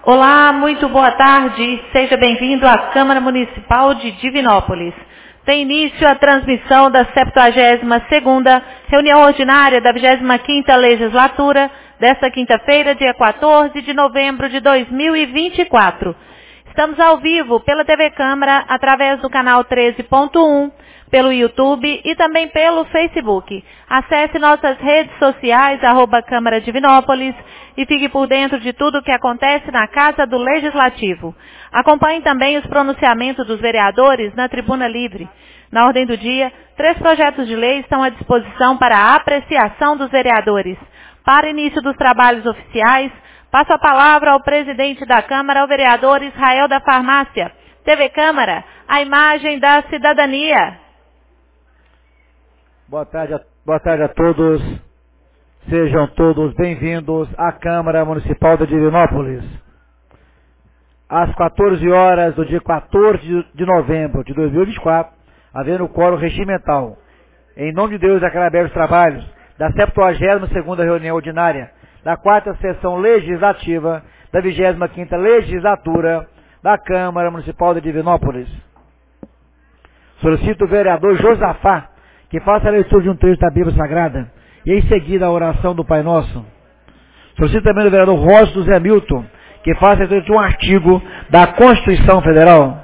Olá, muito boa tarde. Seja bem-vindo à Câmara Municipal de Divinópolis. Tem início a transmissão da 72ª reunião ordinária da 25ª legislatura, desta quinta-feira, dia 14 de novembro de 2024. Estamos ao vivo pela TV Câmara, através do canal 13.1, pelo YouTube e também pelo Facebook. Acesse nossas redes sociais, @Câmara Divinópolis, e fique por dentro de tudo o que acontece na Casa do Legislativo. Acompanhe também os pronunciamentos dos vereadores na Tribuna Livre. Na ordem do dia, 3 projetos de lei estão à disposição para a apreciação dos vereadores. Para início dos trabalhos oficiais, passo a palavra ao presidente da Câmara, o vereador Israel da Farmácia. TV Câmara, a imagem da cidadania. Boa tarde a todos. Sejam todos bem-vindos à Câmara Municipal de Divinópolis. Às 14 horas do dia 14 de novembro de 2024, havendo o quórum regimental. Em nome de Deus, declaro abertos os trabalhos da 72ª reunião ordinária da 4ª sessão legislativa da 25ª legislatura da Câmara Municipal de Divinópolis. Solicito o vereador Josafá que faça a leitura de um trecho da Bíblia Sagrada e em seguida a oração do Pai Nosso. Solicito também o vereador Rosa Zé Milton que faça a leitura de um artigo da Constituição Federal.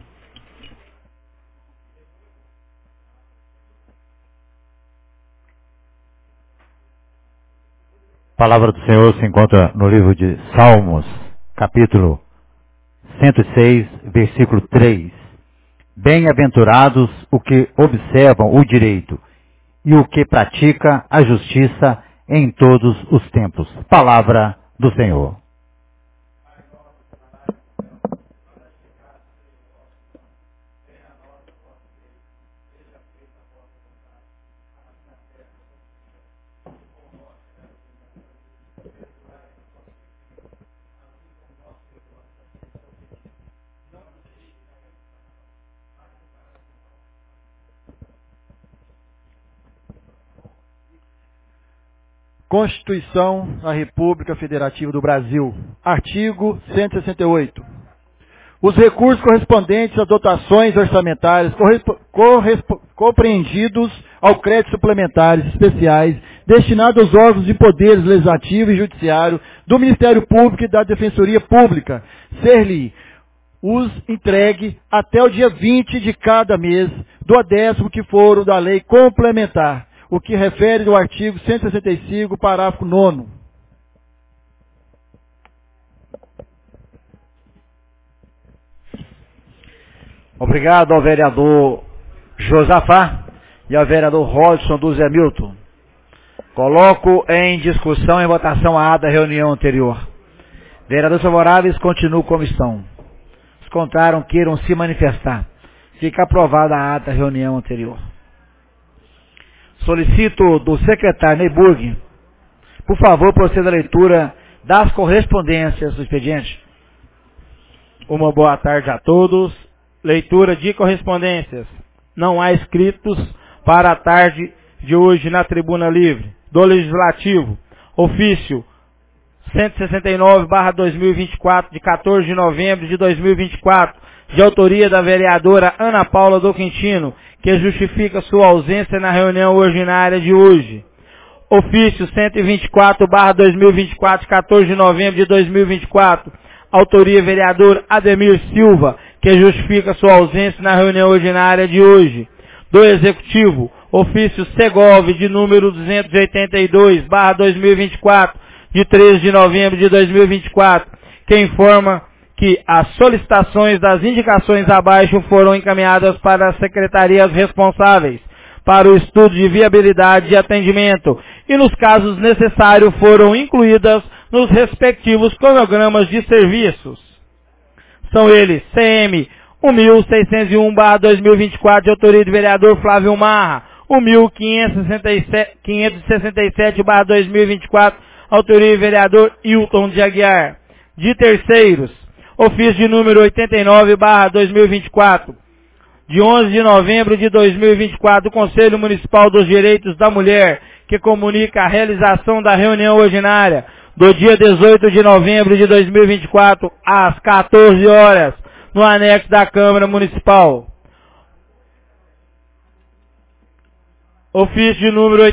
A palavra do Senhor se encontra no livro de Salmos, capítulo 106, versículo 3. Bem-aventurados os que observam o direito e o que pratica a justiça em todos os tempos. Palavra do Senhor. Constituição da República Federativa do Brasil. Artigo 168. Os recursos correspondentes às dotações orçamentárias compreendidos ao crédito suplementares especiais destinados aos órgãos de poderes legislativo e judiciário do Ministério Público e da Defensoria Pública, ser-lhe os entregue até o dia 20 de cada mês do 10º que for da lei complementar, o que refere ao artigo 165, parágrafo 9º. Obrigado ao vereador Josafá e ao vereador Rodson do Zé Milton. Coloco em discussão e votação a ata da reunião anterior. Vereadores favoráveis continuam como estão. Os contrários queiram se manifestar. Fica aprovada a ata da reunião anterior. Solicito do secretário Neyburg, por favor, proceda à leitura das correspondências do expediente. Uma boa tarde a todos. Leitura de correspondências. Não há inscritos para a tarde de hoje na Tribuna Livre do Legislativo. Ofício 169/2024, de 14 de novembro de 2024, de autoria da vereadora Ana Paula do Quintino, que justifica sua ausência na reunião ordinária de hoje. Ofício 124/2024, de 14 de novembro de 2024, autoria vereador Ademir Silva, que justifica sua ausência na reunião ordinária de hoje. Do Executivo, ofício Segov, de número 282/2024, de 13 de novembro de 2024, que informa que as solicitações das indicações abaixo foram encaminhadas para as secretarias responsáveis para o estudo de viabilidade de atendimento e, nos casos necessários, foram incluídas nos respectivos cronogramas de serviços. São eles: CM 1601/2024, de autoria do vereador Flávio Marra; 1567/2024, autoria do vereador Hilton de Aguiar. De terceiros, ofício de número 89/2024, de 11 de novembro de 2024, do Conselho Municipal dos Direitos da Mulher, que comunica a realização da reunião ordinária do dia 18 de novembro de 2024, às 14 horas, no anexo da Câmara Municipal. Ofício de número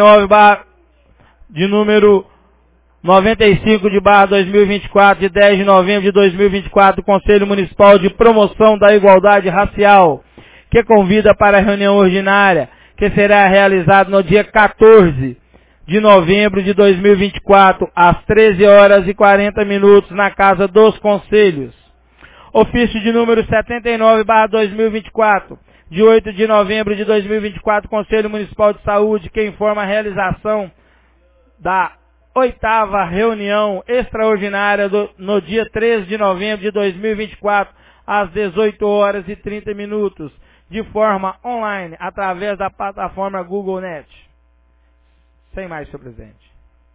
95 de barra 2024, de 10 de novembro de 2024, do Conselho Municipal de Promoção da Igualdade Racial, que convida para a reunião ordinária, que será realizada no dia 14 de novembro de 2024, às 13 horas e 40 minutos, na Casa dos Conselhos. Ofício de número 79, barra 2024, de 8 de novembro de 2024, Conselho Municipal de Saúde, que informa a realização da 8ª reunião extraordinária no dia 13 de novembro de 2024, às 18 horas e 30 minutos, de forma online, através da plataforma Google Net. Sem mais, senhor presidente.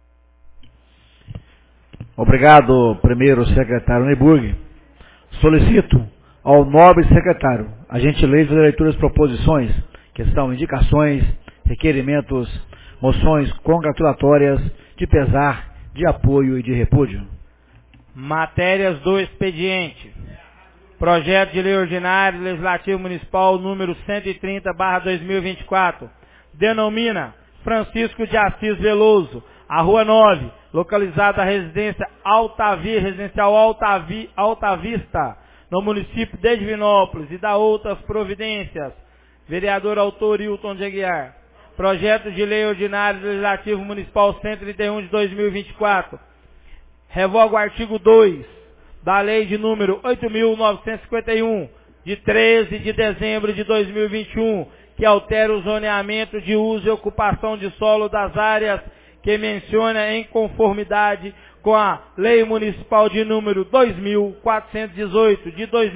Obrigado, primeiro secretário Neyburg. Solicito ao nobre secretário a gentileza de leitura das proposições, que são indicações, requerimentos, moções congratulatórias, de pesar, de apoio e de repúdio. Matérias do expediente. Projeto de Lei Ordinária Legislativo Municipal número 130/2024. Denomina Francisco de Assis Veloso, a Rua 9, localizada a residência Residencial Alta Vista, no município de Divinópolis, e da outras providências. Vereador autor Hilton de Aguiar. Projeto de Lei Ordinária Legislativo Municipal 131 de 2024. Revoga o artigo 2 da Lei de número 8.951, de 13 de dezembro de 2021, que altera o zoneamento de uso e ocupação de solo das áreas que menciona em conformidade com a Lei Municipal de número 2.418,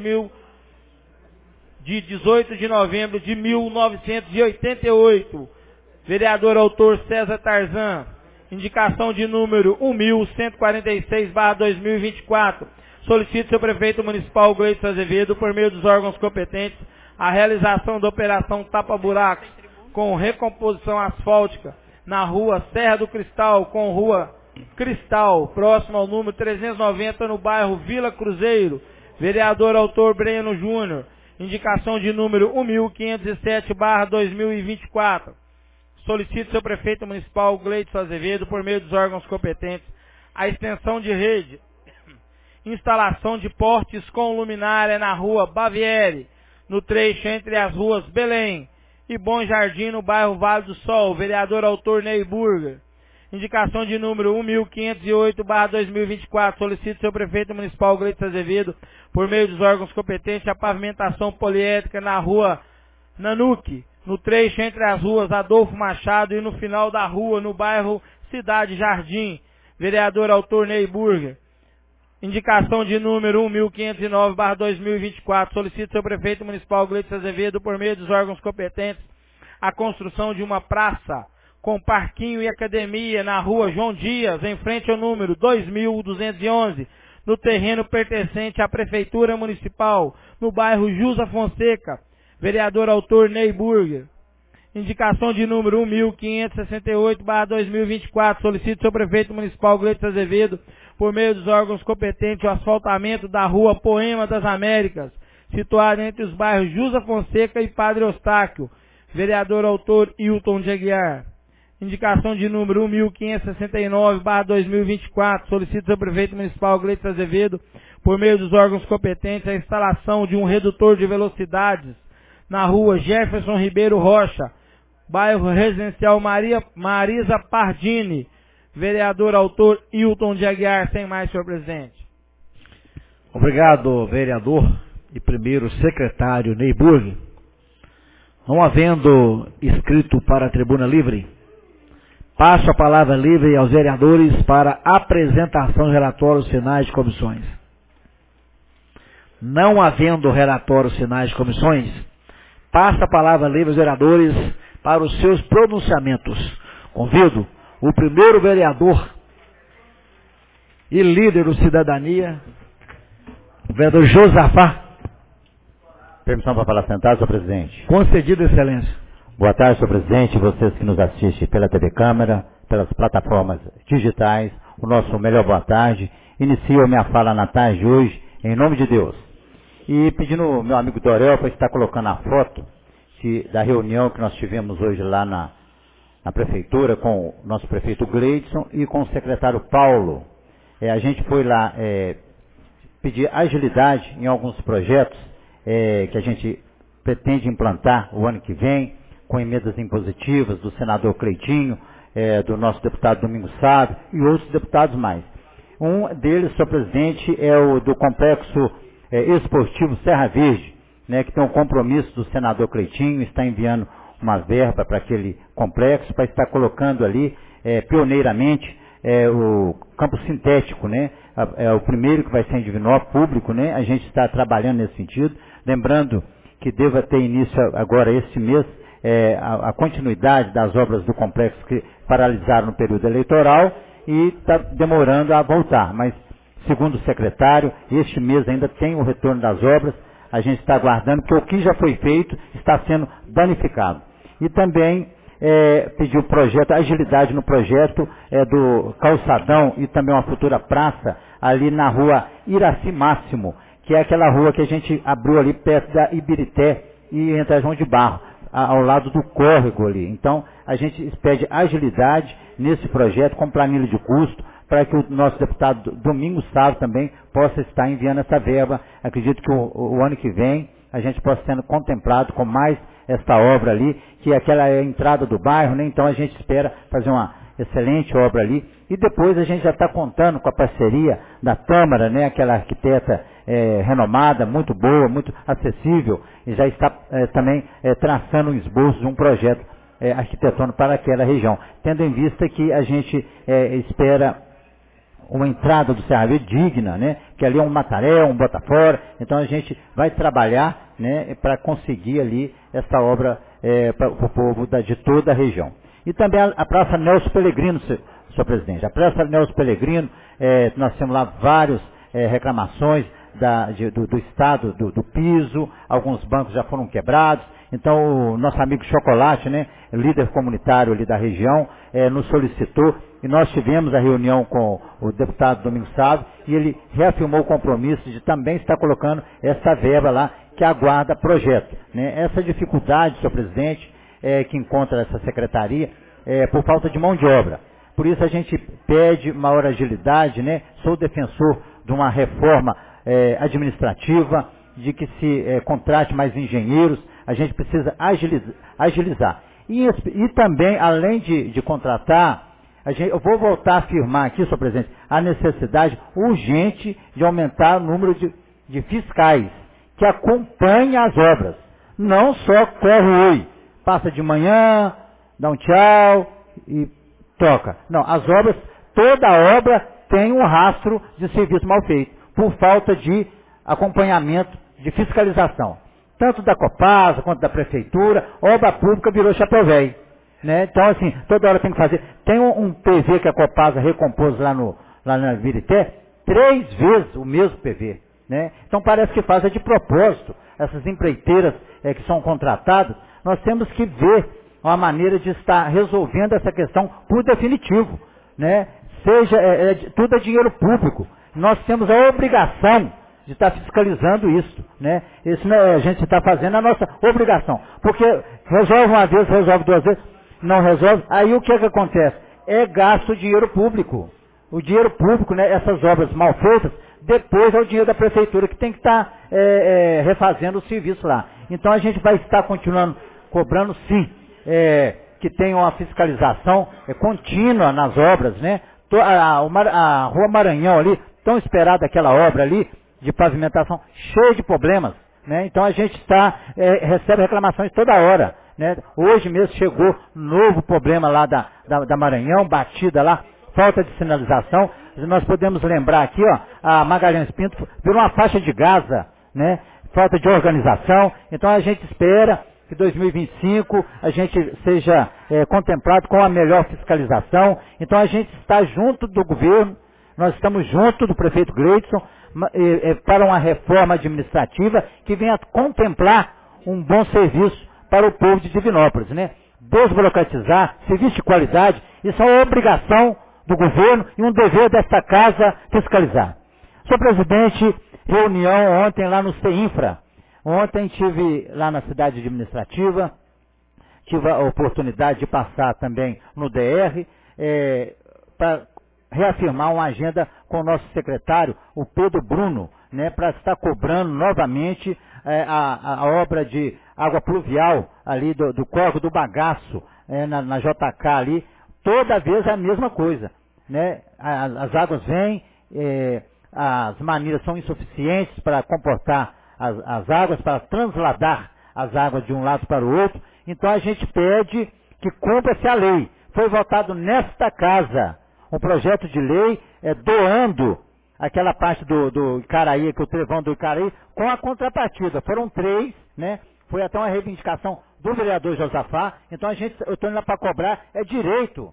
de 18 de novembro de 1988. Vereador autor César Tarzan. Indicação de número 1146/2024. Solicito ao prefeito municipal Gleidson Azevedo, por meio dos órgãos competentes, a realização da operação tapa-buracos com recomposição asfáltica na rua Serra do Cristal com rua Cristal, próximo ao número 390, no bairro Vila Cruzeiro. Vereador autor Breno Júnior. Indicação de número 1507/2024. Solicito ao prefeito municipal Gleidson Azevedo, por meio dos órgãos competentes, a extensão de rede, instalação de postes com luminária na rua Bavieri, no trecho entre as ruas Belém e Bom Jardim, no bairro Vale do Sol. Vereador autor Neyburger. Indicação de número 1508/2024. Solicito ao prefeito municipal Gleidson Azevedo, por meio dos órgãos competentes, a pavimentação poliédrica na rua Nanuque, no trecho entre as ruas Adolfo Machado e no final da rua, no bairro Cidade Jardim. Vereador autor Neyburger. Indicação de número 1509/2024. Solicito ao prefeito municipal Gleidson Azevedo, por meio dos órgãos competentes, a construção de uma praça com parquinho e academia na rua João Dias, em frente ao número 2211, no terreno pertencente à Prefeitura Municipal, no bairro Jusa Fonseca. Vereador autor Neyburger. Indicação de número 1568/2024. Solicito ao prefeito municipal Gleidson Azevedo, por meio dos órgãos competentes, o asfaltamento da rua Poema das Américas, situada entre os bairros Jusa Fonseca e Padre Eustáquio. Vereador autor Hilton de Aguiar. Indicação de número 1569/2024. Solicito ao prefeito municipal Gleidson Azevedo, por meio dos órgãos competentes, a instalação de um redutor de velocidades na rua Jefferson Ribeiro Rocha, bairro Residencial Marisa Pardini. Vereador autor Hilton de Aguiar. Sem mais, senhor presidente. Obrigado, vereador e primeiro secretário Neyburg. Não havendo inscrito para a tribuna livre, passo a palavra livre aos vereadores para apresentação de relatórios finais de comissões. Não havendo relatórios finais de comissões, passo a palavra livre aos vereadores para os seus pronunciamentos. Convido o primeiro vereador e líder do Cidadania, o vereador Josafá. Permissão para falar sentado, senhor presidente. Concedido, excelência. Boa tarde, senhor presidente, vocês que nos assistem pela TV Câmara, pelas plataformas digitais. o nosso melhor boa tarde. Inicio a minha fala na tarde de hoje, em nome de Deus. E pedindo ao meu amigo Dorel para estar colocando a foto da reunião que nós tivemos hoje lá na prefeitura com o nosso prefeito Gleidson e com o secretário Paulo. A gente foi lá pedir agilidade em alguns projetos que a gente pretende implantar o ano que vem, com emendas impositivas do senador Cleitinho, do nosso deputado Domingos Sávio e outros deputados mais. Um deles, senhor presidente, é o do complexo esportivo Serra Verde, né, que tem um compromisso do senador Cleitinho, está enviando uma verba para aquele complexo, para estar colocando ali, pioneiramente, o campo sintético, né, é o primeiro que vai ser em Divinópolis, público, né, a gente está trabalhando nesse sentido, lembrando que deva ter início agora esse mês, a continuidade das obras do complexo que paralisaram no período eleitoral e está demorando a voltar, mas segundo o secretário, este mês ainda tem o retorno das obras, a gente está aguardando, porque o que já foi feito está sendo danificado. E também pediu agilidade no projeto do calçadão e também uma futura praça ali na rua Iraci Máximo, que é aquela rua que a gente abriu ali perto da Ibirité e entre João de Barro, ao lado do córrego ali. Então, a gente pede agilidade nesse projeto com planilha de custo, para que o nosso deputado Domingos Sávio também possa estar enviando essa verba. Acredito que o ano que vem a gente possa sendo contemplado com mais esta obra ali, que aquela é a entrada do bairro, né? Então a gente espera fazer uma excelente obra ali. E depois a gente já está contando com a parceria da Tâmara, né? Aquela arquiteta renomada, muito boa, muito acessível, e já está também traçando um esboço de um projeto arquitetônico para aquela região, tendo em vista que a gente espera uma entrada do Serra Verde digna, né? Que ali é um Mataré, um Botafora, então a gente vai trabalhar, né? Para conseguir ali essa obra para o povo de toda a região. E também a Praça Nelson Pellegrino, senhor presidente. A Praça Nelson Pellegrino, nós temos lá várias reclamações do estado do piso, alguns bancos já foram quebrados, então o nosso amigo Chocolate, né, líder comunitário ali da região, nos solicitou, e nós tivemos a reunião com o deputado Domingos Sávio, e ele reafirmou o compromisso de também estar colocando essa verba lá, que aguarda projeto, né. Essa dificuldade, senhor presidente, que encontra essa secretaria, por falta de mão de obra. Por isso a gente pede maior agilidade, né, sou defensor de uma reforma administrativa, de que se contrate mais engenheiros, a gente precisa agilizar. E também, além de contratar, eu vou voltar a afirmar aqui, senhor presidente, a necessidade urgente de aumentar o número de fiscais que acompanham as obras. Não só corre oi, passa de manhã, dá um tchau e toca. Não, as obras, toda obra tem um rastro de serviço mal feito, por falta de acompanhamento, de fiscalização. Tanto da Copasa quanto da Prefeitura, obra pública virou chapéu velho, né? Então, assim, toda hora tem que fazer. Tem um PV que a Copasa recompôs lá na Virité, 3 vezes o mesmo PV, né? Então parece que faz de propósito. Essas empreiteiras que são contratadas, nós temos que ver uma maneira de estar resolvendo essa questão por definitivo, né? Tudo é dinheiro público. Nós temos a obrigação de estar fiscalizando isso, né? Isso a gente está fazendo a nossa obrigação. Porque resolve uma vez, resolve 2 vezes, não resolve, aí o que acontece? Gasto dinheiro público. O dinheiro público, né? Essas obras mal feitas, depois é o dinheiro da prefeitura que tem que estar refazendo o serviço lá. Então a gente vai estar continuando cobrando, sim, que tenha uma fiscalização contínua nas obras, né? A Rua Maranhão ali, tão esperada aquela obra ali, de pavimentação, cheia de problemas, né? Então a gente recebe reclamações toda hora, né? Hoje mesmo chegou novo problema lá da Maranhão, batida lá, falta de sinalização. Nós podemos lembrar aqui, ó, a Magalhães Pinto virou uma faixa de Gaza, né? Falta de organização. Então a gente espera que 2025 a gente seja contemplado com a melhor fiscalização. Então a gente está junto do governo, nós estamos junto do prefeito Gleidson, para uma reforma administrativa que venha contemplar um bom serviço para o povo de Divinópolis, né? Desburocratizar, serviço de qualidade, isso é uma obrigação do governo e um dever desta casa fiscalizar. Senhor presidente, reunião ontem lá no CEINFRA. Ontem estive lá na cidade administrativa, tive a oportunidade de passar também no DR, para reafirmar uma agenda com o nosso secretário, o Pedro Bruno, né, para estar cobrando novamente a obra de água pluvial ali do Córrego do Bagaço, na JK ali, toda vez é a mesma coisa, né? As águas vêm, as manilhas são insuficientes para comportar as águas, para transladar as águas de um lado para o outro, então a gente pede que cumpra-se a lei. Foi votado nesta casa um projeto de lei doando aquela parte do Icaraí, que o trevão do Icaraí, com a contrapartida. Foram 3, né? Foi até uma reivindicação do vereador Josafá, então eu estou indo para cobrar, direito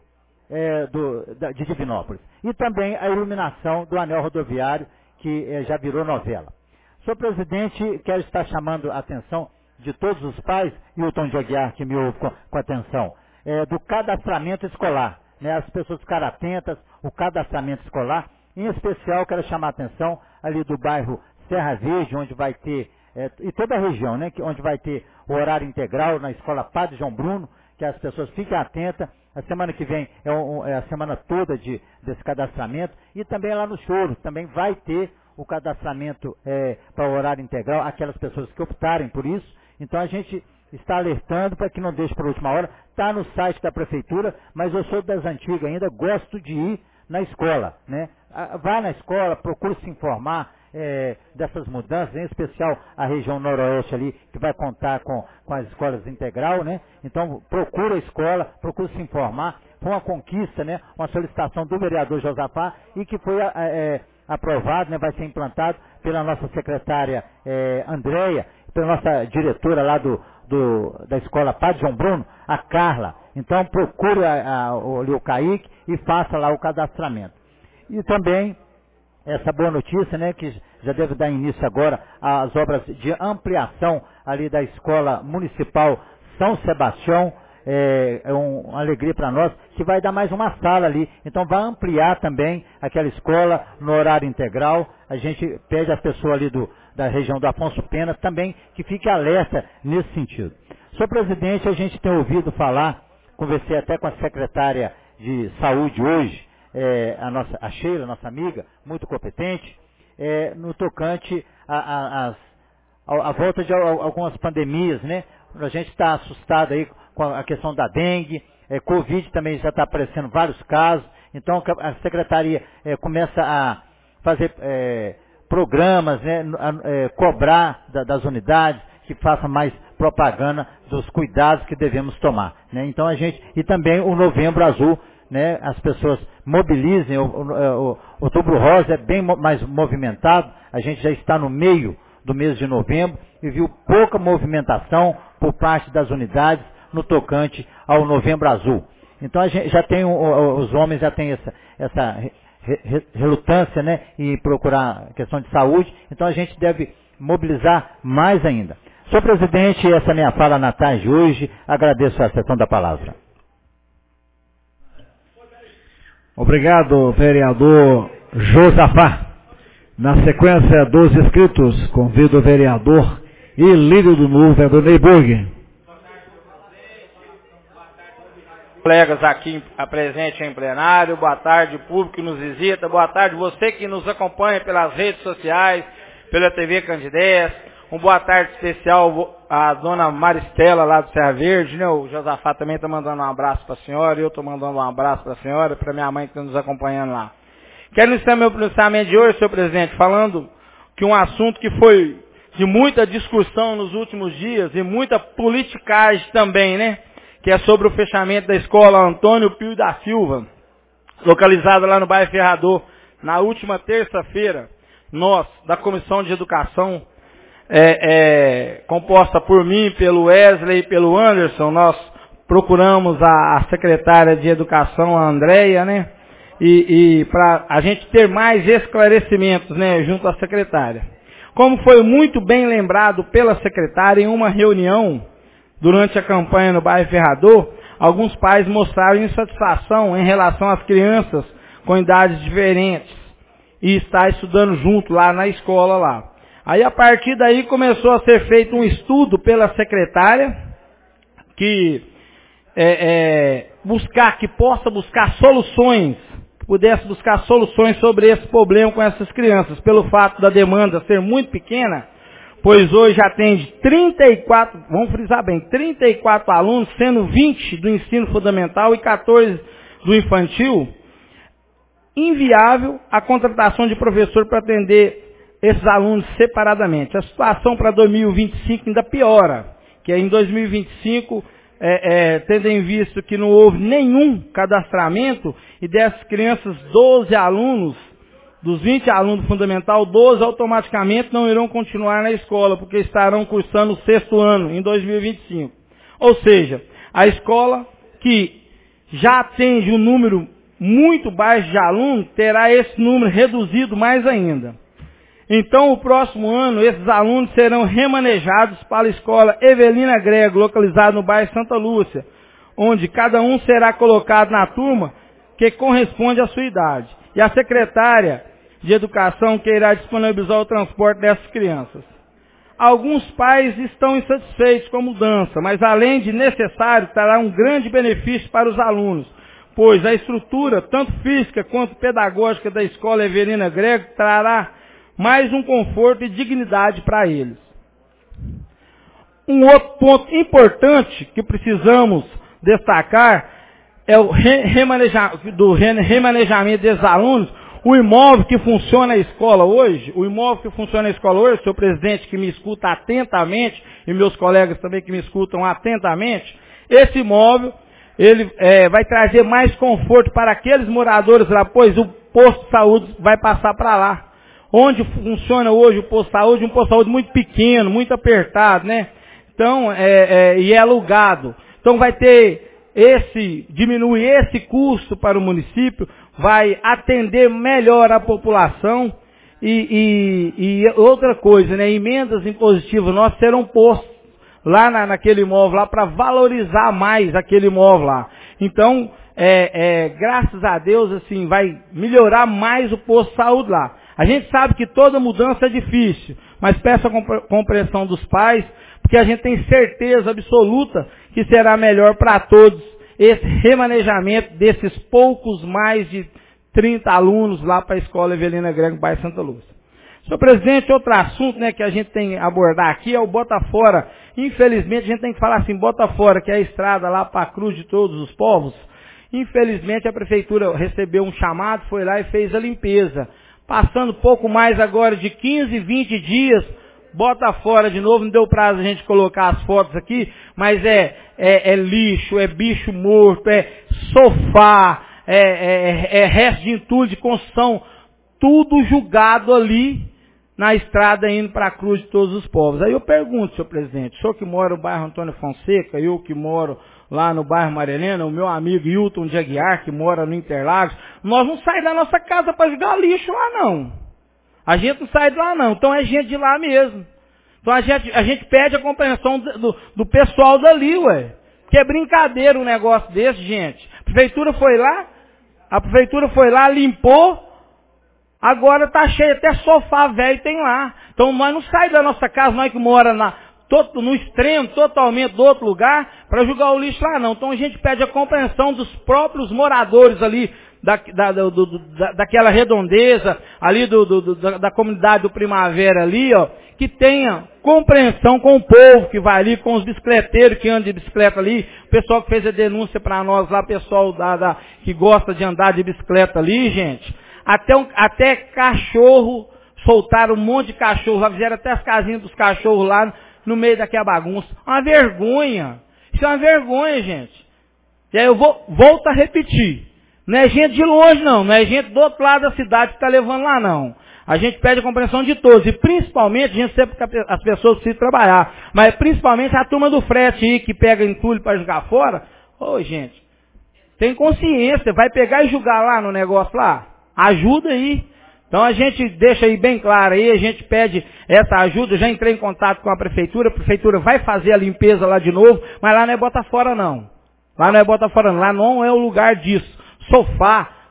de Divinópolis. E também a iluminação do anel rodoviário, que já virou novela. Senhor presidente, quero estar chamando a atenção de todos os pais, e o Tom de Aguiar, que me ouve com atenção, do cadastramento escolar, né? As pessoas ficaram atentas, o cadastramento escolar, em especial quero chamar a atenção ali do bairro Serra Verde, onde vai ter, e toda a região, né? Onde vai ter o horário integral na escola Padre João Bruno, que as pessoas fiquem atentas. A semana que vem é a semana toda desse cadastramento, e também lá no Choro, também vai ter o cadastramento para o horário integral, aquelas pessoas que optarem por isso. Então a gente está alertando para que não deixe para a última hora. Está no site da prefeitura, mas eu sou das antigas ainda, gosto de ir na escola, né? Vá na escola, procure se informar dessas mudanças, em especial a região noroeste ali, que vai contar com as escolas integral, né? Então procure a escola, procure se informar. Foi uma conquista, né? Uma solicitação do vereador Josafá e que foi aprovado, né? Vai ser implantado pela nossa secretária Andréia, pela nossa diretora lá da escola Padre João Bruno, a Carla. Então procure o Kaique e faça lá o cadastramento. E também essa boa notícia, né, que já deve dar início agora às obras de ampliação ali da Escola Municipal São Sebastião. Uma alegria para nós, que vai dar mais uma sala ali. Então vai ampliar também aquela escola no horário integral. A gente pede às pessoas ali da região do Afonso Pena também que fique alerta nesse sentido. Senhor presidente, a gente tem ouvido falar, conversei até com a secretária de saúde hoje, a Sheila, nossa amiga, muito competente, no tocante à volta de algumas pandemias, né? A gente está assustado aí com a questão da dengue, Covid também já está aparecendo vários casos, então a secretaria começa a fazer programas, né, cobrar das unidades que façam mais propaganda dos cuidados que devemos tomar, né? Então e também o Novembro Azul, né, as pessoas mobilizem, o Outubro Rosa é bem mais movimentado, a gente já está no meio do mês de novembro e viu pouca movimentação por parte das unidades no tocante ao Novembro Azul. Então a gente já tem, os homens já têm essa relutância, né, em procurar questão de saúde, então a gente deve mobilizar mais ainda. Senhor presidente, essa é a minha fala na tarde de hoje, agradeço a sessão da palavra. Obrigado, vereador Josafá. Na sequência dos inscritos, convido o vereador e líder do novo, vereador Neyburg. Colegas aqui presentes em plenário, boa tarde, público que nos visita, boa tarde você que nos acompanha pelas redes sociais, pela TV Candidez, boa tarde especial à dona Maristela lá do Serra Verde, né? O Josafá também está mandando um abraço para a senhora, eu estou mandando um abraço para a senhora, para minha mãe que está nos acompanhando lá. Quero iniciar meu pronunciamento de hoje, senhor presidente, falando que um assunto que foi de muita discussão nos últimos dias e muita politicagem também, né? Que é sobre o fechamento da escola Antônio Pio da Silva, localizada lá no bairro Ferrador. Na última terça-feira, nós, da Comissão de Educação, composta por mim, pelo Wesley e pelo Anderson, nós procuramos a secretária de Educação, a Andréia, né? E para a gente ter mais esclarecimentos, né, junto à secretária. Como foi muito bem lembrado pela secretária, em uma reunião durante a campanha no bairro Ferrador, alguns pais mostraram insatisfação em relação às crianças com idades diferentes e está estudando junto lá na escola lá. Aí a partir daí começou a ser feito um estudo pela secretária que possa buscar soluções, que pudesse buscar soluções sobre esse problema com essas crianças, pelo fato da demanda ser muito pequena, pois hoje atende 34, vamos frisar bem, 34 alunos, sendo 20 do ensino fundamental e 14 do infantil, inviável a contratação de professor para atender esses alunos separadamente. A situação para 2025 ainda piora, que em 2025, tendo em vista que não houve nenhum cadastramento, e dessas crianças, 12 alunos, dos 20 alunos do fundamental, 12 automaticamente não irão continuar na escola, porque estarão cursando o 6º ano, em 2025. Ou seja, a escola que já atende um número muito baixo de alunos, terá esse número reduzido mais ainda. Então, o próximo ano, esses alunos serão remanejados para a escola Evelina Grego, localizada no bairro Santa Lúcia, onde cada um será colocado na turma que corresponde à sua idade. E a secretária de Educação que irá disponibilizar o transporte dessas crianças. Alguns pais estão insatisfeitos com a mudança, mas além de necessário, trará um grande benefício para os alunos, pois a estrutura, tanto física quanto pedagógica da escola Evelina Grego, trará mais um conforto e dignidade para eles. Um outro ponto importante que precisamos destacar é o remanejamento desses alunos. O imóvel que funciona na escola hoje, senhor presidente que me escuta atentamente, e meus colegas também que me escutam atentamente, esse imóvel, ele vai trazer mais conforto para aqueles moradores lá, pois o posto de saúde vai passar para lá. Onde funciona hoje o posto de saúde, um posto de saúde muito pequeno, muito apertado, né? Então, e é alugado. Então vai ter diminuir esse custo para o município, vai atender melhor a população e outra coisa, né? Emendas impositivas nossas serão postas lá naquele imóvel lá para valorizar mais aquele imóvel lá. Então, graças a Deus, assim, vai melhorar mais o posto de saúde lá. A gente sabe que toda mudança é difícil, mas peço a compreensão dos pais, porque a gente tem certeza absoluta que será melhor para todos esse remanejamento desses poucos mais de 30 alunos lá para a escola Evelina Grego, bairro Santa Lúcia. Senhor presidente, outro assunto, né, que a gente tem que abordar aqui é o Botafora. Infelizmente, a gente tem que falar assim, Botafora, que é a estrada lá para a Cruz de Todos os Povos. Infelizmente, a prefeitura recebeu um chamado, foi lá e fez a limpeza. Passando pouco mais agora de 15, 20 dias, bota fora de novo, não deu prazo a gente colocar as fotos aqui, mas é lixo, é bicho morto, é sofá, resto de entulho de construção, tudo jogado ali na estrada indo para a Cruz de Todos os Povos. Aí eu pergunto, senhor presidente, o senhor que mora no bairro Antônio Fonseca, eu que moro lá no bairro Maria Helena, o meu amigo Hilton de Aguiar, que mora no Interlagos, nós não saímos da nossa casa para jogar lixo lá não. A gente não sai de lá não, então é gente de lá mesmo. Então a gente pede a compreensão do pessoal dali, ué. Que é brincadeira um negócio desse, gente. A prefeitura foi lá, limpou, agora tá cheio, até sofá velho tem lá. Então nós não saímos da nossa casa, nós que mora no extremo, totalmente do outro lugar, para jogar o lixo lá não. Então a gente pede a compreensão dos próprios moradores ali, daquela redondeza, ali da comunidade do Primavera ali, ó, que tenha compreensão com o povo que vai ali, com os bicicleteiros que andam de bicicleta ali, o pessoal que fez a denúncia para nós lá, pessoal que gosta de andar de bicicleta ali, gente, até cachorro, soltaram um monte de cachorro lá, fizeram até as casinhas dos cachorros lá, no meio daquela bagunça. Uma vergonha. Isso é uma vergonha, gente. E aí eu volto a repetir. Não é gente de longe, não é gente do outro lado da cidade que está levando lá, não. A gente pede a compreensão de todos. E principalmente, a gente sempre que as pessoas precisam trabalhar. Mas principalmente a turma do frete aí, que pega entulho para jogar fora. Ô, gente, tem consciência. Vai pegar e jogar lá no negócio lá? Ajuda aí. Então a gente deixa aí bem claro aí, a gente pede essa ajuda, já entrei em contato com a prefeitura vai fazer a limpeza lá de novo, mas lá não é Botafora não. Lá não é Botafora não, lá não é o lugar disso. Sofá,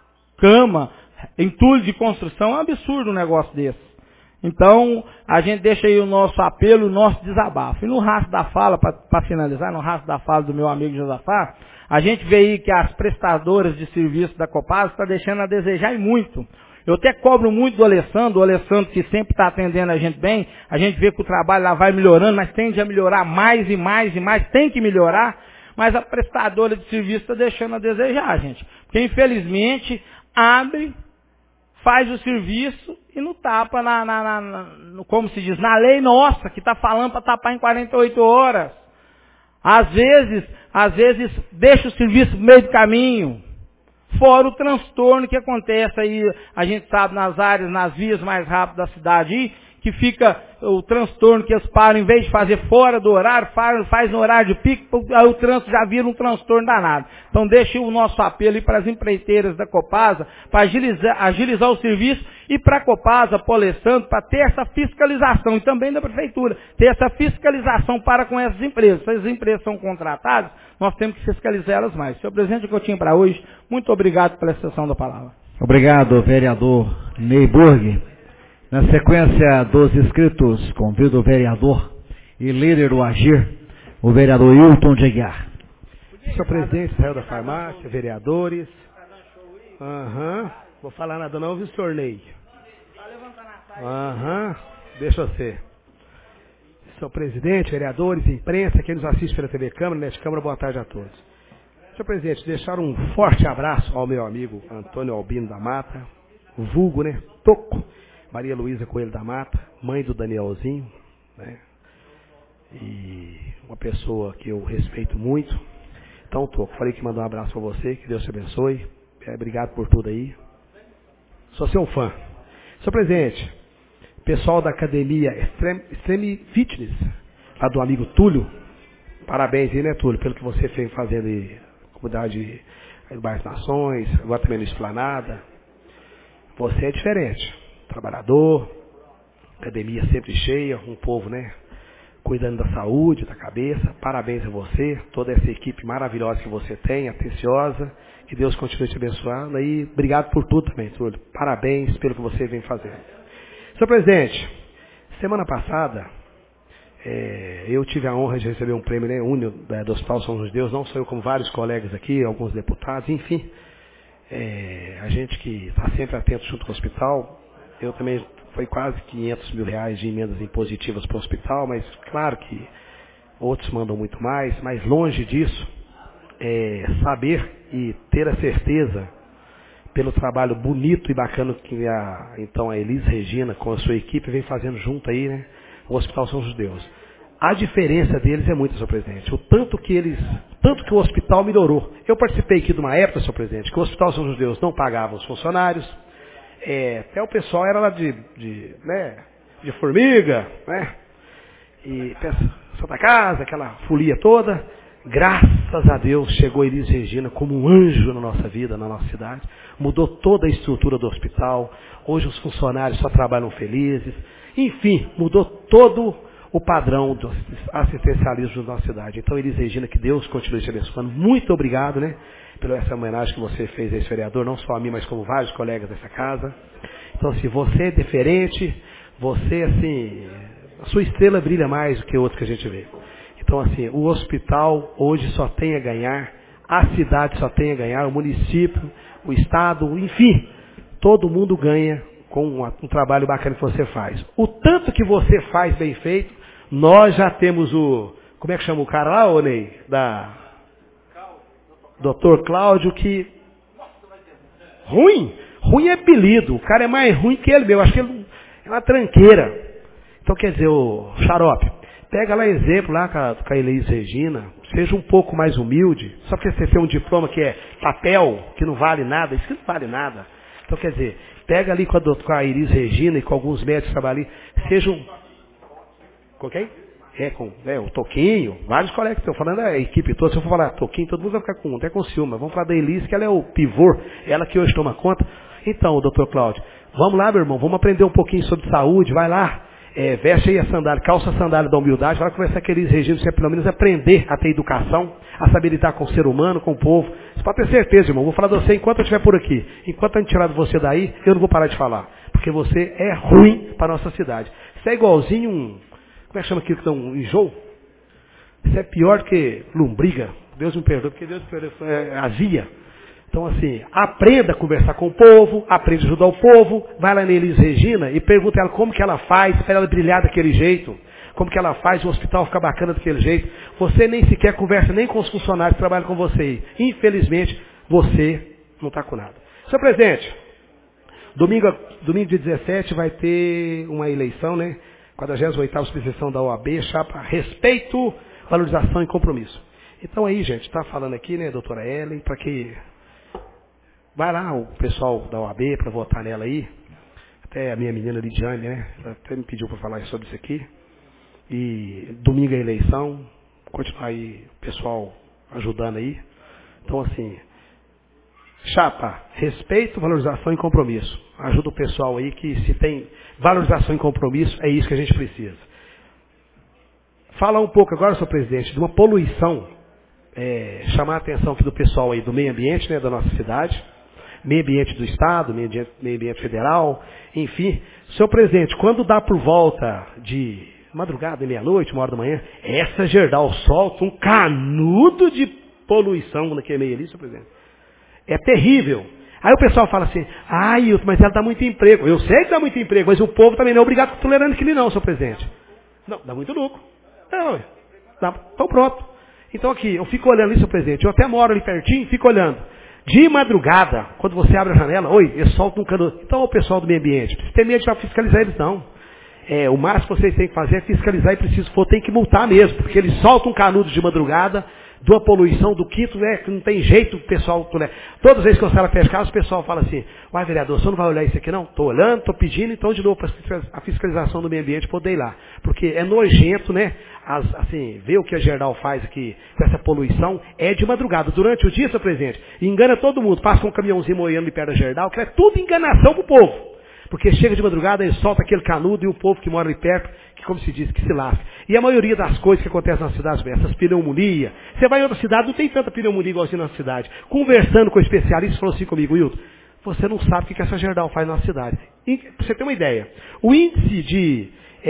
cama, entulho de construção, é um absurdo um negócio desse. Então, a gente deixa aí o nosso apelo, o nosso desabafo. E no rastro da fala, para finalizar, no rastro da fala do meu amigo Josafá, a gente vê aí que as prestadoras de serviço da Copasa estão deixando a desejar e muito. Eu até cobro muito do Alessandro que sempre está atendendo a gente bem, a gente vê que o trabalho lá vai melhorando, mas tende a melhorar mais e mais e mais, tem que melhorar, mas a prestadora de serviço está deixando a desejar, gente. Porque infelizmente abre, faz o serviço e não tapa como se diz, na lei nossa, que está falando para tapar em 48 horas. Às vezes deixa o serviço no meio do caminho. Fora o transtorno que acontece aí, a gente sabe nas vias mais rápidas da cidade aí, que fica o transtorno que eles param, em vez de fazer fora do horário, faz no horário de pico, aí o trânsito já vira um transtorno danado. Então deixa o nosso apelo aí para as empreiteiras da Copasa, para agilizar o serviço, e para a Copasa, para o Alessandro, para ter essa fiscalização, e também da Prefeitura, ter essa fiscalização para com essas empresas. Se as empresas são contratadas, nós temos que fiscalizar elas mais. Senhor presidente, o que eu tinha para hoje, muito obrigado pela extensão da palavra. Obrigado, vereador Neyburg. Na sequência dos inscritos, convido o vereador e líder do Agir, o vereador Hilton de Aguiar. Senhor presidente, Israel da Farmácia, vereadores. Vou falar nada não, viu, senhor Ney? Deixa eu ser. Senhor presidente, vereadores, imprensa, quem nos assiste pela TV Câmara, Net Câmara, boa tarde a todos. Senhor presidente, deixar um forte abraço ao meu amigo Antônio Albino da Mata, vulgo, né, Toco, Maria Luísa Coelho da Mata, mãe do Danielzinho, né, e uma pessoa que eu respeito muito. Então, Toco, falei que mandar um abraço para você, que Deus te abençoe, obrigado por tudo aí. Sou seu fã. Senhor presidente, pessoal da academia Extreme Fitness, lá do amigo Túlio, parabéns aí, né, Túlio, pelo que você fez fazendo aí, comunidade do Bairro das Nações, agora também no Esplanada. Você é diferente, trabalhador, academia sempre cheia, um povo, né, cuidando da saúde, da cabeça. Parabéns a você, toda essa equipe maravilhosa que você tem, atenciosa. Que Deus continue te abençoando. E obrigado por tudo também, Túlio. Parabéns pelo que você vem fazendo. Senhor presidente, semana passada, eu tive a honra de receber um prêmio, né, único do Hospital São João de Deus. Não sou eu, como vários colegas aqui, alguns deputados, enfim. A gente que está sempre atento junto com o hospital. Eu também, foi quase 500 mil reais de emendas impositivas para o hospital, mas claro que outros mandam muito mais, mas longe disso, saber e ter a certeza, pelo trabalho bonito e bacana que a Elis Regina, com a sua equipe, vem fazendo junto aí, né, o Hospital São João de Deus. A diferença deles é muita, senhor presidente. O tanto que o hospital melhorou. Eu participei aqui de uma época, senhor presidente, que o Hospital São João de Deus não pagava os funcionários, até o pessoal era lá de formiga, né? E Santa Casa, aquela folia toda. Graças a Deus chegou a Elis Regina como um anjo na nossa vida, na nossa cidade. Mudou toda a estrutura do hospital. Hoje os funcionários só trabalham felizes. Enfim, mudou todo o padrão do assistencialismo da nossa cidade. Então, Elis Regina, que Deus continue te abençoando. Muito obrigado, né, pela essa homenagem que você fez a esse vereador, não só a mim, mas como vários colegas dessa casa. Então, assim, você é diferente, você, assim, a sua estrela brilha mais do que outros que a gente vê. Então, assim, o hospital hoje só tem a ganhar, a cidade só tem a ganhar, o município, o estado, enfim, todo mundo ganha com um trabalho bacana que você faz. O tanto que você faz bem feito, nós já temos como é que chama o cara lá, ô Ney? Dr. Cláudio, que... Ruim é apelido, o cara é mais ruim que ele mesmo, acho que ele é uma tranqueira. Então, quer dizer, o Xarope, pega lá exemplo lá com a Elis Regina, seja um pouco mais humilde, só porque você tem um diploma que é papel, que não vale nada, isso que não vale nada. Então, quer dizer, pega ali com a Elis Regina e com alguns médicos que trabalham ali, seja um... Com quem? O Toquinho, vários colegas que estão falando, a equipe toda, se eu for falar Toquinho, todo mundo vai ficar até com ciúme, mas vamos falar da Elis, que ela é o pivô, ela que hoje toma conta. Então, doutor Cláudio, vamos lá, meu irmão, vamos aprender um pouquinho sobre saúde, vai lá. veste aí a sandália, calça a sandália da humildade, vai conversar com aqueles regimes, você pelo menos aprender a ter educação, a saber lidar com o ser humano, com o povo. Você pode ter certeza, irmão, vou falar de você enquanto eu estiver por aqui. Enquanto eu não tirar você daí, eu não vou parar de falar. Porque você é ruim para a nossa cidade. Você é igualzinho como é que chama aquilo que dá um enjoo? Isso é pior do que lombriga. Deus me perdoe, porque Deus me perdoe, azia. Então, assim, aprenda a conversar com o povo, aprenda a ajudar o povo, vai lá na Elis Regina e pergunta ela como que ela faz para ela brilhar daquele jeito, como que ela faz o hospital ficar bacana daquele jeito. Você nem sequer conversa nem com os funcionários que trabalham com você. Infelizmente, você não está com nada. Senhor presidente, domingo dia 17 vai ter uma eleição, né? 48ª subseção da OAB, chapa Respeito, Valorização e Compromisso. Então aí, gente, está falando aqui, né, doutora Ellen, para que vai lá o pessoal da OAB para votar nela aí. Até a minha menina Lidiane, né? Ela até me pediu para falar sobre isso aqui. E domingo é a eleição. Continuar aí o pessoal ajudando aí. Então, assim, chapa, respeito, valorização e compromisso. Ajuda o pessoal aí que se tem valorização e compromisso, é isso que a gente precisa. Falar um pouco agora, senhor presidente, de uma poluição, chamar a atenção aqui do pessoal aí do meio ambiente, né, da nossa cidade. Meio ambiente do Estado, meio ambiente federal, enfim. Senhor presidente, quando dá por volta de madrugada, meia-noite, 1h da manhã, essa Gerdau solta um canudo de poluição naquele meio ali, senhor presidente. É terrível. Aí o pessoal fala assim, mas ela dá muito emprego. Eu sei que dá muito emprego, mas o povo também não é obrigado a tolerando aquilo não, senhor presidente. Não, dá muito lucro. Não, então pronto. Então aqui, eu fico olhando ali, senhor presidente, eu até moro ali pertinho, fico olhando. De madrugada, quando você abre a janela, eles soltam um canudo. Então, o pessoal do meio ambiente, precisa ter medo de fiscalizar eles, não. O máximo que vocês têm que fazer é fiscalizar e preciso for, tem que multar mesmo, porque eles soltam um canudo de madrugada, de uma poluição do quinto, né, que não tem jeito o pessoal. Né. Todas as vezes que eu saio para casa, o pessoal fala assim, vereador, você não vai olhar isso aqui não? Estou olhando, estou pedindo, então de novo, para a fiscalização do meio ambiente poder ir lá. Porque é nojento, né? Ver o que a Gerdau faz aqui com essa poluição é de madrugada. Durante o dia, senhor presidente, engana todo mundo, passa um caminhãozinho moendo perto da Gerdau, que é tudo enganação pro povo. Porque chega de madrugada, ele solta aquele canudo e o povo que mora ali perto, que como se diz, que se lasca. E a maioria das coisas que acontecem nas cidades, essas pneumonias, você vai em outra cidade, não tem tanta pneumonia igual assim na cidade. Conversando com o especialista, falou assim comigo, Wilton, você não sabe o que essa Gerdau faz na cidade. Pra você ter uma ideia, o índice de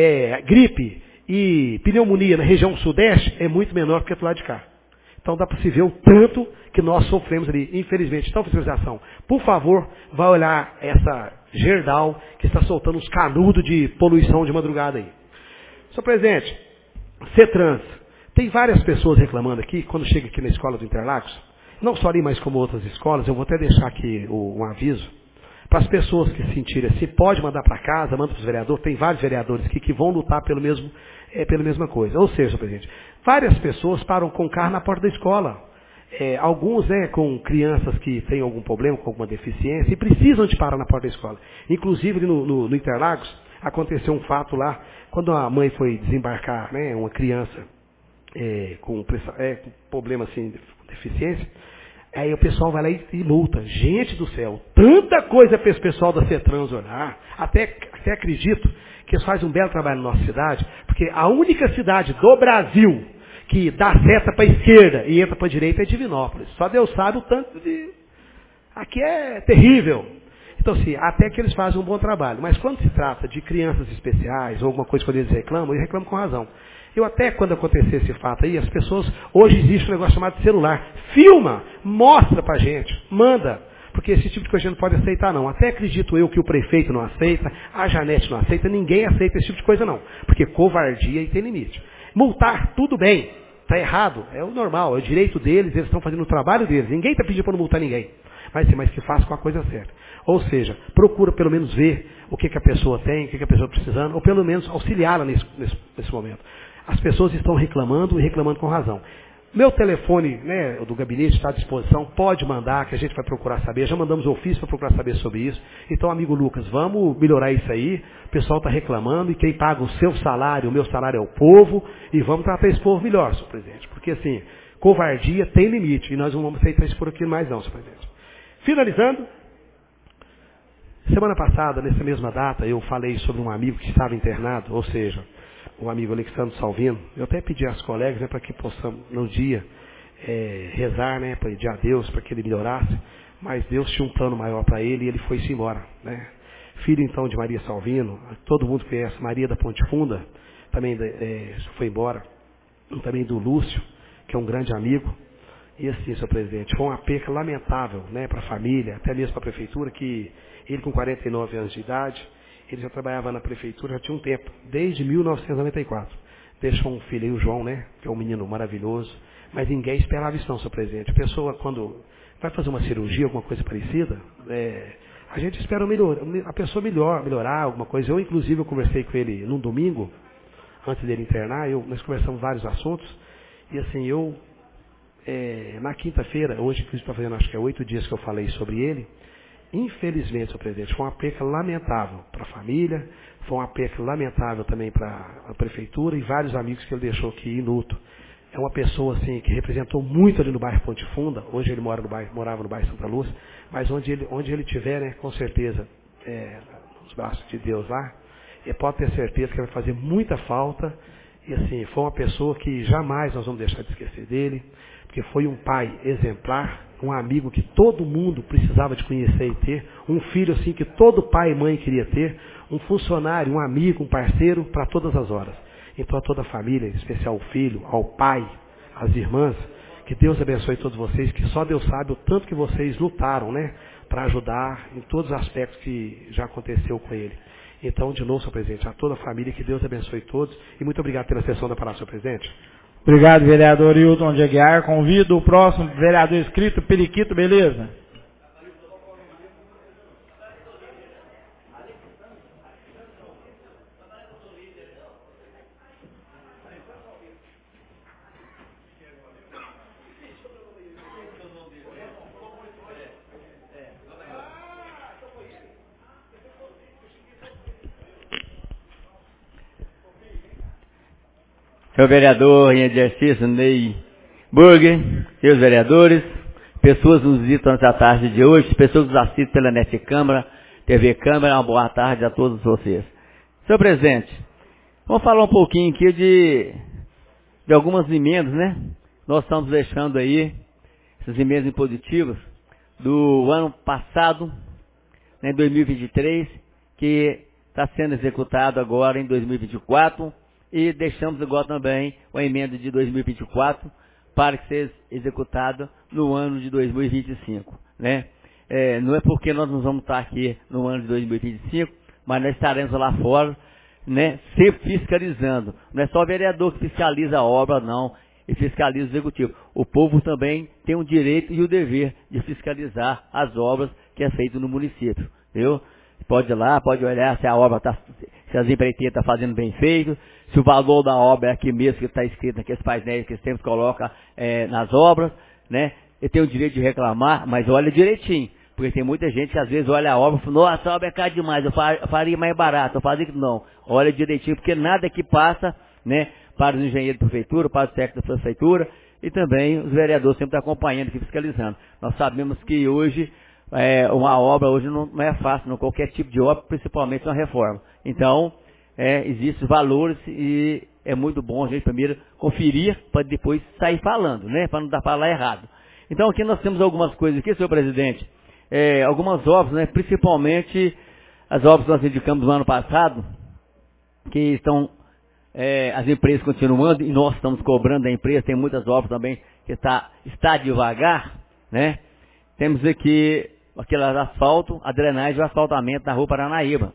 gripe e pneumonia na região sudeste é muito menor que do lado de cá. Então dá para se ver o tanto que nós sofremos ali, infelizmente. Então, fiscalização, por favor, vai olhar essa Gerdau que está soltando uns canudos de poluição de madrugada aí. Senhor presidente, CETRANS, tem várias pessoas reclamando aqui, quando chega aqui na escola do Interlagos, não só ali, mas como outras escolas, eu vou até deixar aqui um aviso, para as pessoas que se sentirem assim, pode mandar para casa, manda para os vereadores, tem vários vereadores aqui que vão lutar pela mesma coisa. Ou seja, senhor presidente, várias pessoas param com o carro na porta da escola. Alguns com crianças que têm algum problema, com alguma deficiência, e precisam de parar na porta da escola. Inclusive, no Interlagos, aconteceu um fato lá, quando a mãe foi desembarcar, né, uma criança com problema assim, de deficiência, aí o pessoal vai lá e multa. Gente do céu, tanta coisa para esse pessoal da CETRANS olhar. Até acredito que eles fazem um belo trabalho na nossa cidade, porque a única cidade do Brasil que dá seta para a esquerda e entra para a direita é Divinópolis. Só Deus sabe o tanto de... Aqui é terrível. Então, assim, até que eles fazem um bom trabalho. Mas quando se trata de crianças especiais ou alguma coisa que eles reclamam com razão. Eu até, quando acontecer esse fato aí, as pessoas... Hoje existe um negócio chamado celular. Filma, mostra pra gente, manda. Porque esse tipo de coisa a gente não pode aceitar, não. Até acredito eu que o prefeito não aceita, a Janete não aceita, ninguém aceita esse tipo de coisa, não. Porque covardia e tem limite. Multar, tudo bem. Está errado, é o normal, é o direito deles, eles estão fazendo o trabalho deles. Ninguém está pedindo para não multar ninguém. Mas que faça com a coisa certa. Ou seja, procura pelo menos ver o que a pessoa tem, o que a pessoa está precisando, ou pelo menos auxiliá-la nesse momento. As pessoas estão reclamando e reclamando com razão. Meu telefone, né, do gabinete está à disposição, pode mandar, que a gente vai procurar saber. Já mandamos ofício para procurar saber sobre isso. Então, amigo Lucas, vamos melhorar isso aí. O pessoal está reclamando e quem paga o seu salário, o meu salário é o povo. E vamos tratar esse povo melhor, senhor presidente. Porque, assim, covardia tem limite e nós não vamos aceitar isso por aqui mais não, senhor presidente. Finalizando, Semana passada, nessa mesma data, eu falei sobre um amigo que estava internado, ou seja, o amigo Alexandre Salvino. Eu até pedi às colegas, né, para que possamos, no dia, rezar, né, para pedir a Deus para que ele melhorasse, mas Deus tinha um plano maior para ele e ele foi-se embora, né. Filho, então, de Maria Salvino, todo mundo conhece Maria da Ponte Funda, também foi embora, e também do Lúcio, que é um grande amigo. E assim, senhor presidente, foi uma perca lamentável, né, para a família, até mesmo para a prefeitura, que ele com 49 anos de idade, ele já trabalhava na prefeitura já tinha um tempo, desde 1994. Deixou um filho aí, o João, né, que é um menino maravilhoso, mas ninguém esperava isso não, senhor presidente. A pessoa, quando vai fazer uma cirurgia, alguma coisa parecida, a gente espera a pessoa melhorar alguma coisa. Eu, inclusive, eu conversei com ele num domingo, antes dele internar, nós conversamos vários assuntos, e assim, na quinta-feira, hoje, inclusive, está fazendo, acho que 8 dias que eu falei sobre ele. Infelizmente, senhor presidente, foi uma perca lamentável para a família, foi uma perca lamentável também para a prefeitura e vários amigos que ele deixou aqui em luto. É uma pessoa assim que representou muito ali no bairro Ponte Funda. Hoje ele morava no bairro Santa Luz, mas onde ele estiver, né, com certeza, nos braços de Deus lá, pode ter certeza que vai fazer muita falta. E assim, foi uma pessoa que jamais nós vamos deixar de esquecer dele, porque foi um pai exemplar, um amigo que todo mundo precisava de conhecer e ter, um filho assim que todo pai e mãe queria ter, um funcionário, um amigo, um parceiro para todas as horas. Então a toda a família, em especial o filho, ao pai, às irmãs, que Deus abençoe todos vocês, que só Deus sabe o tanto que vocês lutaram, né, para ajudar em todos os aspectos que já aconteceu com ele. Então, de novo, senhor presidente, a toda a família, que Deus abençoe todos, e muito obrigado pela sessão da palavra, senhor presidente. Obrigado, vereador Hilton de Aguiar. Convido o próximo vereador inscrito, Periquito, beleza? Seu vereador em exercício, Ney Burger, seus vereadores, pessoas que nos visitam nessa tarde de hoje, pessoas que nos assistem pela NET Câmara, TV Câmara, uma boa tarde a todos vocês. Senhor presidente, vamos falar um pouquinho aqui de algumas emendas, né? Nós estamos deixando aí essas emendas impositivas do ano passado, né, 2023, que está sendo executado agora em 2024, e deixamos agora também a emenda de 2024 para que seja executada no ano de 2025, né? Não é porque nós não vamos estar aqui no ano de 2025, mas nós estaremos lá fora, né, sempre fiscalizando. Não é só o vereador que fiscaliza a obra, não, e fiscaliza o executivo. O povo também tem o direito e o dever de fiscalizar as obras que é feito no município, viu? Pode ir lá, pode olhar se a obra se as empreiteiras estão fazendo bem feito, se o valor da obra é aqui mesmo que está escrito naqueles painéis que sempre coloca nas obras, né? Ele tem o direito de reclamar, mas olha direitinho, porque tem muita gente que às vezes olha a obra e fala, nossa, a obra é cara demais, eu faria mais barato, eu fazia que não. Olha direitinho, porque nada que passa, né, para os engenheiros da prefeitura, para os técnicos da prefeitura, e também os vereadores sempre estão acompanhando aqui, fiscalizando. Nós sabemos que hoje, uma obra hoje não é fácil, não, qualquer tipo de obra, principalmente uma reforma. Então, existem valores e é muito bom a gente primeiro conferir para depois sair falando, né? Para não dar falar errado. Então aqui nós temos algumas coisas aqui, senhor presidente, algumas obras, né? Principalmente as obras que nós indicamos no ano passado, que estão, as empresas continuando e nós estamos cobrando da empresa, tem muitas obras também que está devagar, né? Temos aqui aquele asfalto, a drenagem e o asfaltamento na rua Paranaíba,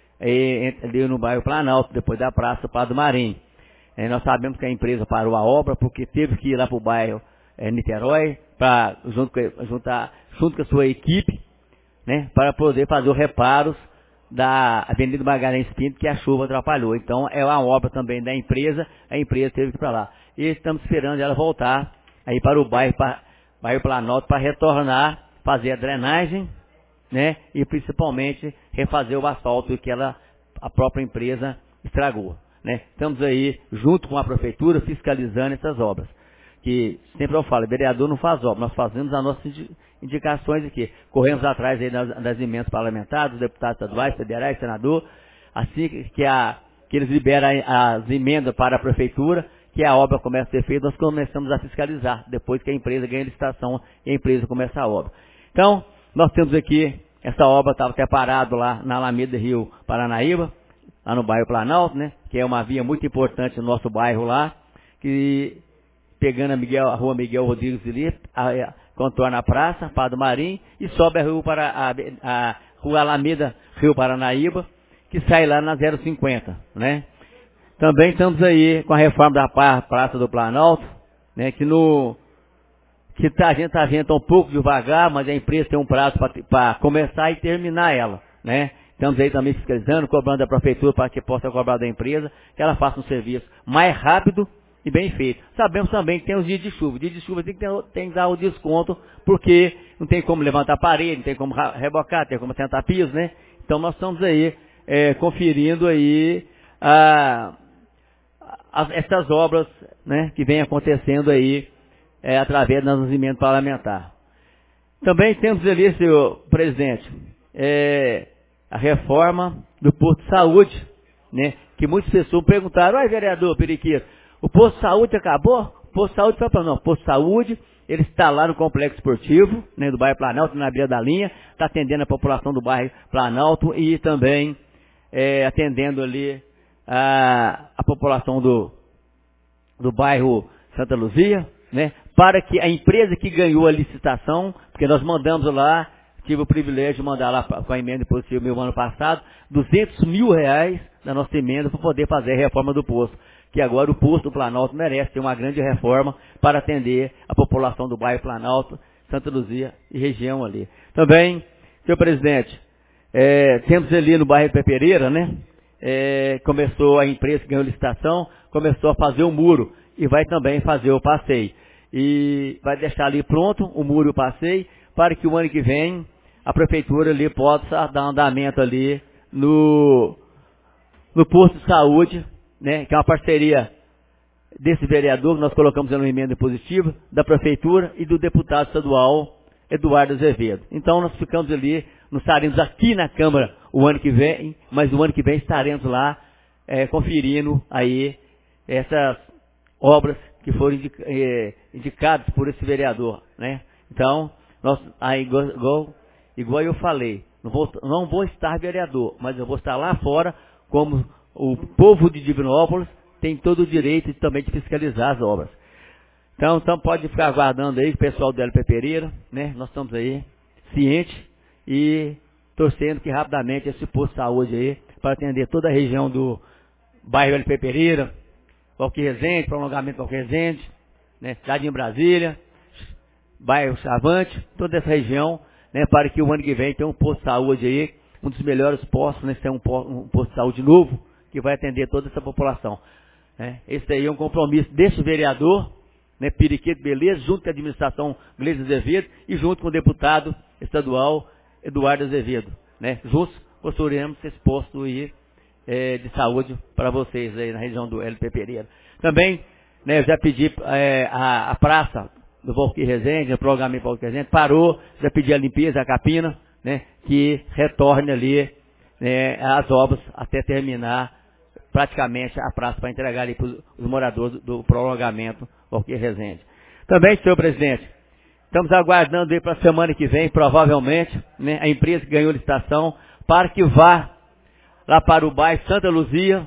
ali no bairro Planalto, depois da Praça Padre Marinho. Nós sabemos que a empresa parou a obra porque teve que ir lá para o bairro Niterói, junto com a sua equipe, né, para poder fazer os reparos da Avenida Magalhães Pinto, que a chuva atrapalhou. Então é uma obra também da empresa, a empresa teve que ir para lá. E estamos esperando ela voltar aí para o bairro Planalto para retornar, fazer a drenagem, né, e principalmente refazer o asfalto que a própria empresa estragou, né. Estamos aí junto com a prefeitura fiscalizando essas obras. que sempre eu falo, vereador não faz obra, nós fazemos as nossas indicações aqui. Corremos atrás aí das emendas parlamentares, dos deputados estaduais, federais, senador, assim que eles liberam as emendas para a prefeitura, que a obra começa a ser feita, nós começamos a fiscalizar, depois que a empresa ganha licitação e a empresa começa a obra. Então, nós temos aqui, essa obra estava até parado lá na Alameda Rio Paranaíba, lá no bairro Planalto, né, que é uma via muito importante no nosso bairro lá, que pegando a rua Miguel Rodrigues ali, contorna a praça, Padre Marim, e sobe a rua Alameda Rio Paranaíba, que sai lá na 050, né. Também estamos aí com a reforma da Praça do Planalto, né, que a gente está vendo um pouco devagar, mas a empresa tem um prazo para começar e terminar ela, né. Estamos aí também fiscalizando, cobrando da prefeitura para que possa cobrar da empresa, que ela faça um serviço mais rápido e bem feito. Sabemos também que tem os dias de chuva. Dia de chuva tem que dar o desconto, porque não tem como levantar a parede, não tem como rebocar, tem como sentar piso, né. Então nós estamos aí conferindo aí essas obras, né, que vem acontecendo aí através das emendas parlamentares. Também temos ali, senhor presidente, a reforma do posto de saúde, né, que muitas pessoas perguntaram, vereador Periquito, o posto de saúde acabou? O posto de saúde foi para não, o posto de saúde, ele está lá no complexo esportivo, né, do bairro Planalto, na beira da linha, está atendendo a população do bairro Planalto e também atendendo ali a população do bairro Santa Luzia, né, para que a empresa que ganhou a licitação, porque nós mandamos lá, tive o privilégio de mandar lá com a emenda impositiva meu ano passado, R$200 mil da nossa emenda para poder fazer a reforma do posto, que agora o posto do Planalto merece ter uma grande reforma para atender a população do bairro Planalto, Santa Luzia e região ali. Também, senhor presidente, temos ali no bairro Pepereira, né, começou a empresa que ganhou licitação, começou a fazer o muro e vai também fazer o passeio. E vai deixar ali pronto o muro e o passeio para que o ano que vem a prefeitura ali possa dar andamento ali no posto de saúde, né, que é uma parceria desse vereador que nós colocamos em uma emenda positiva, da prefeitura e do deputado estadual Eduardo Azevedo. Então nós ficamos ali, nós estaremos aqui na Câmara o ano que vem, mas o ano que vem estaremos lá conferindo aí essas obras que foram indicadas por esse vereador, né? Então, igual eu falei, não vou estar vereador, mas eu vou estar lá fora, como o povo de Divinópolis tem todo o direito também de fiscalizar as obras. Então pode ficar aguardando aí o pessoal do LP Pereira, né? Nós estamos aí cientes e torcendo que rapidamente esse posto de saúde aí, para atender toda a região do bairro LP Pereira, Valquir Resende, prolongamento Valquir Resende, né? Cidade em Brasília, bairro Chavante, toda essa região, né? Para que o ano que vem tenha um posto de saúde aí, um dos melhores postos, né? Ser um posto de saúde novo, que vai atender toda essa população, né? Esse aí é um compromisso desse vereador, né, Periquito Beleza, junto com a administração Gleisi Azevedo e junto com o deputado estadual Eduardo Azevedo, né? Juntos construiremos esse posto aí, de saúde para vocês aí na região do LP Pereira. Também, né, eu já pedi a praça do Valquir Resende, o prolongamento do Valquir Resende, parou, já pedi a limpeza, a capina, né, que retorne ali, né, as obras até terminar praticamente a praça para entregar ali para os moradores do prolongamento Valquir Resende. Também, senhor presidente, estamos aguardando aí para a semana que vem, provavelmente, né, a empresa que ganhou licitação para que vá lá para o bairro Santa Luzia,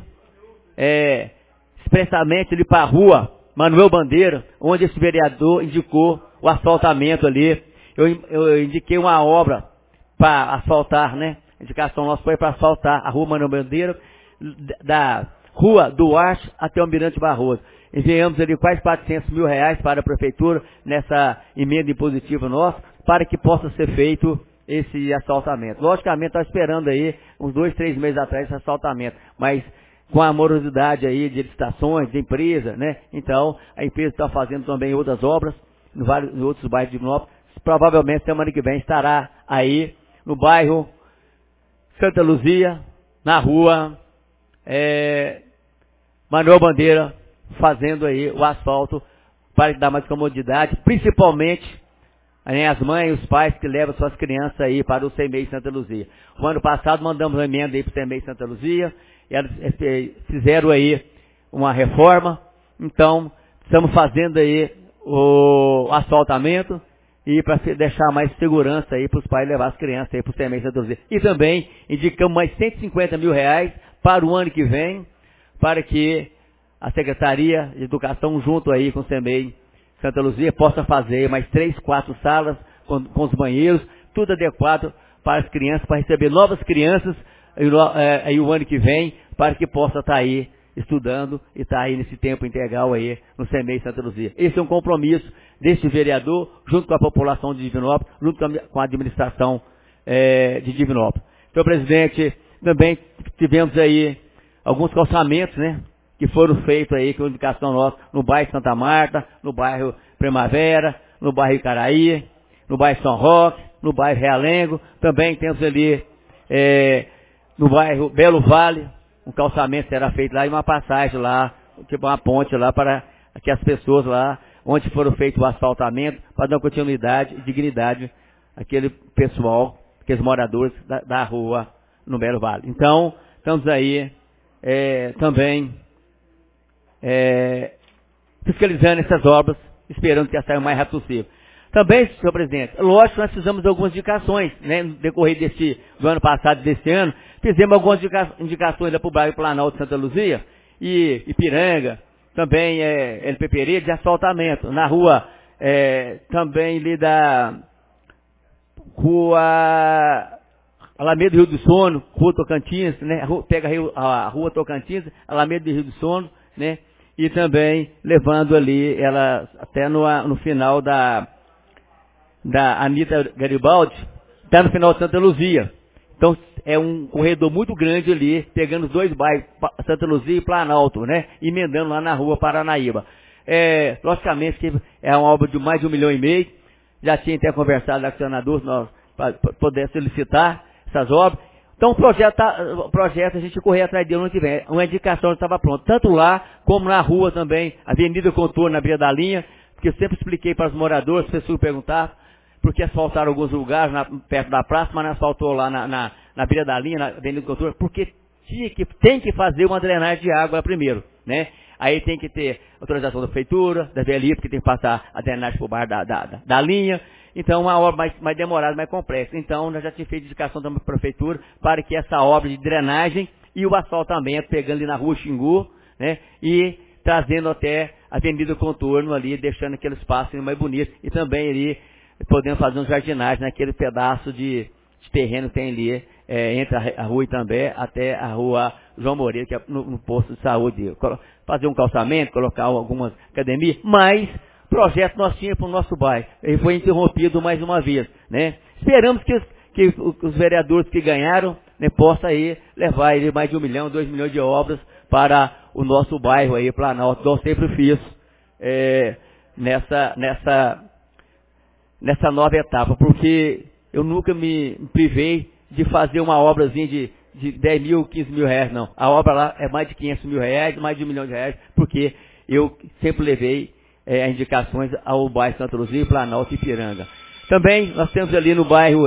expressamente ali para a rua Manuel Bandeira, onde esse vereador indicou o asfaltamento ali. Eu indiquei uma obra para asfaltar, né? A indicação nossa foi para asfaltar a rua Manuel Bandeira, da rua Duarte até o Almirante Barroso. Enviamos ali quase R$400 mil para a prefeitura nessa emenda impositiva nossa, para que possa ser feito esse asfaltamento. Logicamente, está esperando aí uns 2, 3 meses atrás esse asfaltamento, mas com a morosidade aí de licitações, de empresa, né? Então, a empresa está fazendo também outras obras em outros bairros de Divinópolis. Provavelmente, semana que vem, estará aí no bairro Santa Luzia, na rua Manuel Bandeira, fazendo aí o asfalto para dar mais comodidade, principalmente as mães e os pais que levam suas crianças aí para o CEMEI Santa Luzia. O ano passado mandamos uma emenda aí para o CEMEI Santa Luzia, e eles fizeram aí uma reforma, então estamos fazendo aí o asfaltamento e para deixar mais segurança aí para os pais levar as crianças aí para o CEMEI Santa Luzia. E também indicamos mais R$150 mil para o ano que vem, para que a Secretaria de Educação, junto aí com o CEMEI Santa Luzia, possa fazer mais 3, 4 salas com os banheiros, tudo adequado para as crianças, para receber novas crianças aí o ano que vem, para que possa estar aí estudando e estar aí nesse tempo integral aí no CEMEI Santa Luzia. Esse é um compromisso deste vereador, junto com a população de Divinópolis, junto com a administração de Divinópolis. Senhor presidente, também tivemos aí alguns calçamentos, né, que foram feitos aí com indicação nossa no bairro Santa Marta, no bairro Primavera, no bairro Icaraí, no bairro São Roque, no bairro Realengo. Também temos ali no bairro Belo Vale, um calçamento será feito lá e uma passagem lá, tipo uma ponte lá para que as pessoas lá, onde foram feitos o asfaltamento, para dar continuidade e dignidade àquele pessoal, aqueles moradores da rua no Belo Vale. Então, estamos aí também fiscalizando essas obras, esperando que elas saiam o mais rápido possível. Também, senhor presidente, lógico que nós fizemos algumas indicações, né, no decorrer do ano passado e desse ano, fizemos algumas indicações para o bairro Planalto de Santa Luzia e Ipiranga, também LP Pereira, de asfaltamento, na rua também ali da rua Alameda do Rio do Sono, Rua Tocantins, né, pega a Rua Tocantins, Alameda do Rio do Sono, né, e também levando ali ela até no final da Anita Garibaldi, está no final de Santa Luzia. Então é um corredor muito grande ali, pegando os dois bairros, Santa Luzia e Planalto, né, emendando lá na rua Paranaíba. Logicamente que é uma obra de mais de 1,5 milhão, já tinha até conversado lá com o senador para poder solicitar essas obras. Então o projeto a gente correr atrás dele no ano que vem. Uma indicação estava pronta, tanto lá como na rua também, Avenida Contorno, na beira da linha, porque eu sempre expliquei para os moradores, as pessoas perguntavam, porque asfaltaram alguns lugares perto da praça, mas não asfaltou lá na beira da linha, na Avenida Contorno, porque tem que fazer uma drenagem de água primeiro, né? Aí tem que ter autorização da prefeitura, da VLI, porque tem que passar a drenagem por baixo da linha. Então, uma obra mais demorada, mais complexa. Então, nós já tínhamos feito indicação da prefeitura para que essa obra de drenagem e o asfaltamento, pegando ali na rua Xingu, né, e trazendo até a Avenida Contorno ali, deixando aquele espaço mais bonito. E também ali, podendo fazer um jardinagem naquele pedaço de terreno que tem ali, entre a rua Itambé até a rua João Moreira, que é no posto de saúde. Fazer um calçamento, colocar algumas academias, mas projeto nós tínhamos para o nosso bairro. Ele foi interrompido mais uma vez, né? Esperamos que os vereadores que ganharam, né, possam aí levar aí mais de 1 milhão, 2 milhões de obras para o nosso bairro aí, Planalto. Eu sempre fiz nessa nova etapa, porque eu nunca me privei de fazer uma obrazinha de 10 mil, 15 mil reais, não. A obra lá é mais de 500 mil reais, mais de 1 milhão de reais, porque eu sempre levei indicações ao bairro Santa Luzia, Planalto e Ipiranga. Também nós temos ali no bairro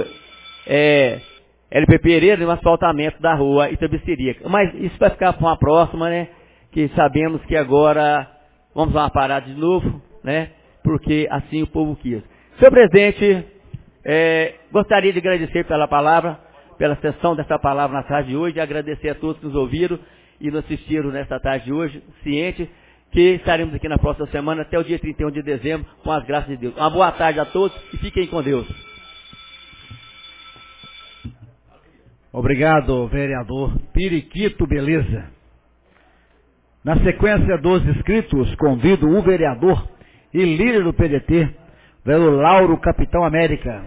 LP Pereira um asfaltamento da rua Itabicirica. Mas isso vai ficar para uma próxima, né? Que sabemos que agora vamos dar uma parada de novo, né? Porque assim o povo quis. Senhor presidente, gostaria de agradecer pela palavra, pela sessão dessa palavra na tarde de hoje, e agradecer a todos que nos ouviram e nos assistiram nesta tarde de hoje, ciente que estaremos aqui na próxima semana, até o dia 31 de dezembro, com as graças de Deus. Uma boa tarde a todos e fiquem com Deus. Obrigado, vereador Periquito Beleza. Na sequência dos inscritos, convido o vereador e líder do PDT, vereador Lauro Capitão América.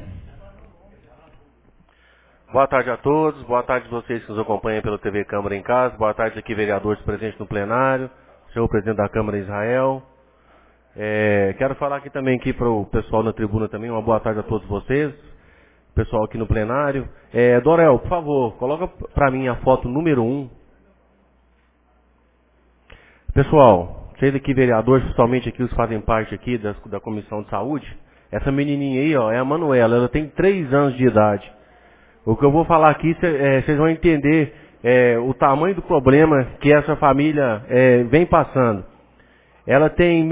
Boa tarde a todos, boa tarde a vocês que nos acompanham pela TV Câmara em casa, boa tarde aqui vereadores presentes no plenário, senhor presidente da Câmara Israel. Quero falar aqui também para o pessoal na tribuna também, uma boa tarde a todos vocês, pessoal aqui no plenário. Dorel, por favor, coloca para mim a foto número 1. Pessoal, vocês aqui, vereadores, principalmente aqui os que fazem parte aqui da Comissão de Saúde, essa menininha aí, ó, é a Manuela, ela tem 3 anos de idade. O que eu vou falar aqui, vocês vão entender o tamanho do problema que essa família vem passando. Ela tem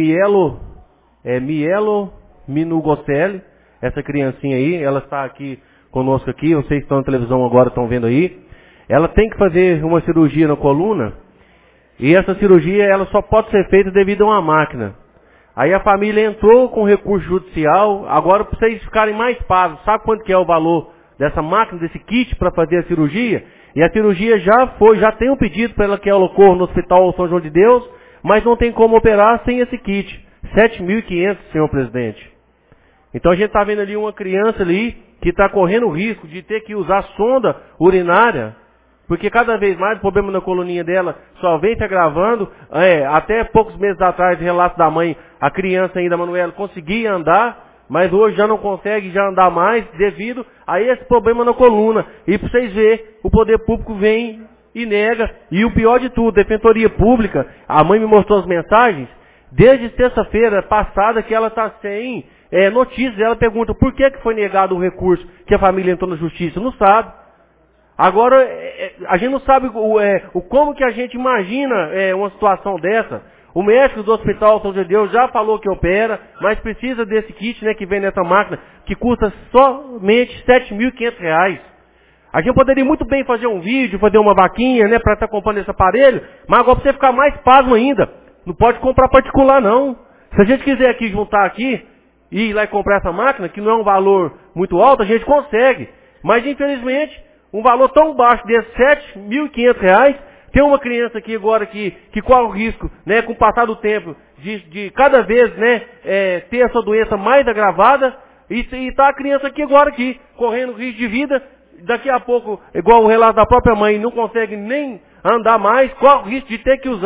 mielomeningocele, essa criancinha aí, ela está aqui conosco aqui, vocês que estão na televisão agora estão vendo aí. Ela tem que fazer uma cirurgia na coluna, e essa cirurgia ela só pode ser feita devido a uma máquina. Aí a família entrou com recurso judicial, agora para vocês ficarem mais pasmos, sabe quanto que é o valor dessa máquina, desse kit para fazer a cirurgia? E a cirurgia já tem um pedido para ela que ela ocorra no Hospital São João de Deus, mas não tem como operar sem esse kit. 7.500, senhor presidente. Então a gente está vendo ali uma criança ali que está correndo o risco de ter que usar sonda urinária, porque cada vez mais o problema na coluninha dela só vem se agravando. Até poucos meses atrás, relato da mãe, a criança ainda, a Manuela, conseguia andar, mas hoje já não consegue já andar mais devido a esse problema na coluna. E para vocês verem, o poder público vem e nega. E o pior de tudo, Defensoria Pública, a mãe me mostrou as mensagens, desde terça-feira passada que ela está sem notícias. Ela pergunta por que foi negado o recurso que a família entrou na justiça. Não sabe. Agora, a gente não sabe como que a gente imagina uma situação dessa. O médico do Hospital São João de Deus já falou que opera, mas precisa desse kit, né, que vem nessa máquina, que custa somente R$7.500. A gente poderia muito bem fazer um vídeo, fazer uma vaquinha, né, para estar comprando esse aparelho, mas agora para você ficar mais pasmo ainda, não pode comprar particular não. Se a gente quiser aqui juntar aqui e ir lá e comprar essa máquina, que não é um valor muito alto, a gente consegue. Mas infelizmente, um valor tão baixo desse R$7.500, tem uma criança aqui agora que corre o risco, né, com o passar do tempo, de cada vez, né, ter essa doença mais agravada, e está a criança aqui agora aqui, correndo risco de vida, daqui a pouco, igual o relato da própria mãe, não consegue nem andar mais, corre o risco de ter que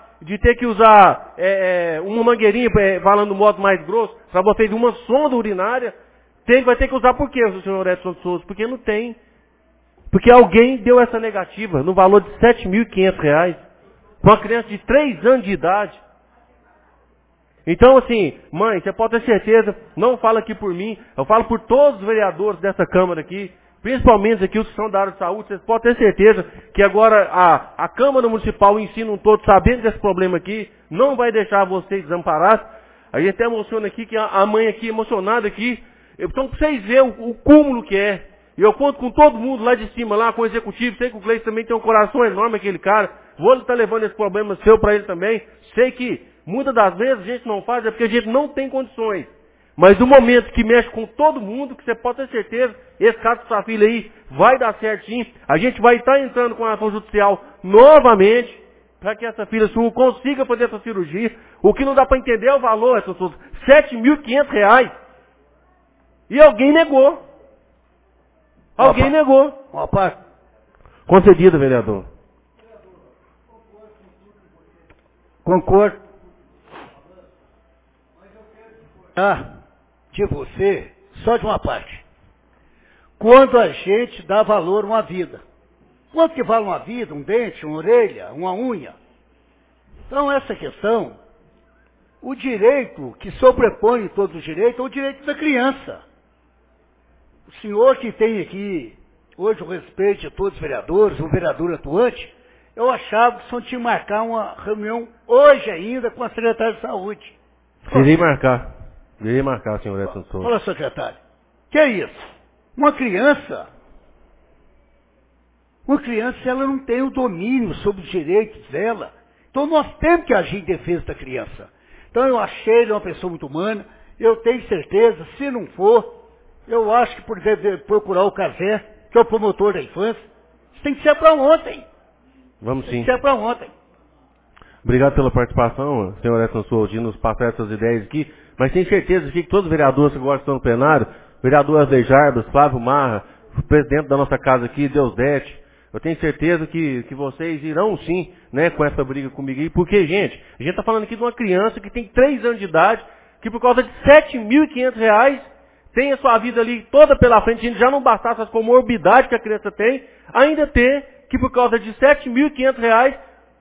usar uma mangueirinha, falando do modo mais grosso, para vocês, uma sonda urinária. Vai ter que usar por quê, senhor Edson Souza? Porque não tem. Porque alguém deu essa negativa no valor de R$7.500 para uma criança de 3 anos de idade. Então, assim, mãe, você pode ter certeza, não fala aqui por mim, eu falo por todos os vereadores dessa Câmara aqui, principalmente aqui os que são da área de saúde, vocês podem ter certeza que agora a Câmara Municipal em si, um todo, sabendo desse problema aqui, não vai deixar vocês desamparados. A gente até emociona aqui, que a mãe aqui, emocionada aqui. Então, para vocês verem o cúmulo que é. E eu conto com todo mundo lá de cima, lá com o executivo. Sei que o Gleice também tem um coração enorme, aquele cara. Vou estar levando esse problema seu para ele também. Sei que muitas das vezes a gente não faz, é porque a gente não tem condições. Mas no momento que mexe com todo mundo, que você pode ter certeza, esse caso da sua filha aí vai dar certinho. A gente vai estar entrando com a ação judicial novamente, para que essa filha sua consiga fazer essa cirurgia. O que não dá para entender é o valor, R$7.500. E alguém negou. Alguém negou. Uma parte. Concedido, vereador. Concordo. De você, só de uma parte. Quando a gente dá valor a uma vida. Quanto que vale uma vida? Um dente, uma orelha, uma unha? Então essa questão, o direito que sobrepõe todos os direitos é o direito da criança. O senhor que tem aqui, hoje o respeito de todos os vereadores, o vereador atuante, eu achava que só tinha que marcar uma reunião hoje ainda com a secretária de saúde. Irei marcar, senhor Edson Souza. Olha, secretário, que é isso? Uma criança, ela não tem o domínio sobre os direitos dela. Então nós temos que agir em defesa da criança. Então eu achei ele uma pessoa muito humana, eu tenho certeza, se não for, eu acho que deve procurar o Cazé, que é o promotor da infância. Isso tem que ser para ontem. Vamos sim. Tem que ser para ontem. Obrigado pela participação, senhor Edson Souza, de nos passar essas ideias aqui. Mas tenho certeza que todos os vereadores que agora estão no plenário, vereador Asley Jarbas, Flávio Marra, o presidente da nossa casa aqui, Deusdete, eu tenho certeza que vocês irão sim, né, com essa briga comigo aí. Porque, gente, a gente está falando aqui de uma criança que tem 3 anos de idade, que por causa de R$7.500, tem a sua vida ali toda pela frente, a gente já não bastasse as comorbidades que a criança tem, ainda ter que por causa de R$7.500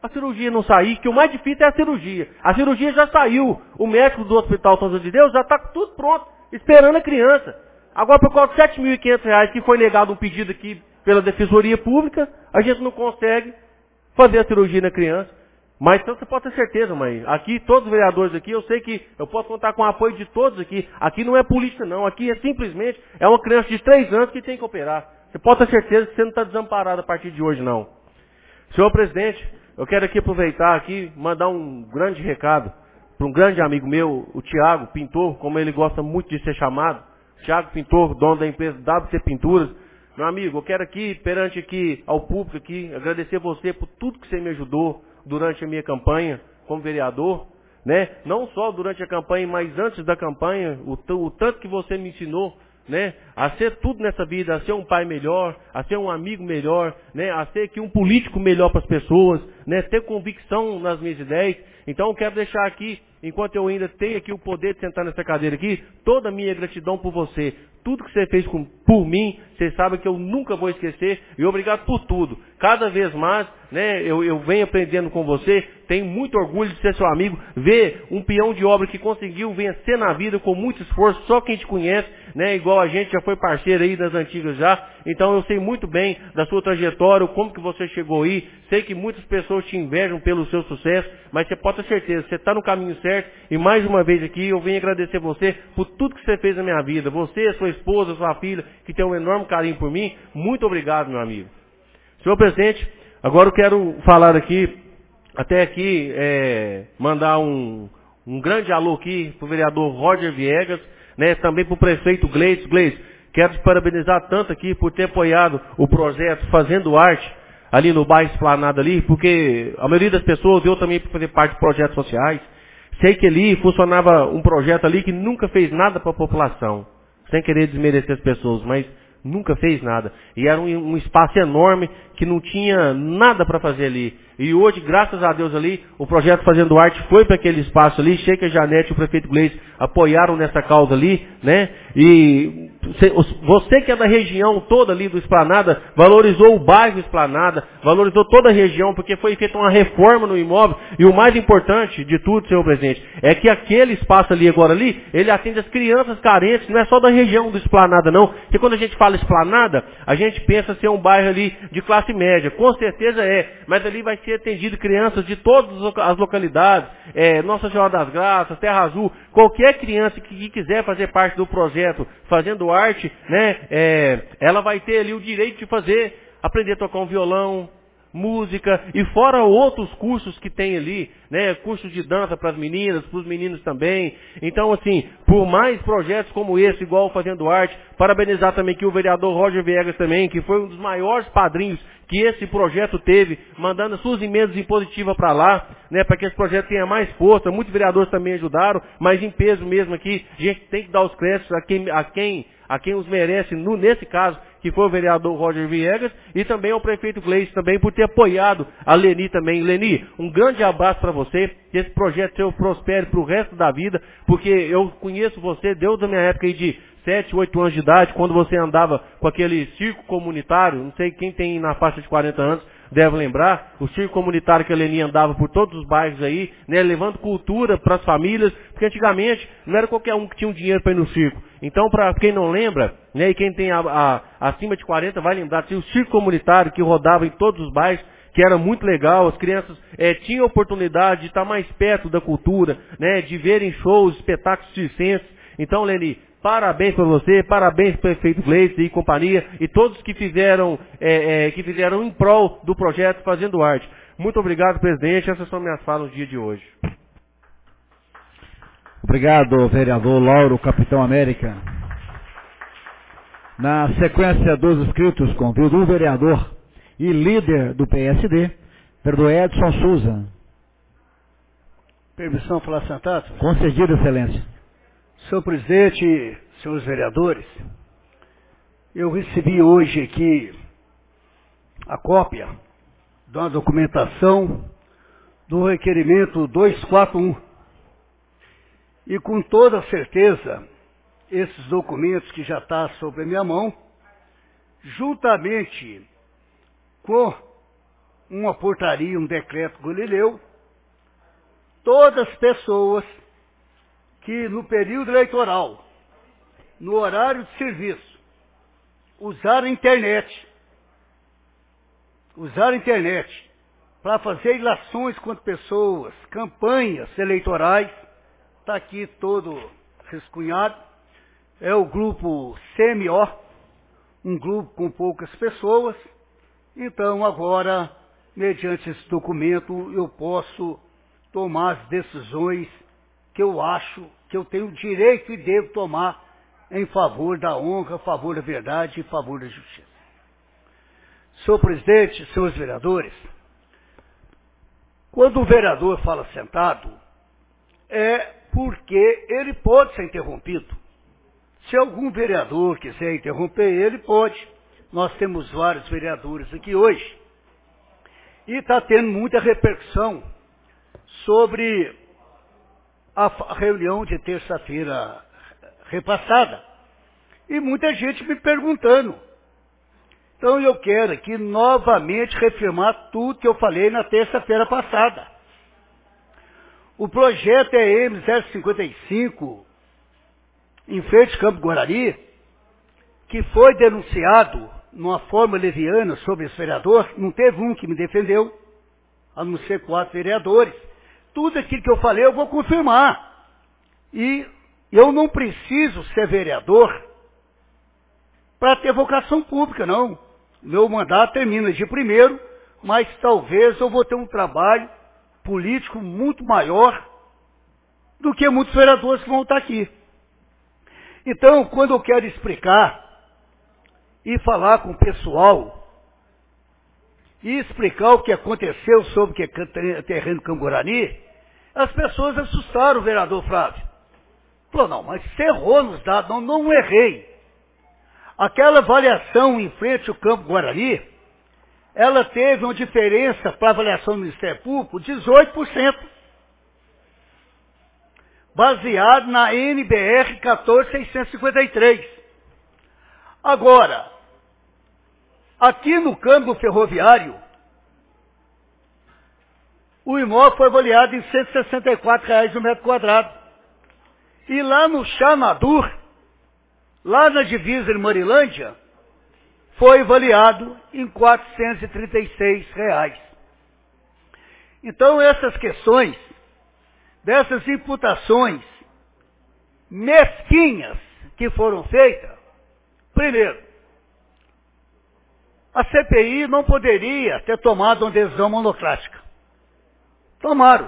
a cirurgia não sair, que o mais difícil é a cirurgia. A cirurgia já saiu. O médico do Hospital São José de Deus já está tudo pronto, esperando a criança. Agora, por causa de R$ 7.500 que foi negado um pedido aqui pela Defensoria Pública, a gente não consegue fazer a cirurgia na criança. Mas então você pode ter certeza, mãe. Aqui, todos os vereadores aqui, eu sei que eu posso contar com o apoio de todos aqui. Aqui não é política, não. Aqui é simplesmente uma criança de 3 anos que tem que operar. Você pode ter certeza que você não está desamparado a partir de hoje, não. Senhor presidente, eu quero aqui aproveitar aqui, mandar um grande recado para um grande amigo meu, o Tiago Pintor, como ele gosta muito de ser chamado. Tiago Pintor, dono da empresa WC Pinturas. Meu amigo, eu quero aqui, perante aqui ao público aqui, agradecer você por tudo que você me ajudou durante a minha campanha como vereador, né? Não só durante a campanha, mas antes da campanha, o tanto que você me ensinou, né? A ser tudo nessa vida, a ser um pai melhor, a ser um amigo melhor, né? A ser aqui um político melhor para as pessoas, né? Ter convicção nas minhas ideias. Então eu quero deixar aqui, enquanto eu ainda tenho aqui o poder de sentar nessa cadeira aqui, toda a minha gratidão por você. Tudo que você fez por mim, você sabe que eu nunca vou esquecer. E obrigado por tudo. Cada vez mais, né, eu venho aprendendo com você. Tenho muito orgulho de ser seu amigo. Ver um peão de obra que conseguiu vencer na vida com muito esforço. Só quem te conhece, né, igual a gente já foi parceiro aí das antigas já. Então eu sei muito bem da sua trajetória, como que você chegou aí. Sei que muitas pessoas te invejam pelo seu sucesso. Mas você pode ter certeza, você está no caminho certo. E mais uma vez aqui, eu venho agradecer você por tudo que você fez na minha vida. Você, sua esposa, sua filha, que tem um enorme carinho por mim. Muito obrigado, meu amigo. Senhor presidente, agora eu quero falar aqui, até aqui, mandar um grande alô aqui para o vereador Roger Viegas, né, também para o prefeito Gleice. Gleice, quero te parabenizar tanto aqui por ter apoiado o projeto Fazendo Arte, ali no bairro Esplanada ali, porque a maioria das pessoas, eu também para fazer parte de projetos sociais, sei que ali funcionava um projeto ali que nunca fez nada para a população, sem querer desmerecer as pessoas, mas nunca fez nada. E era um espaço enorme que não tinha nada para fazer ali. E hoje, graças a Deus ali, o projeto Fazendo Arte foi para aquele espaço ali. Sheik Janete e o prefeito Gleice apoiaram nessa causa ali, né? E você que é da região toda ali do Esplanada, valorizou o bairro Esplanada, valorizou toda a região, porque foi feita uma reforma no imóvel. E o mais importante de tudo, senhor presidente, é que aquele espaço ali agora ali, ele atende as crianças carentes, não é só da região do Esplanada não. Porque quando a gente fala Esplanada, a gente pensa ser um bairro ali de classe média. Com certeza é, mas ali vai ser atendido crianças de todas as localidades, Nossa Senhora das Graças, Terra Azul, qualquer criança que quiser fazer parte do projeto Fazendo Arte, né, ela vai ter ali o direito de aprender a tocar um violão, música, e fora outros cursos que tem ali, né, cursos de dança para as meninas, para os meninos também. Então, assim, por mais projetos como esse, igual Fazendo Arte, parabenizar também aqui o vereador Roger Viegas também, que foi um dos maiores padrinhos que esse projeto teve, mandando suas emendas impositivas para lá, né, para que esse projeto tenha mais força. Muitos vereadores também ajudaram, mas em peso mesmo aqui, a gente tem que dar os créditos a quem os merece, nesse caso, que foi o vereador Roger Viegas, e também ao prefeito Gleice também, por ter apoiado a Leni também. Leni, um grande abraço para você, que esse projeto seu prospere para o resto da vida, porque eu conheço você, desde a minha época aí de 7, 8 anos de idade, quando você andava com aquele circo comunitário, não sei quem tem na faixa de 40 anos, deve lembrar, o circo comunitário que a Leni andava por todos os bairros aí, né, levando cultura para as famílias, porque antigamente não era qualquer um que tinha um dinheiro para ir no circo. Então, para quem não lembra, né, e quem tem acima de 40 vai lembrar, tinha o circo comunitário que rodava em todos os bairros, que era muito legal, as crianças tinham oportunidade de estar mais perto da cultura, né, de verem shows, espetáculos circenses. Então, Leni, parabéns para você, parabéns para o prefeito Gleice e companhia, e todos que fizeram em prol do projeto Fazendo Arte. Muito obrigado, presidente. Essas são minhas falas no dia de hoje. Obrigado, vereador Lauro, Capitão América. Na sequência dos inscritos, convido o vereador e líder do PSD, vereador Edson Souza. Permissão para falar sentado? Concedido, excelência. Senhor presidente, senhores vereadores, eu recebi hoje aqui a cópia da documentação do requerimento 241. E com toda certeza, esses documentos que já estão sobre a minha mão, juntamente com uma portaria, um decreto Galileu, todas as pessoas que no período eleitoral, no horário de serviço, usaram a internet para fazer ilações contra pessoas, campanhas eleitorais, está aqui todo rascunhado, é o grupo CMO, um grupo com poucas pessoas. Então agora, mediante esse documento, eu posso tomar as decisões que eu acho que eu tenho direito e devo tomar em favor da honra, a favor da verdade e em favor da justiça. Senhor presidente, senhores vereadores, quando o vereador fala sentado, é porque ele pode ser interrompido. Se algum vereador quiser interromper ele, pode. Nós temos vários vereadores aqui hoje. E está tendo muita repercussão sobre a reunião de terça-feira repassada. E muita gente me perguntando. Então eu quero aqui novamente reafirmar tudo que eu falei na terça-feira passada. O projeto é M055, em frente ao Campo Guarani, que foi denunciado numa forma leviana sobre esse vereador, não teve um que me defendeu, a não ser 4 vereadores. Tudo aquilo que eu falei eu vou confirmar. E eu não preciso ser vereador para ter vocação pública, não. Meu mandato termina de 1º, mas talvez eu vou ter um trabalho político muito maior do que muitos vereadores que vão estar aqui. Então, quando eu quero explicar e falar com o pessoal e explicar o que aconteceu sobre o terreno Camburani, as pessoas assustaram o vereador Flávio. Falou, não, mas você errou nos dados. Não, não errei. Aquela avaliação em frente ao Campo Guarani, ela teve uma diferença para a avaliação do Ministério Público, 18%. Baseado na NBR 14653. Agora, aqui no campo ferroviário, o imóvel foi avaliado em R$ 164 no metro quadrado. E lá no Xanadur, lá na divisa de Marilândia, foi avaliado em R$ 436. Então essas questões, dessas imputações mesquinhas que foram feitas, primeiro, a CPI não poderia ter tomado uma decisão monocrática. Tomaram.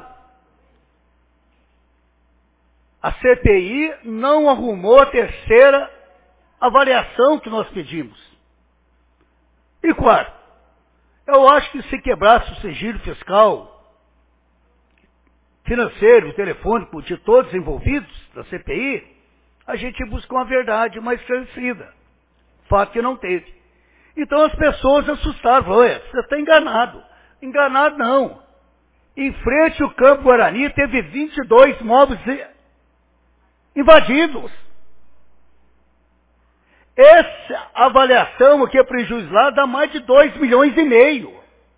A CPI não arrumou a terceira avaliação que nós pedimos. E quarto, eu acho que se quebrasse o sigilo fiscal, financeiro, telefônico de todos os envolvidos da CPI, a gente busca uma verdade mais esclarecida. Fato que não teve. Então as pessoas assustaram, falaram, você está enganado. Enganado não. Em frente ao Campo Guarani teve 22 móveis invadidos. Essa avaliação aqui, prejuízo lá, dá mais de 2,5 milhões.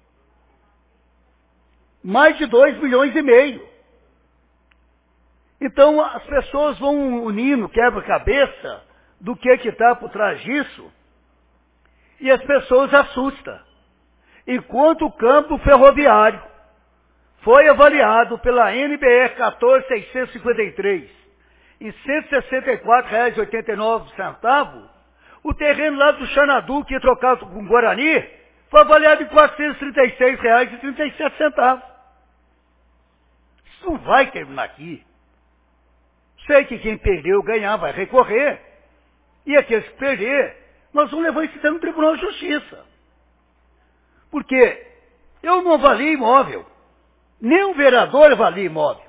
Mais de 2,5 milhões. Então as pessoas vão unindo quebra-cabeça do que está por trás disso, e as pessoas assustam. Enquanto o campo ferroviário foi avaliado pela NBR 14653 em R$ 164,89, o terreno lá do Xanadu, que é trocado com Guarani, foi avaliado em R$ 436,37. Isso não vai terminar aqui. Sei que quem perdeu, ganhar, vai recorrer. E aqueles que perder, nós vamos levar isso no Tribunal de Justiça. Porque eu não avalio imóvel. Nem um vereador avalia imóvel.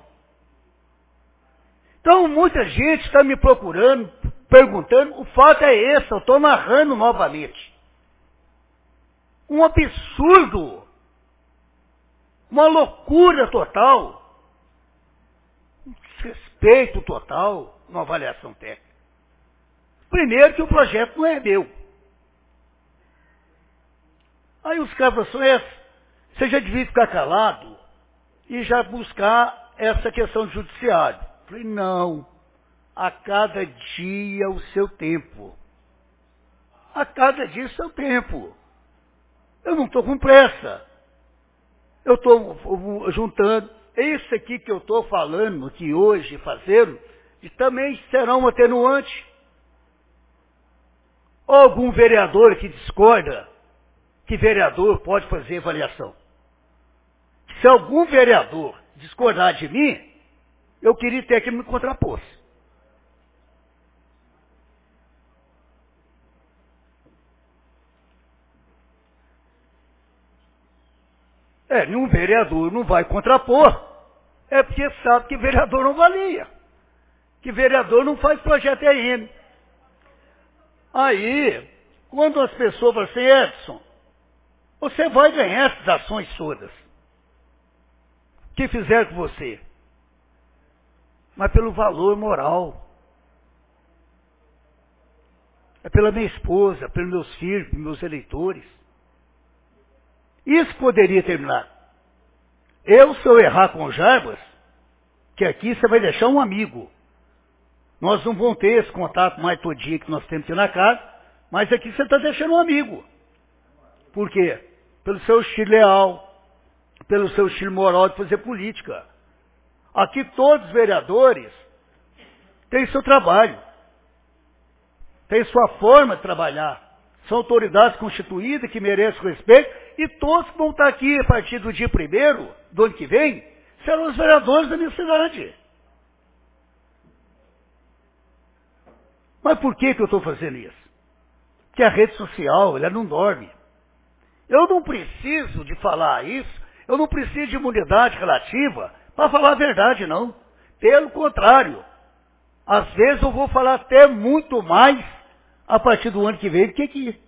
Então muita gente está me procurando, perguntando, o fato é esse, eu estou narrando novamente. Um absurdo. Uma loucura total. Um desrespeito total na avaliação técnica. Primeiro que o projeto não é meu. Aí os caras falam, você já devia ficar calado e já buscar essa questão do judiciário. Falei, não, a cada dia o seu tempo. A cada dia o seu tempo. Eu não estou com pressa. Eu estou juntando. Esse aqui que eu estou falando aqui hoje, fazendo, e também será um atenuante. Algum vereador que discorda que vereador pode fazer avaliação. Se algum vereador discordar de mim, eu queria ter que me contrapor. Nenhum vereador não vai contrapor. É porque sabe que vereador não valia. Que vereador não faz projeto EM. Aí, quando as pessoas falam assim, Edson, você vai ganhar essas ações todas que fizeram com você. Mas pelo valor moral. É pela minha esposa, pelos meus filhos, pelos meus eleitores. Isso poderia terminar. Se eu errar com o Jarbas, que aqui você vai deixar um amigo. Nós não vamos ter esse contato mais todo dia que nós temos aqui na casa, mas aqui você está deixando um amigo. Por quê? Pelo seu estilo leal, pelo seu estilo moral de fazer política. Aqui todos os vereadores têm seu trabalho, têm sua forma de trabalhar. São autoridades constituídas que merecem respeito e todos que vão estar aqui a partir do dia 1º do ano que vem serão os vereadores da minha cidade. Mas por que eu estou fazendo isso? Porque a rede social, ela não dorme. Eu não preciso de falar isso, eu não preciso de imunidade relativa para falar a verdade, não. Pelo contrário, às vezes eu vou falar até muito mais a partir do ano que vem do que aqui.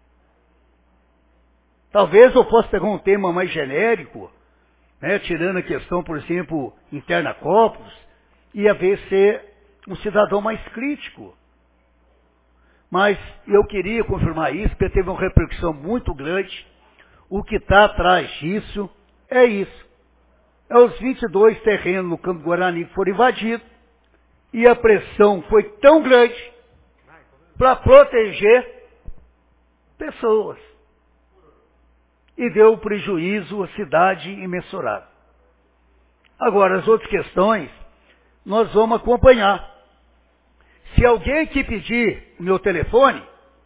Talvez eu possa pegar um tema mais genérico, né, tirando a questão, por exemplo, interna corpus, e a ver ser um cidadão mais crítico. Mas eu queria confirmar isso, porque teve uma repercussão muito grande. O que está atrás disso é isso. É os 22 terrenos no Campo Guarani que foram invadidos, e a pressão foi tão grande para proteger pessoas. E deu prejuízo à cidade imensurável. Agora, as outras questões, nós vamos acompanhar. Se alguém que pedir o meu telefone,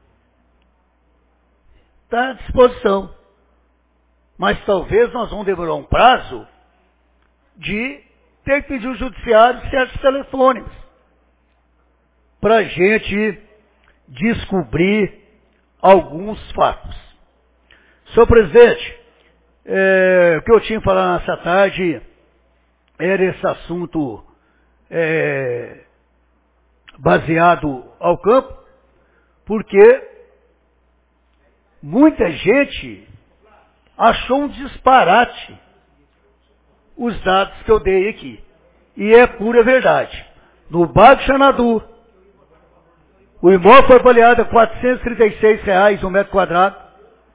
está à disposição. Mas talvez nós vamos demorar um prazo de ter que pedir o judiciário certos telefones para a gente descobrir alguns fatos. Senhor presidente, o que eu tinha que falar nessa tarde era esse assunto baseado ao campo, porque muita gente achou um disparate os dados que eu dei aqui. E é pura verdade. No bairro Xanadu, o imóvel foi avaliado a R$ 436 um metro quadrado.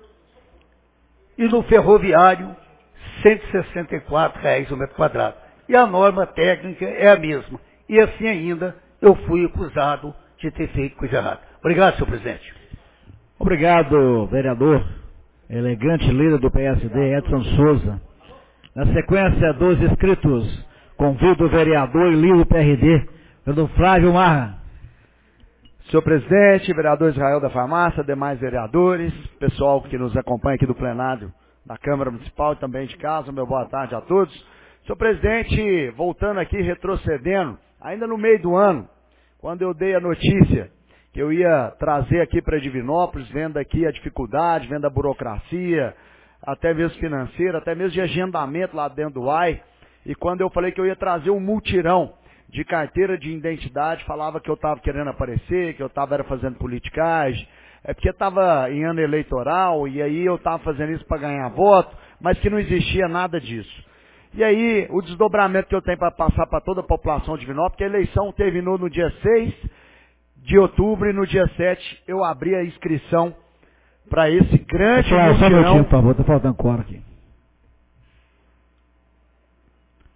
E no ferroviário, R$ 164 um metro quadrado. E a norma técnica é a mesma. E assim ainda eu fui acusado de ter feito coisa errada. Obrigado, senhor presidente. Obrigado, vereador. Elegante líder do PSD, Edson Souza. Na sequência dos inscritos, convido o vereador e líder do PRD, pelo Flávio Marra. Senhor presidente, vereador Israel da Farmácia, demais vereadores, pessoal que nos acompanha aqui do plenário da Câmara Municipal e também de casa, meu boa tarde a todos. Senhor presidente, voltando aqui, retrocedendo, ainda no meio do ano, quando eu dei a notícia que eu ia trazer aqui para Divinópolis, vendo aqui a dificuldade, vendo a burocracia, até mesmo financeira, até mesmo de agendamento lá dentro do AI, e quando eu falei que eu ia trazer um multirão de carteira de identidade, falava que eu estava querendo aparecer, que eu estava fazendo politicagem, porque estava em ano eleitoral, e aí eu estava fazendo isso para ganhar voto, mas que não existia nada disso. E aí, o desdobramento que eu tenho para passar para toda a população de Divinópolis, porque a eleição terminou no dia 6 de outubro, e no dia 7 eu abri a inscrição para esse grande mutirão. Só um minutinho, por favor, está faltando coro aqui.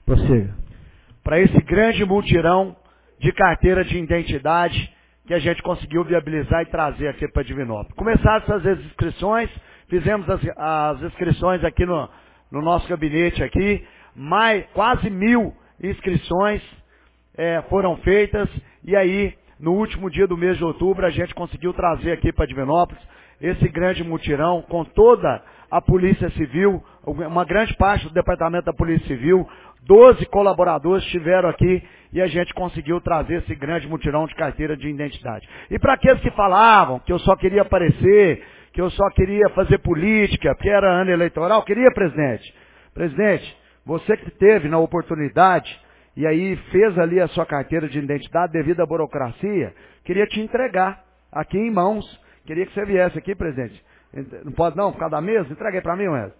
Prossiga. Para esse grande mutirão de carteira de identidade que a gente conseguiu viabilizar e trazer aqui para Divinópolis. Começaram essas inscrições, fizemos as inscrições aqui no nosso gabinete aqui, quase 1.000 inscrições foram feitas, e aí, no último dia do mês de outubro, a gente conseguiu trazer aqui para Divinópolis esse grande mutirão com toda a Polícia Civil, uma grande parte do Departamento da Polícia Civil, 12 colaboradores estiveram aqui e a gente conseguiu trazer esse grande mutirão de carteira de identidade. E para aqueles que falavam que eu só queria aparecer, que eu só queria fazer política, que era ano eleitoral, queria, presidente, você que teve na oportunidade e aí fez ali a sua carteira de identidade devido à burocracia, queria te entregar aqui em mãos, queria que você viesse aqui, presidente. Não pode não, por causa da mesa? Entrega aí para mim, Wesley.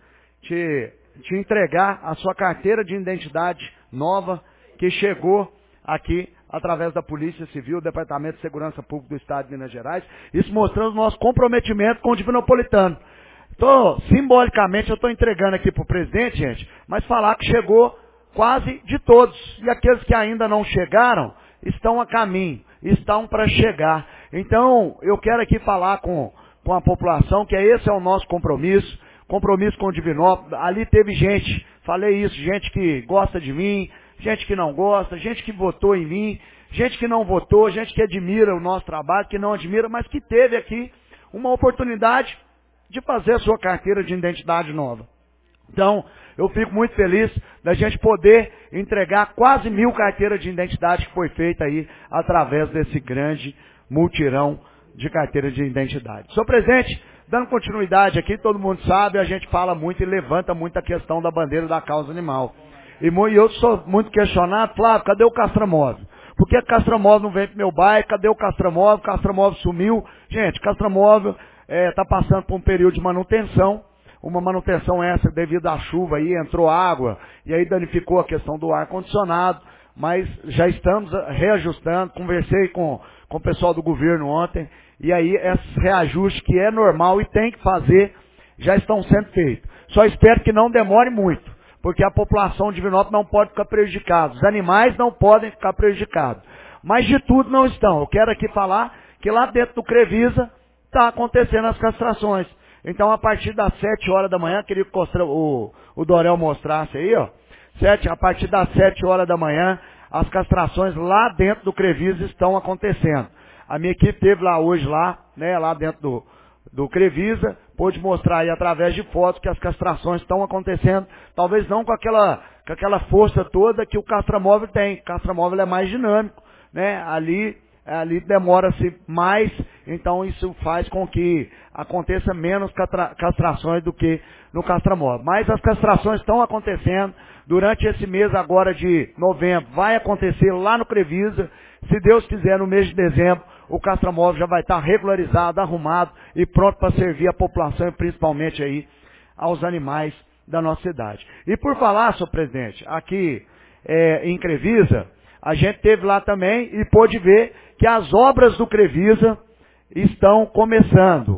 Te entregar a sua carteira de identidade nova que chegou aqui através da Polícia Civil, Departamento de Segurança Pública do Estado de Minas Gerais, isso mostrando o nosso comprometimento com o Divinopolitano. Simbolicamente eu estou entregando aqui para o presidente, gente, mas falar que chegou quase de todos. E aqueles que ainda não chegaram estão a caminho, estão para chegar. Então, eu quero aqui falar com a população que esse é o nosso compromisso com o Divinópolis. Ali teve gente, falei isso, gente que gosta de mim, gente que não gosta, gente que votou em mim, gente que não votou, gente que admira o nosso trabalho, que não admira, mas que teve aqui uma oportunidade de fazer a sua carteira de identidade nova. Então, eu fico muito feliz da gente poder entregar quase 1.000 carteiras de identidade que foi feita aí através desse grande mutirão de carteira de identidade. Senhor presidente, dando continuidade aqui, todo mundo sabe, a gente fala muito e levanta muito a questão da bandeira da causa animal. E eu sou muito questionado, Flávio, cadê o castramóvel? Por que castramóvel não vem pro meu bairro? Cadê o castramóvel? O castramóvel sumiu. Gente, castramóvel está passando por um período de manutenção. Uma manutenção essa devido à chuva aí, entrou água, e aí danificou a questão do ar-condicionado, mas já estamos reajustando, conversei com o pessoal do governo ontem, e aí esses reajustes que é normal e tem que fazer, já estão sendo feitos. Só espero que não demore muito, porque a população de Divinópolis não pode ficar prejudicada, os animais não podem ficar prejudicados. Mas de tudo não estão. Eu quero aqui falar que lá dentro do Crevisa está acontecendo as castrações. Então, a partir das 7 horas da manhã, queria que o Dorel mostrasse aí, ó. A partir das 7 horas da manhã, as castrações lá dentro do Crevisa estão acontecendo. A minha equipe esteve lá hoje, lá dentro do Crevisa, pôde mostrar aí através de fotos que as castrações estão acontecendo, talvez não com aquela força toda que o castramóvel tem. O castramóvel é mais dinâmico, né? Ali demora-se mais, então isso faz com que aconteça menos castrações do que no castramóvel. Mas as castrações estão acontecendo, durante esse mês agora de novembro, vai acontecer lá no Crevisa, se Deus quiser no mês de dezembro, o castramóvel já vai estar regularizado, arrumado e pronto para servir a população e principalmente aí aos animais da nossa cidade. E por falar, senhor presidente, aqui em Crevisa, a gente esteve lá também e pôde ver que as obras do Crevisa estão começando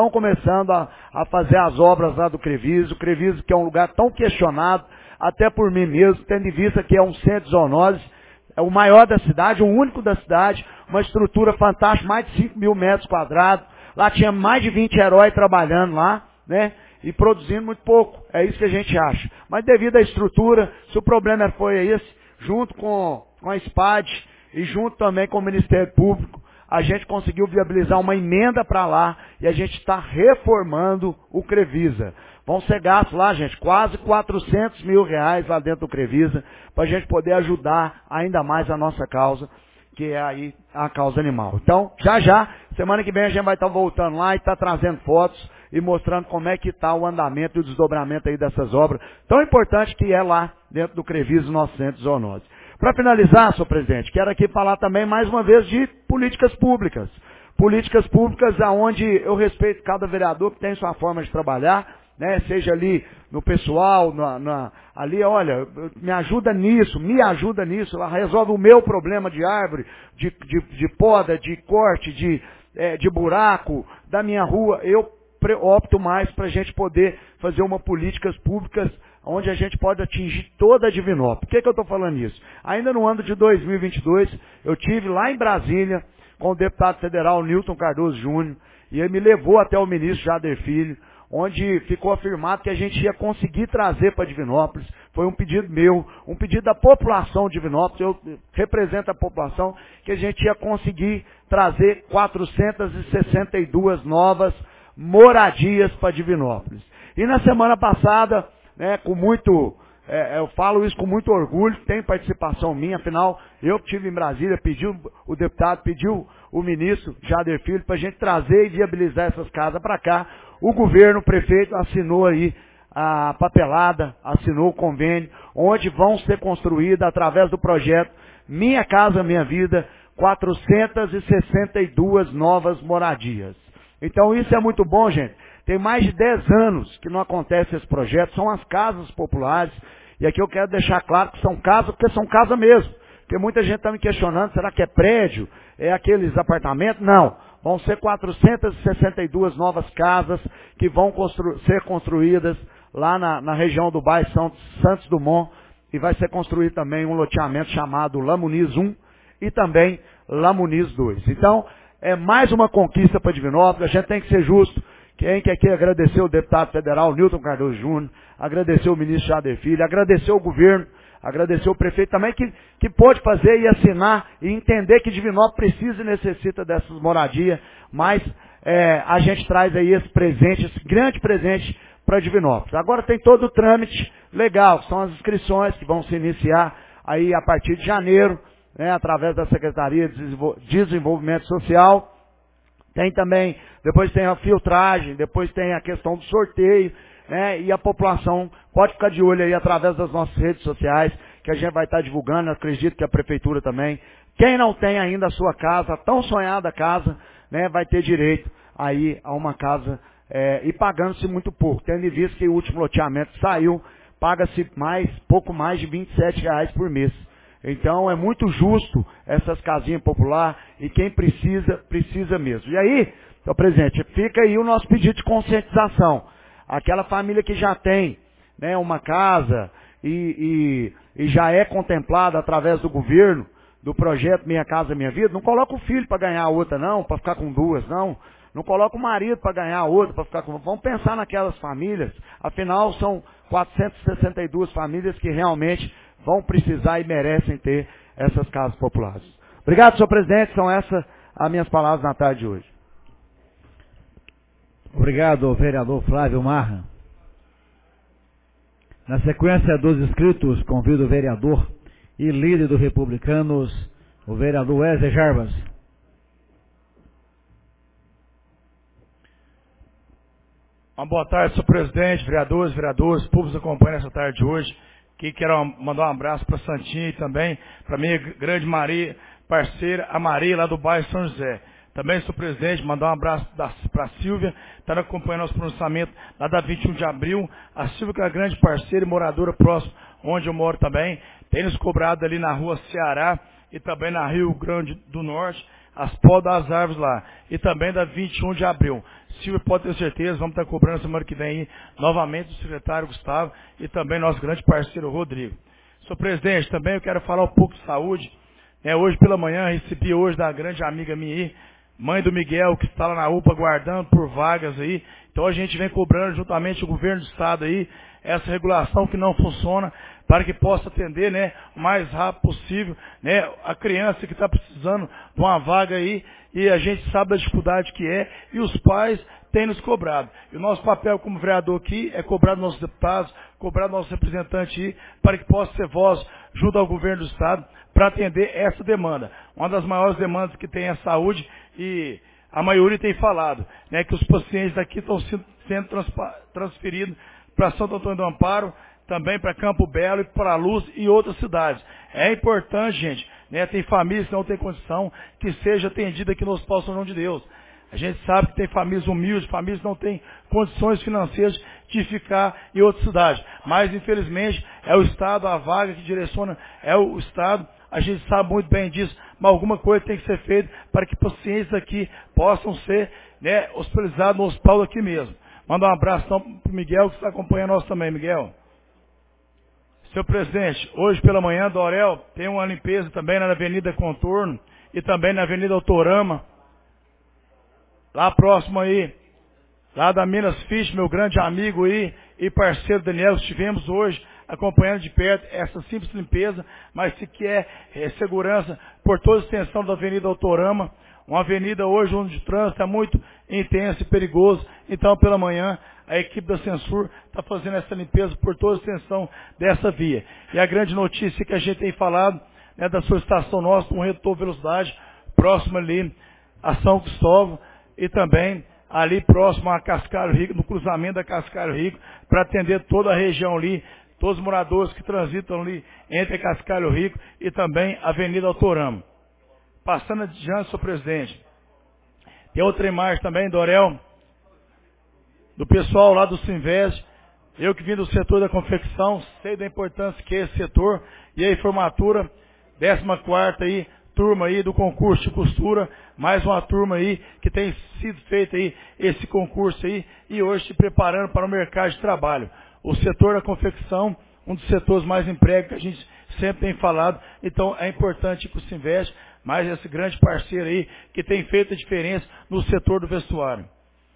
a fazer as obras lá do Crevisa. O Crevisa que é um lugar tão questionado, até por mim mesmo, tendo em vista que é um centro de zoonose, é o maior da cidade, o único da cidade, uma estrutura fantástica, mais de 5.000 metros quadrados. Lá tinha mais de 20 heróis trabalhando lá, né? E produzindo muito pouco. É isso que a gente acha. Mas devido à estrutura, se o problema foi esse, junto com a SPAD e junto também com o Ministério Público, a gente conseguiu viabilizar uma emenda para lá e a gente está reformando o Crevisa. Vão ser gastos lá, gente, quase R$400 mil lá dentro do Crevisa, para a gente poder ajudar ainda mais a nossa causa, que é aí a causa animal. Então, já, semana que vem a gente vai estar voltando lá e estar trazendo fotos e mostrando como é que está o andamento e o desdobramento aí dessas obras, tão importante que é lá dentro do Crevisa, nosso centro de zoonose. Para finalizar, senhor presidente, quero aqui falar também mais uma vez de políticas públicas. Políticas públicas onde eu respeito cada vereador que tem sua forma de trabalhar, né? Seja ali no pessoal, ali, olha, me ajuda nisso, ela resolve o meu problema de árvore, de poda, de corte, de buraco da minha rua. Eu opto mais para a gente poder fazer uma políticas públicas onde a gente pode atingir toda a Divinópolis. Por que eu estou falando isso? Ainda no ano de 2022, eu tive lá em Brasília com o deputado federal Newton Cardoso Júnior, e ele me levou até o ministro Jader Filho, onde ficou afirmado que a gente ia conseguir trazer para Divinópolis. Foi um pedido meu, um pedido da população de Divinópolis, eu represento a população, que a gente ia conseguir trazer 462 novas moradias para Divinópolis. E na semana passada, né, eu falo isso com muito orgulho, tem participação minha, afinal, eu que estive em Brasília, o deputado pediu o ministro Jader Filho para a gente trazer e viabilizar essas casas para cá. O governo, o prefeito, assinou aí a papelada, assinou o convênio, onde vão ser construídas, através do projeto Minha Casa Minha Vida, 462 novas moradias. Então isso é muito bom, gente. Tem mais de 10 anos que não acontece esse projeto, são as casas populares, e aqui eu quero deixar claro que são casas, porque são casas mesmo. Porque muita gente está me questionando, será que é prédio? É aqueles apartamentos? Não. Vão ser 462 novas casas que vão ser construídas lá na região do bairro Santos Dumont, e vai ser construído também um loteamento chamado Lamuniz 1 e também Lamuniz 2. Então, é mais uma conquista para Divinópolis, a gente tem que ser justo. Quem quer aqui agradecer o deputado federal Newton Cardoso Júnior, agradecer o ministro Jader Filho, agradecer o governo, agradecer o prefeito também que pôde fazer e assinar e entender que Divinópolis precisa e necessita dessas moradias, mas a gente traz aí esse presente, esse grande presente para Divinópolis. Agora tem todo o trâmite legal, que são as inscrições que vão se iniciar aí a partir de janeiro, né, através da Secretaria de Desenvolvimento Social. Tem também, depois tem a filtragem, depois tem a questão do sorteio, né, e a população pode ficar de olho aí através das nossas redes sociais, que a gente vai estar divulgando, acredito que a prefeitura também. Quem não tem ainda a sua casa, a tão sonhada casa, né, vai ter direito aí a uma casa, e pagando-se muito pouco, tendo em vista que o último loteamento saiu, paga-se pouco mais de R$27 por mês. Então é muito justo essas casinhas populares, e quem precisa, precisa mesmo. E aí, senhor presidente, fica aí o nosso pedido de conscientização. Aquela família que já tem, né, uma casa e já é contemplada através do governo, do projeto Minha Casa Minha Vida, não coloca o filho para ganhar outra não, para ficar com duas não. Não coloca o marido para ganhar outra, para ficar com... Vamos pensar naquelas famílias, afinal são 462 famílias que realmente vão precisar e merecem ter essas casas populares. Obrigado, senhor presidente. São essas as minhas palavras na tarde de hoje. Obrigado, vereador Flávio Marra. Na sequência dos inscritos, convido o vereador e líder dos republicanos, o vereador Wesley Jarbas. Uma boa tarde, senhor presidente, vereadores, públicos acompanham essa tarde de hoje. Aqui quero mandar um abraço para Santinha e também para minha grande Maria, parceira, a Maria, lá do bairro São José. Também, senhor presidente, mandar um abraço para a Silvia, está acompanhando nosso pronunciamento lá da 21 de abril. A Silvia, que é a grande parceira e moradora próxima, onde eu moro também, tem nos cobrado ali na rua Ceará e também na Rio Grande do Norte, as podas das árvores lá. E também da 21 de abril. Silvia, pode ter certeza, vamos estar cobrando semana que vem aí, novamente o secretário Gustavo e também nosso grande parceiro Rodrigo. Senhor presidente, também eu quero falar um pouco de saúde. Hoje pela manhã, recebi hoje da grande amiga minha aí, mãe do Miguel, que está lá na UPA aguardando por vagas aí. Então a gente vem cobrando juntamente o governo do estado aí, essa regulação que não funciona, para que possa atender, né, o mais rápido possível, né, a criança que está precisando de uma vaga aí, e a gente sabe da dificuldade que é, e os pais têm nos cobrado. E o nosso papel como vereador aqui é cobrar dos nossos deputados, cobrar dos nossos representantes aí, para que possa ser voz junto ao governo do estado, para atender essa demanda. Uma das maiores demandas que tem é a saúde, e a maioria tem falado, né, que os pacientes daqui estão sendo transferidos para Santo Antônio do Amparo, também para Campo Belo e para Luz e outras cidades. É importante, gente, né, tem famílias que não têm condição, que seja atendida aqui no Hospital São João de Deus. A gente sabe que tem famílias humildes, famílias que não têm condições financeiras de ficar em outra cidade. Mas, infelizmente, é o Estado, a vaga que direciona é o Estado. A gente sabe muito bem disso, mas alguma coisa tem que ser feita para que pacientes aqui possam ser, né, hospitalizados no hospital aqui mesmo. Manda um abraço então, para o Miguel, que está acompanhando nós também, Miguel. Senhor presidente, hoje pela manhã, Dorel, tem uma limpeza também na Avenida Contorno e também na Avenida Autorama, lá próximo aí, lá da Minas Fish, meu grande amigo aí e parceiro Daniel, estivemos hoje acompanhando de perto essa simples limpeza, mas se quer segurança por toda a extensão da Avenida Autorama, uma avenida hoje onde o trânsito é muito intenso e perigoso. Então, pela manhã, a equipe da Censur está fazendo essa limpeza por toda a extensão dessa via. E a grande notícia que a gente tem falado, né, da solicitação nossa, um retorno de velocidade próximo ali a São Cristóvão e também ali próximo a Cascalho Rico, no cruzamento da Cascalho Rico, para atender toda a região ali, todos os moradores que transitam ali entre Cascalho Rico e também a Avenida Autorama. Passando adiante, senhor presidente, tem outra imagem também, Dorel, do pessoal lá do Sinvest, eu que vim do setor da confecção, sei da importância que é esse setor, e aí formatura, 14ª aí, turma aí do concurso de costura, mais uma turma aí que tem sido feita aí esse concurso aí, e hoje se preparando para o mercado de trabalho. O setor da confecção, um dos setores mais empregos que a gente sempre tem falado, então é importante que o Sinvest, mais esse grande parceiro aí, que tem feito a diferença no setor do vestuário.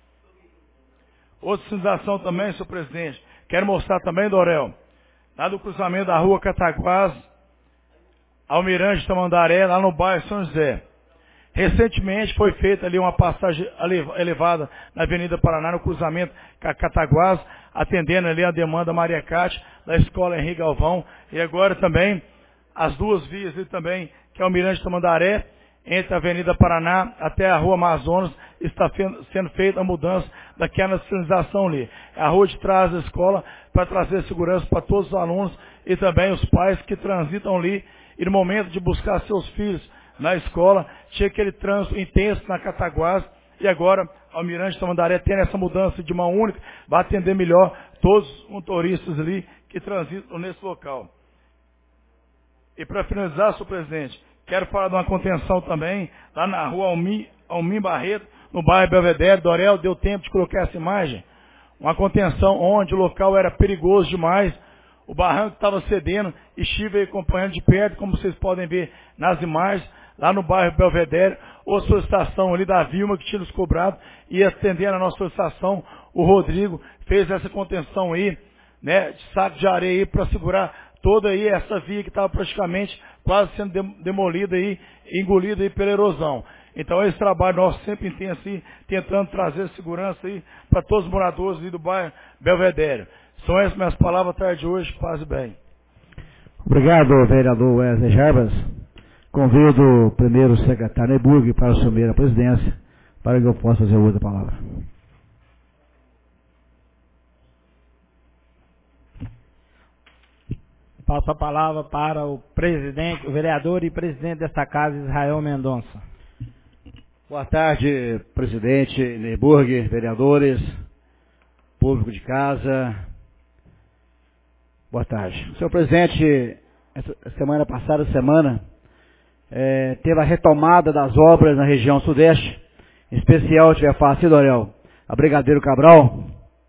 Outra sinalização também, senhor presidente, quero mostrar também, Dorel, lá do cruzamento da rua Cataguás, Almirante Tamandaré, lá no bairro São José. Recentemente foi feita ali uma passagem elevada na Avenida Paraná, no cruzamento com a Cataguás, atendendo ali a demanda Maria Cátia, da Escola Henrique Galvão, e agora também as duas vias ali também, que é o Almirante Tamandaré, entre a Avenida Paraná até a Rua Amazonas, está sendo feita a mudança daquela sinalização ali. É a rua de trás da escola, para trazer segurança para todos os alunos e também os pais que transitam ali, e no momento de buscar seus filhos na escola, tinha aquele trânsito intenso na Cataguás, e agora o Almirante Tamandaré tendo essa mudança de mão única, vai atender melhor todos os motoristas ali que transitam nesse local. E para finalizar, senhor presidente, quero falar de uma contenção também, lá na rua Almim Barreto, no bairro Belvedere. Dorel, deu tempo de colocar essa imagem. Uma contenção onde o local era perigoso demais, o barranco estava cedendo, e estive acompanhando de perto, como vocês podem ver nas imagens, lá no bairro Belvedere, ou solicitação ali da Vilma, que tinha nos cobrado, e atendendo a nossa solicitação, o Rodrigo fez essa contenção aí, né, de saco de areia aí, para segurar toda aí essa via que estava praticamente quase sendo demolida aí, engolida aí pela erosão. Então esse trabalho nosso sempre intenso aí, tentando trazer segurança aí para todos os moradores aí do bairro Belvedere. São essas minhas palavras à tarde de hoje, paz e bem. Obrigado, vereador Wesley Jarbas. Convido o primeiro secretário Neburg para assumir a presidência, para que eu possa fazer uso da palavra. Passo a palavra para o presidente, o vereador e presidente desta casa, Israel Mendonça. Boa tarde, presidente Neburg, vereadores, público de casa. Boa tarde. Senhor presidente, essa semana passada, teve a retomada das obras na região sudeste, em especial, tiver fácil, Dorel, a Brigadeiro Cabral.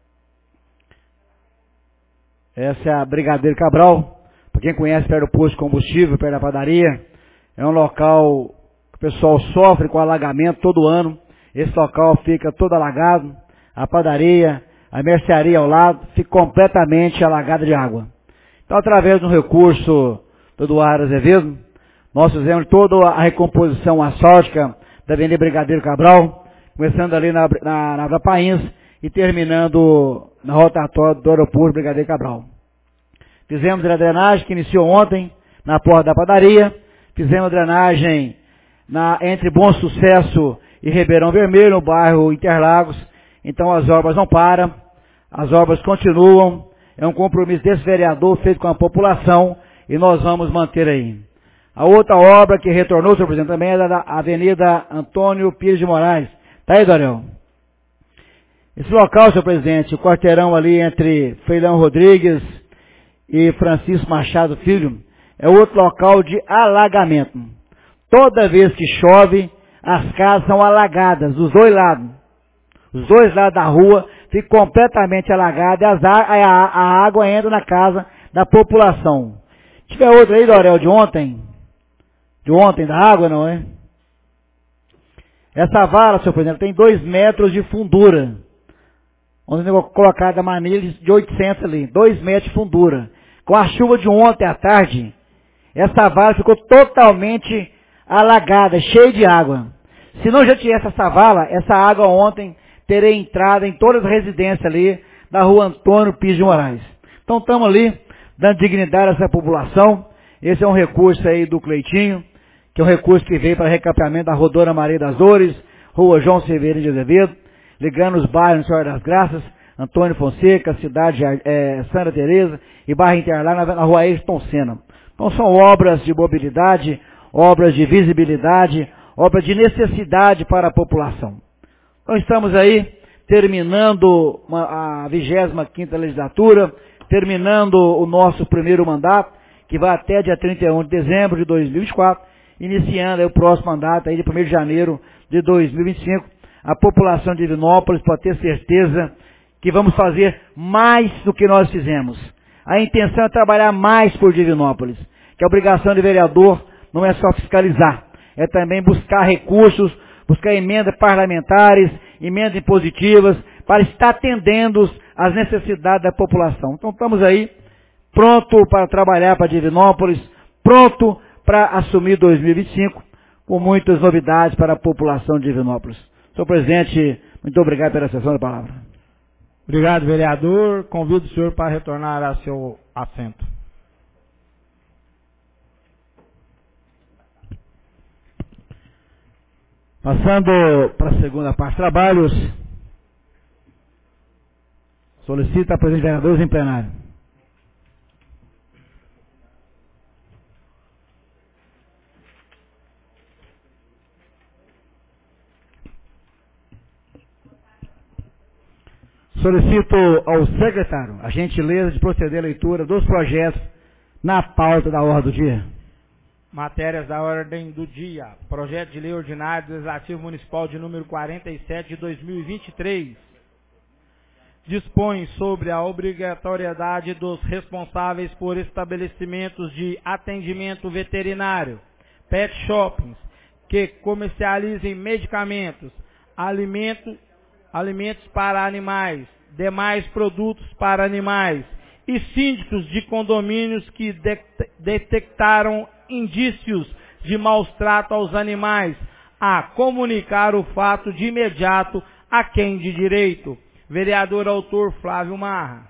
Essa é a Brigadeiro Cabral. Para quem conhece, perto do posto de combustível, perto da padaria, é um local que o pessoal sofre com alagamento todo ano. Esse local fica todo alagado, a padaria, a mercearia ao lado, fica completamente alagada de água. Então, através do recurso do Eduardo Azevedo, nós fizemos toda a recomposição asfáltica da Avenida Brigadeiro Cabral, começando ali na Pains e terminando na rotatória do aeroporto Brigadeiro Cabral. Fizemos a drenagem que iniciou ontem na porta da padaria. Fizemos a drenagem entre Bom Sucesso e Ribeirão Vermelho, no bairro Interlagos. Então as obras não param, as obras continuam. É um compromisso desse vereador feito com a população e nós vamos manter aí. A outra obra que retornou, senhor presidente, também é da Avenida Antônio Pires de Moraes. Tá aí, Dorel? Esse local, senhor presidente, o quarteirão ali entre Freilão Rodrigues e Francisco Machado Filho, é outro local de alagamento. Toda vez que chove, as casas são alagadas, dos dois lados. Os dois lados da rua ficam completamente alagados e a água entra na casa da população. Se tiver outra aí, Dorel, de ontem da água, não é? Essa vala, senhor presidente, tem 2 metros de fundura. Onde eu vou colocar da manilha de 800 ali, 2 metros de fundura. Com a chuva de ontem à tarde, essa vala ficou totalmente alagada, cheia de água. Se não já tivesse essa vala, essa água ontem teria entrado em todas as residências ali da rua Antônio Pires de Moraes. Então estamos ali, dando dignidade a essa população. Esse é um recurso aí do Cleitinho, que é um recurso que veio para recapeamento da Rodovia Maria das Dores, rua João Severino de Azevedo, ligando os bairros Senhora das Graças, Antônio Fonseca, Cidade Santa Teresa e bairro Interlagos na rua Ayrton Senna. Então são obras de mobilidade, obras de visibilidade, obras de necessidade para a população. Então estamos aí terminando a 25ª legislatura, terminando o nosso primeiro mandato, que vai até dia 31 de dezembro de 2024, iniciando aí o próximo mandato aí de 1º de janeiro de 2025. A população de Divinópolis pode ter certeza que vamos fazer mais do que nós fizemos. A intenção é trabalhar mais por Divinópolis, que a obrigação de vereador não é só fiscalizar, é também buscar recursos, buscar emendas parlamentares, emendas impositivas, para estar atendendo às necessidades da população. Então estamos aí, pronto para trabalhar para Divinópolis, pronto para assumir 2025, com muitas novidades para a população de Divinópolis. Senhor presidente, muito obrigado pela sessão da palavra. Obrigado, vereador. Convido o senhor para retornar a seu assento. Passando para a segunda parte de trabalhos, solicita a presença de vereadores em plenário. Solicito ao secretário a gentileza de proceder à leitura dos projetos na pauta da ordem do dia. Matérias da ordem do dia. Projeto de Lei Ordinária do Legislativo Municipal de número 47 de 2023. Dispõe sobre a obrigatoriedade dos responsáveis por estabelecimentos de atendimento veterinário, pet shoppings, que comercializem medicamentos, alimentos para animais, demais produtos para animais e síndicos de condomínios que detectaram indícios de maus trato aos animais, a comunicar o fato de imediato a quem de direito. Vereador autor Flávio Marra.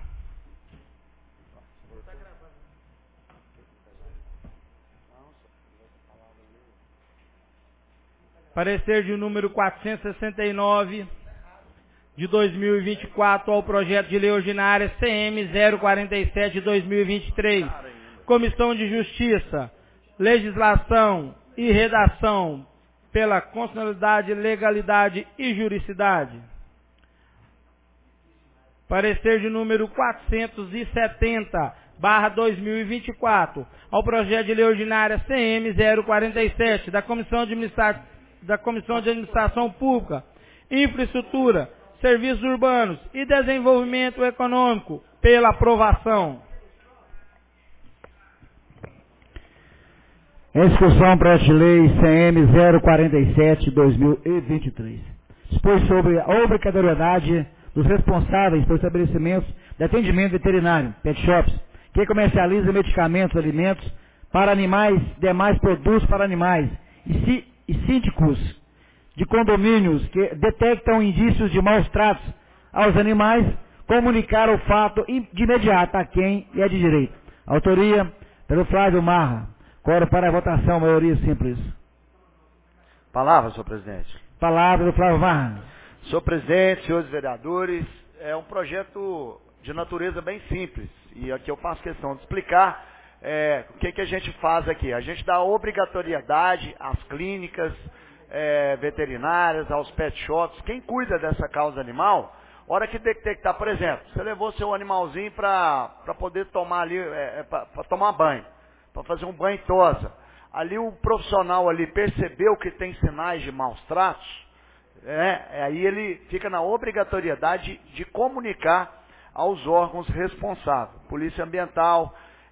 Parecer de número 469 de 2024 ao projeto de lei ordinária CM 047 de 2023. Comissão de Justiça, Legislação e Redação pela Constitucionalidade, Legalidade e Juridicidade. Parecer de número 470/2024 ao projeto de lei ordinária CM 047 da Comissão de Administração Pública, Infraestrutura, Serviços Urbanos e Desenvolvimento Econômico pela aprovação. Em discussão, projeto de lei CM 047/2023. Dispõe sobre a obrigatoriedade dos responsáveis por estabelecimentos de atendimento veterinário, pet shops, que comercializam medicamentos, alimentos para animais, demais produtos para animais, e síndicos de condomínios que detectam indícios de maus tratos aos animais, comunicar o fato de imediato a quem é de direito. Autoria pelo Flávio Marra. Coro para a votação, maioria simples. Palavra, senhor presidente. Palavra do Flávio Marra. Senhor presidente, senhores vereadores, é um projeto de natureza bem simples. E aqui eu faço questão de explicar o que a gente faz aqui. A gente dá obrigatoriedade às clínicas veterinárias, aos pet shops. Quem cuida dessa causa animal, hora que detectar, por exemplo, você levou seu animalzinho para poder tomar ali, para tomar banho, para fazer um banho tosa. Ali o profissional ali percebeu que tem sinais de maus tratos, aí ele fica na obrigatoriedade de comunicar aos órgãos responsáveis, Polícia Ambiental,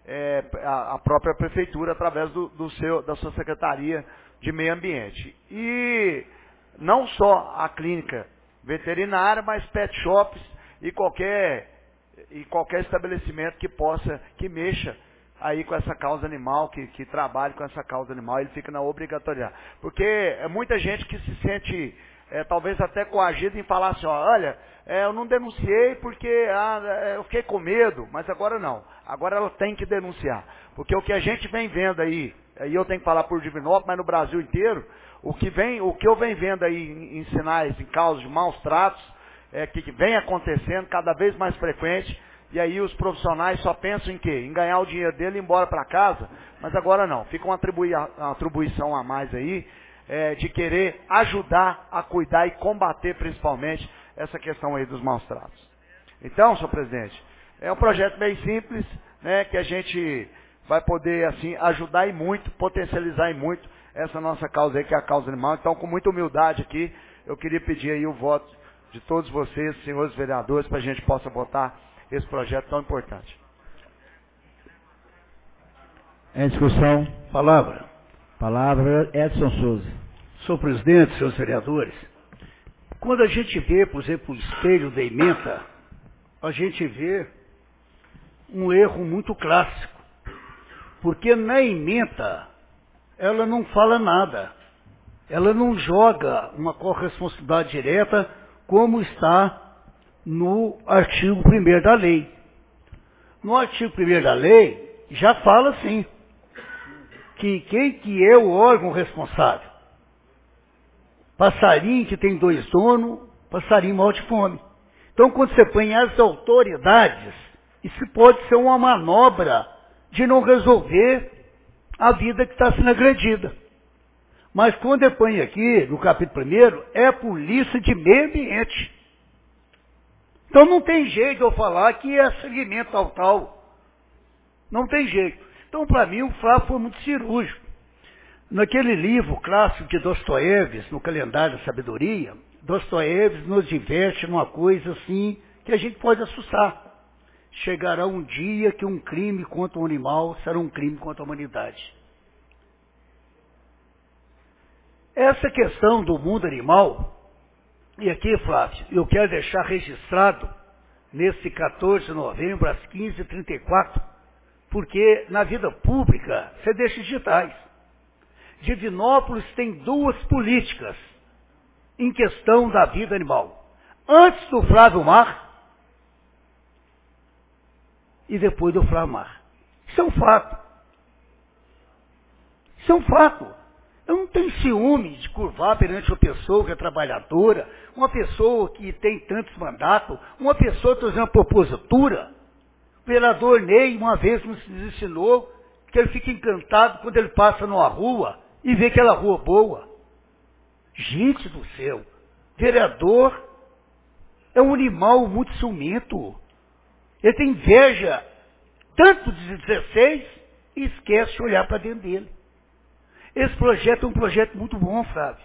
a própria prefeitura através da sua secretaria de meio ambiente. E não só a clínica veterinária, mas pet shops e qualquer estabelecimento que mexa aí com essa causa animal, que trabalhe com essa causa animal, ele fica na obrigatoriedade. Porque é muita gente que se sente, talvez até coagido em falar assim, olha, eu não denunciei porque eu fiquei com medo, mas agora não. Agora ela tem que denunciar. Porque o que a gente vem vendo aí eu tenho que falar por Divinópolis, mas no Brasil inteiro, o que eu venho vendo aí em sinais, em causas de maus tratos, que vem acontecendo cada vez mais frequente, e aí os profissionais só pensam em quê? Em ganhar o dinheiro dele e ir embora para casa, mas agora não. Fica uma atribuição a mais aí, de querer ajudar a cuidar e combater principalmente essa questão aí dos maus tratos. Então, senhor presidente, é um projeto bem simples, né, que a gente vai poder, assim, ajudar e muito, potencializar e muito essa nossa causa aí, que é a causa animal. Então, com muita humildade aqui, eu queria pedir aí o voto de todos vocês, senhores vereadores, para a gente possa votar esse projeto tão importante. Em discussão. Palavra, Edson Souza. senhor presidente, senhores vereadores, quando a gente vê, por exemplo, o espelho da ementa, a gente vê um erro muito clássico. Porque na ementa, ela não fala nada. Ela não joga uma corresponsabilidade direta como está no artigo 1º da lei. No artigo 1º da lei, já fala assim, que quem que é o órgão responsável? Passarinho que tem 2 donos, passarinho morre de fome. Então, quando você põe as autoridades, isso pode ser uma manobra de não resolver a vida que está sendo agredida. Mas quando eu ponho aqui, no capítulo 1º, é a polícia de meio ambiente. Então não tem jeito de eu falar que é segmento tal. Não tem jeito. Então, para mim, o Flávio foi muito cirúrgico. Naquele livro clássico de Dostoiévski, no Calendário da Sabedoria, Dostoiévski nos diverte numa coisa assim que a gente pode assustar. Chegará um dia que um crime contra o animal será um crime contra a humanidade. Essa questão do mundo animal, e aqui, Flávio, eu quero deixar registrado nesse 14 de novembro, às 15h34, porque na vida pública você deixa digitais. Divinópolis tem 2 políticas em questão da vida animal. Antes do Flávio Mar e depois do Flávio Mar. Isso é um fato. Isso é um fato. Eu não tenho ciúme de curvar perante uma pessoa que é trabalhadora, uma pessoa que tem tantos mandatos, uma pessoa que está fazendo uma propositura. O vereador Ney, uma vez, nos ensinou que ele fica encantado quando ele passa numa rua e vê aquela rua boa. Gente do céu, vereador é um animal muito ciumento. Ele tem inveja tanto de 16 e esquece de olhar para dentro dele. Esse projeto é um projeto muito bom, Flávio.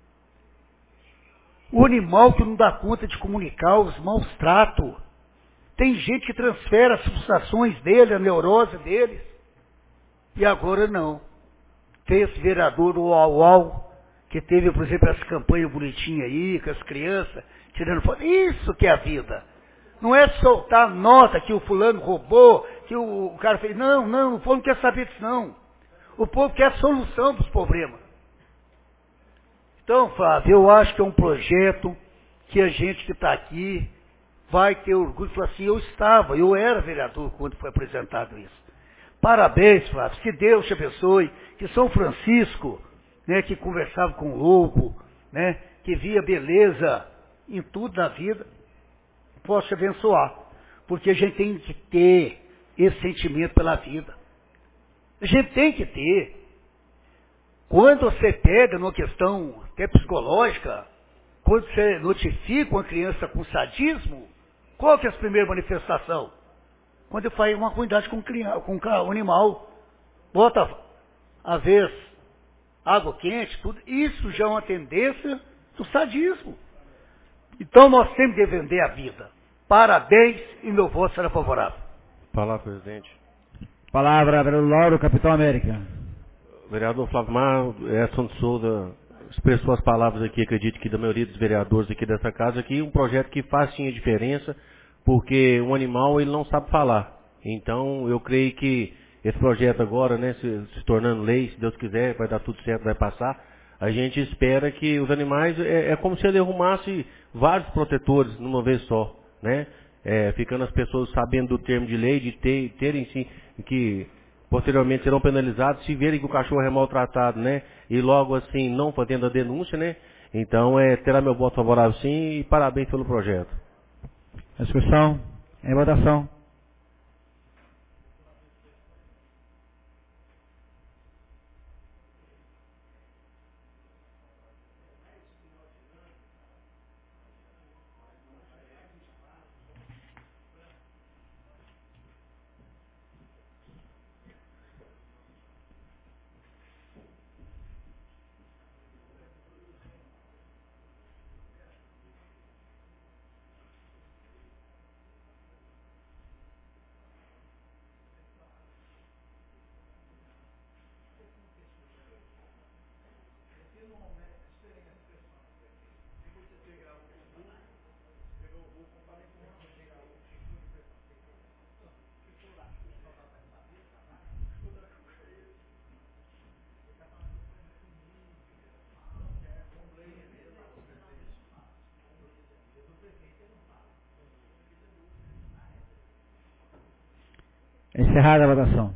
O animal que não dá conta de comunicar os maus tratos. Tem gente que transfere as frustrações dele, a neurose deles. E agora não. Tem esse vereador, o Uau, que teve, por exemplo, essa campanha bonitinha aí, com as crianças, tirando foto. Isso que é a vida. Não é soltar nota que o fulano roubou, que o cara fez. Não, o povo não quer saber disso, não. O povo quer a solução dos problemas. Então, Flávio, eu acho que é um projeto que a gente que está aqui vai ter orgulho de falar assim, eu era vereador quando foi apresentado isso. Parabéns, Flávio, que Deus te abençoe, que São Francisco, né, que conversava com o lobo, né, que via beleza em tudo na vida, possa te abençoar. Porque a gente tem que ter esse sentimento pela vida. A gente tem que ter. Quando você pega numa questão até psicológica, quando você notifica uma criança com sadismo, qual que é a primeira manifestação? Quando ele faz uma comunidade com um animal, bota, às vezes, água quente, tudo, isso já é uma tendência do sadismo. Então nós temos que defender a vida. Parabéns e meu voto será favorável. Palavra, presidente. Palavra, vereador Lauro, Capitão América. Vereador Flávio Marra, Edson de Souza expressou as palavras aqui, acredito que da maioria dos vereadores aqui dessa casa, aqui um projeto que faz sim a diferença, porque um animal ele não sabe falar. Então eu creio que esse projeto agora, né, se tornando lei, se Deus quiser, vai dar tudo certo, vai passar. A gente espera que os animais, é como se ele arrumasse vários protetores numa vez só, né? Ficando as pessoas sabendo do termo de lei, de terem sim, que posteriormente serão penalizados se verem que o cachorro é maltratado, né? E logo assim não fazendo a denúncia, né? Então terá meu voto favorável sim e parabéns pelo projeto. Discussão, em votação. Encerrada a votação.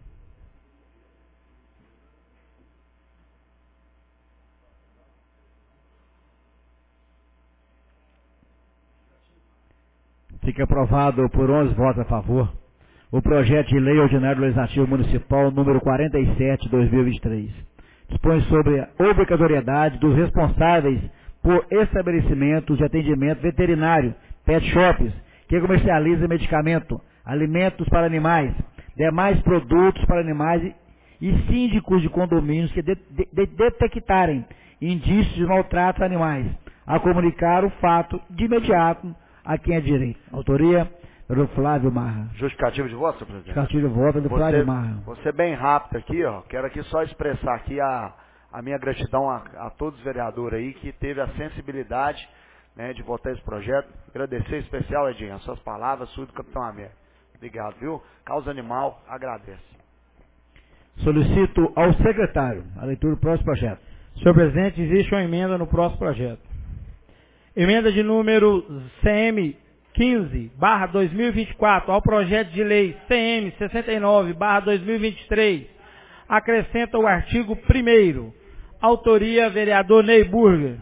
Fica aprovado por 11 votos a favor o projeto de lei ordinário legislativo municipal número 47/2023. Dispõe sobre a obrigatoriedade dos responsáveis por estabelecimentos de atendimento veterinário, pet shops, que comercializam medicamento, alimentos para animais, demais produtos para animais e síndicos de condomínios que detectarem indícios de maltrato a animais, a comunicar o fato de imediato a quem é direito. Autoria, do Flávio Marra. Justificativo de voto, senhor presidente? Justificativo de voto do Flávio Marra. Você bem rápido aqui, ó. Quero aqui só expressar aqui a minha gratidão a todos os vereadores aí que teve a sensibilidade, né, de votar esse projeto. Agradecer em especial, Edinho, as suas palavras, sua do Capitão América. Obrigado, viu? Causa Animal, agradece. Solicito ao secretário a leitura do próximo projeto. Senhor presidente, existe uma emenda no próximo projeto. Emenda de número CM 15/2024 ao projeto de lei CM 69/2023. Acrescenta o artigo 1º. Autoria, vereador Ney Burger.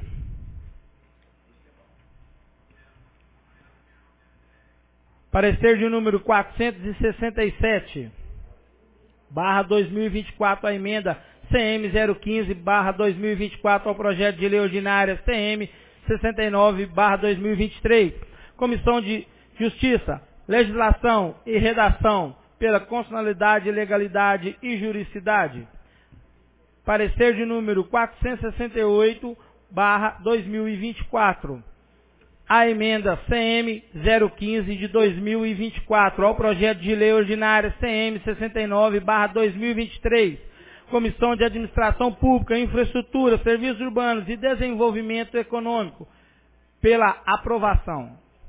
Parecer de número 467/2024, a emenda CM 015/2024 ao projeto de lei ordinária CM 69/2023. Comissão de Justiça, Legislação e Redação pela Constitucionalidade, Legalidade e Juridicidade. Parecer de número 468/2024. A emenda CM 015 de 2024 ao projeto de lei ordinária CM 69/2023. Comissão de Administração Pública, Infraestrutura, Serviços Urbanos e Desenvolvimento Econômico, pela aprovação.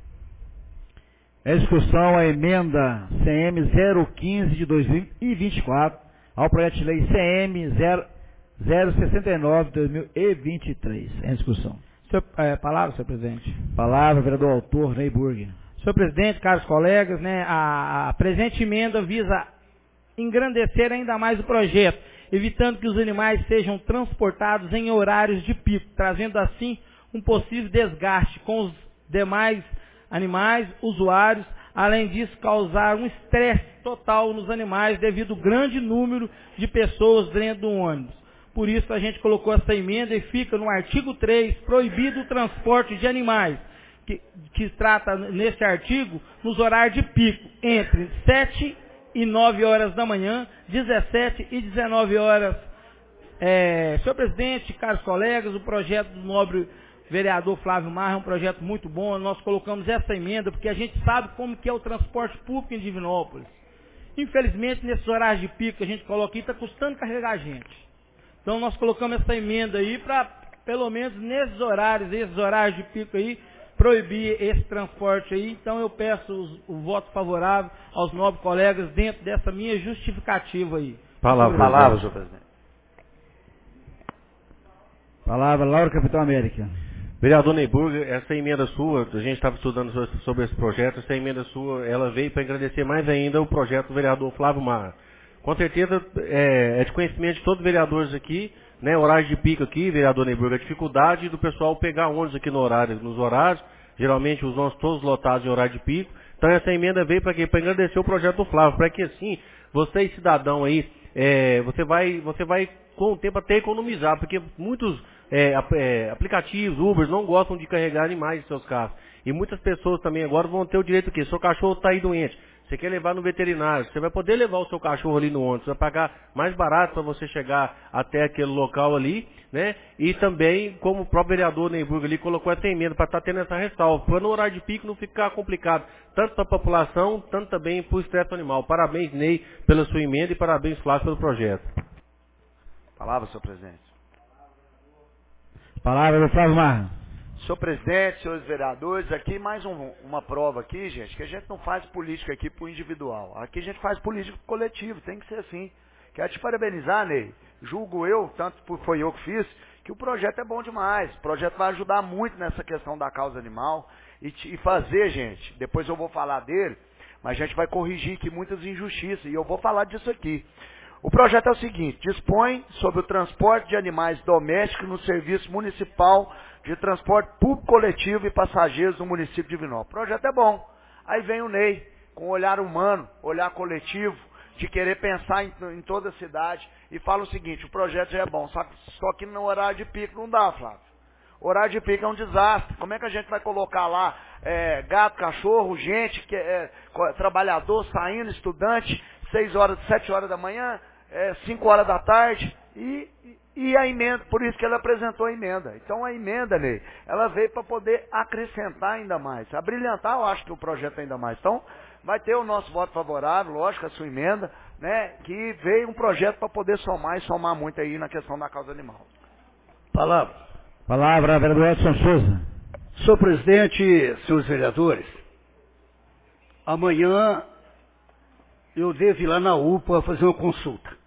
Em discussão a emenda CM 015 de 2024 ao projeto de lei CM 069 de 2023. Em discussão. Palavra, senhor presidente. Palavra, vereador autor, Ney Burger. Senhor presidente, caros colegas, né, a presente emenda visa engrandecer ainda mais o projeto, evitando que os animais sejam transportados em horários de pico, trazendo assim um possível desgaste com os demais animais, usuários, além disso causar um estresse total nos animais devido ao grande número de pessoas dentro do ônibus. Por isso a gente colocou essa emenda e fica no artigo 3, proibido o transporte de animais, que trata nesse artigo nos horários de pico, entre 7 e 9 horas da manhã, 17 e 19 horas. Senhor presidente, caros colegas, o projeto do nobre vereador Flávio Marra é um projeto muito bom. Nós colocamos essa emenda porque a gente sabe como que é o transporte público em Divinópolis. Infelizmente, nesses horários de pico que a gente coloca aqui, está custando carregar a gente. Então, nós colocamos essa emenda aí para, pelo menos nesses horários, esses horários de pico aí, proibir esse transporte aí. Então, eu peço o voto favorável aos nobres colegas dentro dessa minha justificativa aí. Palavra, senhor presidente. Palavra, Laura, Capitão América. Vereador Neyburger, essa emenda sua, a gente estava estudando sobre esse projeto, essa emenda sua, ela veio para agradecer mais ainda o projeto do vereador Flávio Marra. Com certeza, é de conhecimento de todos os vereadores aqui, né, horário de pico aqui, vereador Neyburger, a dificuldade do pessoal pegar ônibus aqui nos horários, geralmente os ônibus todos lotados em horário de pico. Então essa emenda veio para quê? Para agradecer o projeto do Flávio, para que assim, você cidadão aí, você vai com o tempo até economizar, porque muitos aplicativos, Ubers, não gostam de carregar animais em seus carros. E muitas pessoas também agora vão ter o direito que seu cachorro está aí doente, você quer levar no veterinário, você vai poder levar o seu cachorro ali no ônibus, vai pagar mais barato para você chegar até aquele local ali, né? E também, como o próprio vereador Neyburger ali colocou essa emenda para estar tendo essa ressalva, para no horário de pico não ficar complicado, tanto para a população, tanto também para o estresse animal. Parabéns, Ney, pela sua emenda e parabéns, Flávio, pelo projeto. Palavra, senhor presidente. Palavra do Flávio Marra. Senhor presidente, senhores vereadores, aqui mais uma prova aqui, gente, que a gente não faz política aqui pro individual. Aqui a gente faz política pro coletivo, tem que ser assim. Quero te parabenizar, Ney. Julgo eu, tanto foi eu que fiz, que o projeto é bom demais. O projeto vai ajudar muito nessa questão da causa animal e fazer, gente, depois eu vou falar dele, mas a gente vai corrigir aqui muitas injustiças e eu vou falar disso aqui. O projeto é o seguinte, dispõe sobre o transporte de animais domésticos no serviço municipal de transporte público coletivo e passageiros do município de Divinópolis. O projeto é bom. Aí vem o Ney, com olhar humano, olhar coletivo, de querer pensar em toda a cidade, e fala o seguinte, o projeto já é bom, só que no horário de pico não dá, Flávio. O horário de pico é um desastre. Como é que a gente vai colocar lá gato, cachorro, gente, trabalhador saindo, estudante, 6 horas, 7 horas da manhã, 5 horas da tarde, e a emenda, por isso que ela apresentou a emenda. Então a emenda, Ney, ela veio para poder acrescentar ainda mais, abrilhantar, eu acho que o projeto ainda mais. Então, vai ter o nosso voto favorável, lógico, a sua emenda, né, que veio um projeto para poder somar e somar muito aí na questão da causa animal. Palavra, vereador Edson Souza. Senhor presidente, senhores vereadores, amanhã eu devo ir lá na UPA fazer uma consulta.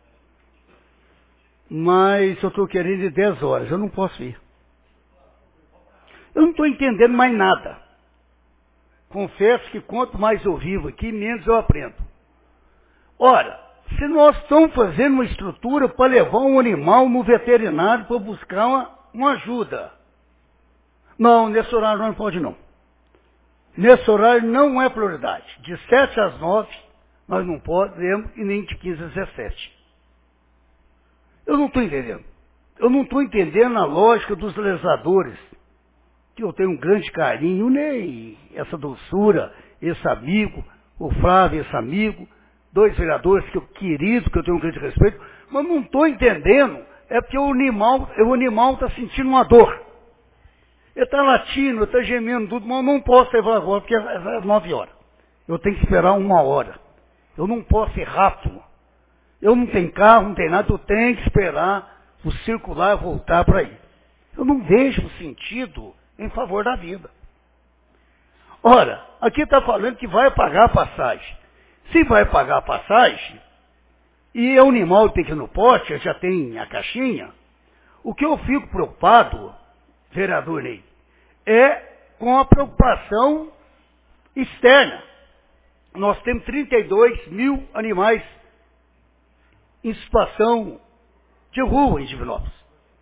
Mas eu estou querendo ir 10 horas, eu não posso ir. Eu não estou entendendo mais nada. Confesso que quanto mais eu vivo aqui, menos eu aprendo. Ora, se nós estamos fazendo uma estrutura para levar um animal no veterinário para buscar uma ajuda. Não, nesse horário não pode não. Nesse horário não é prioridade. De 7 às 9, nós não podemos, e nem de 15 às 17. Eu não estou entendendo. Eu não estou entendendo a lógica dos legisladores, que eu tenho um grande carinho, Ney, essa doçura, esse amigo, o Flávio, esse amigo, 2 vereadores que eu querido, que eu tenho um grande respeito, mas não estou entendendo, é porque o animal está sentindo uma dor. Ele está latindo, ele está gemendo tudo, mas eu não posso levar agora, porque é 9 horas. Eu tenho que esperar 1 hora. Eu não posso ir rápido. Eu não tenho carro, não tenho nada, eu tenho que esperar o circular voltar para aí. Eu não vejo sentido em favor da vida. Ora, aqui está falando que vai pagar a passagem. Se vai pagar a passagem, e o animal tem que ir no poste, já tem a caixinha, o que eu fico preocupado, vereador Ney, é com a preocupação externa. Nós temos 32 mil animais em situação de rua em Divinópolis.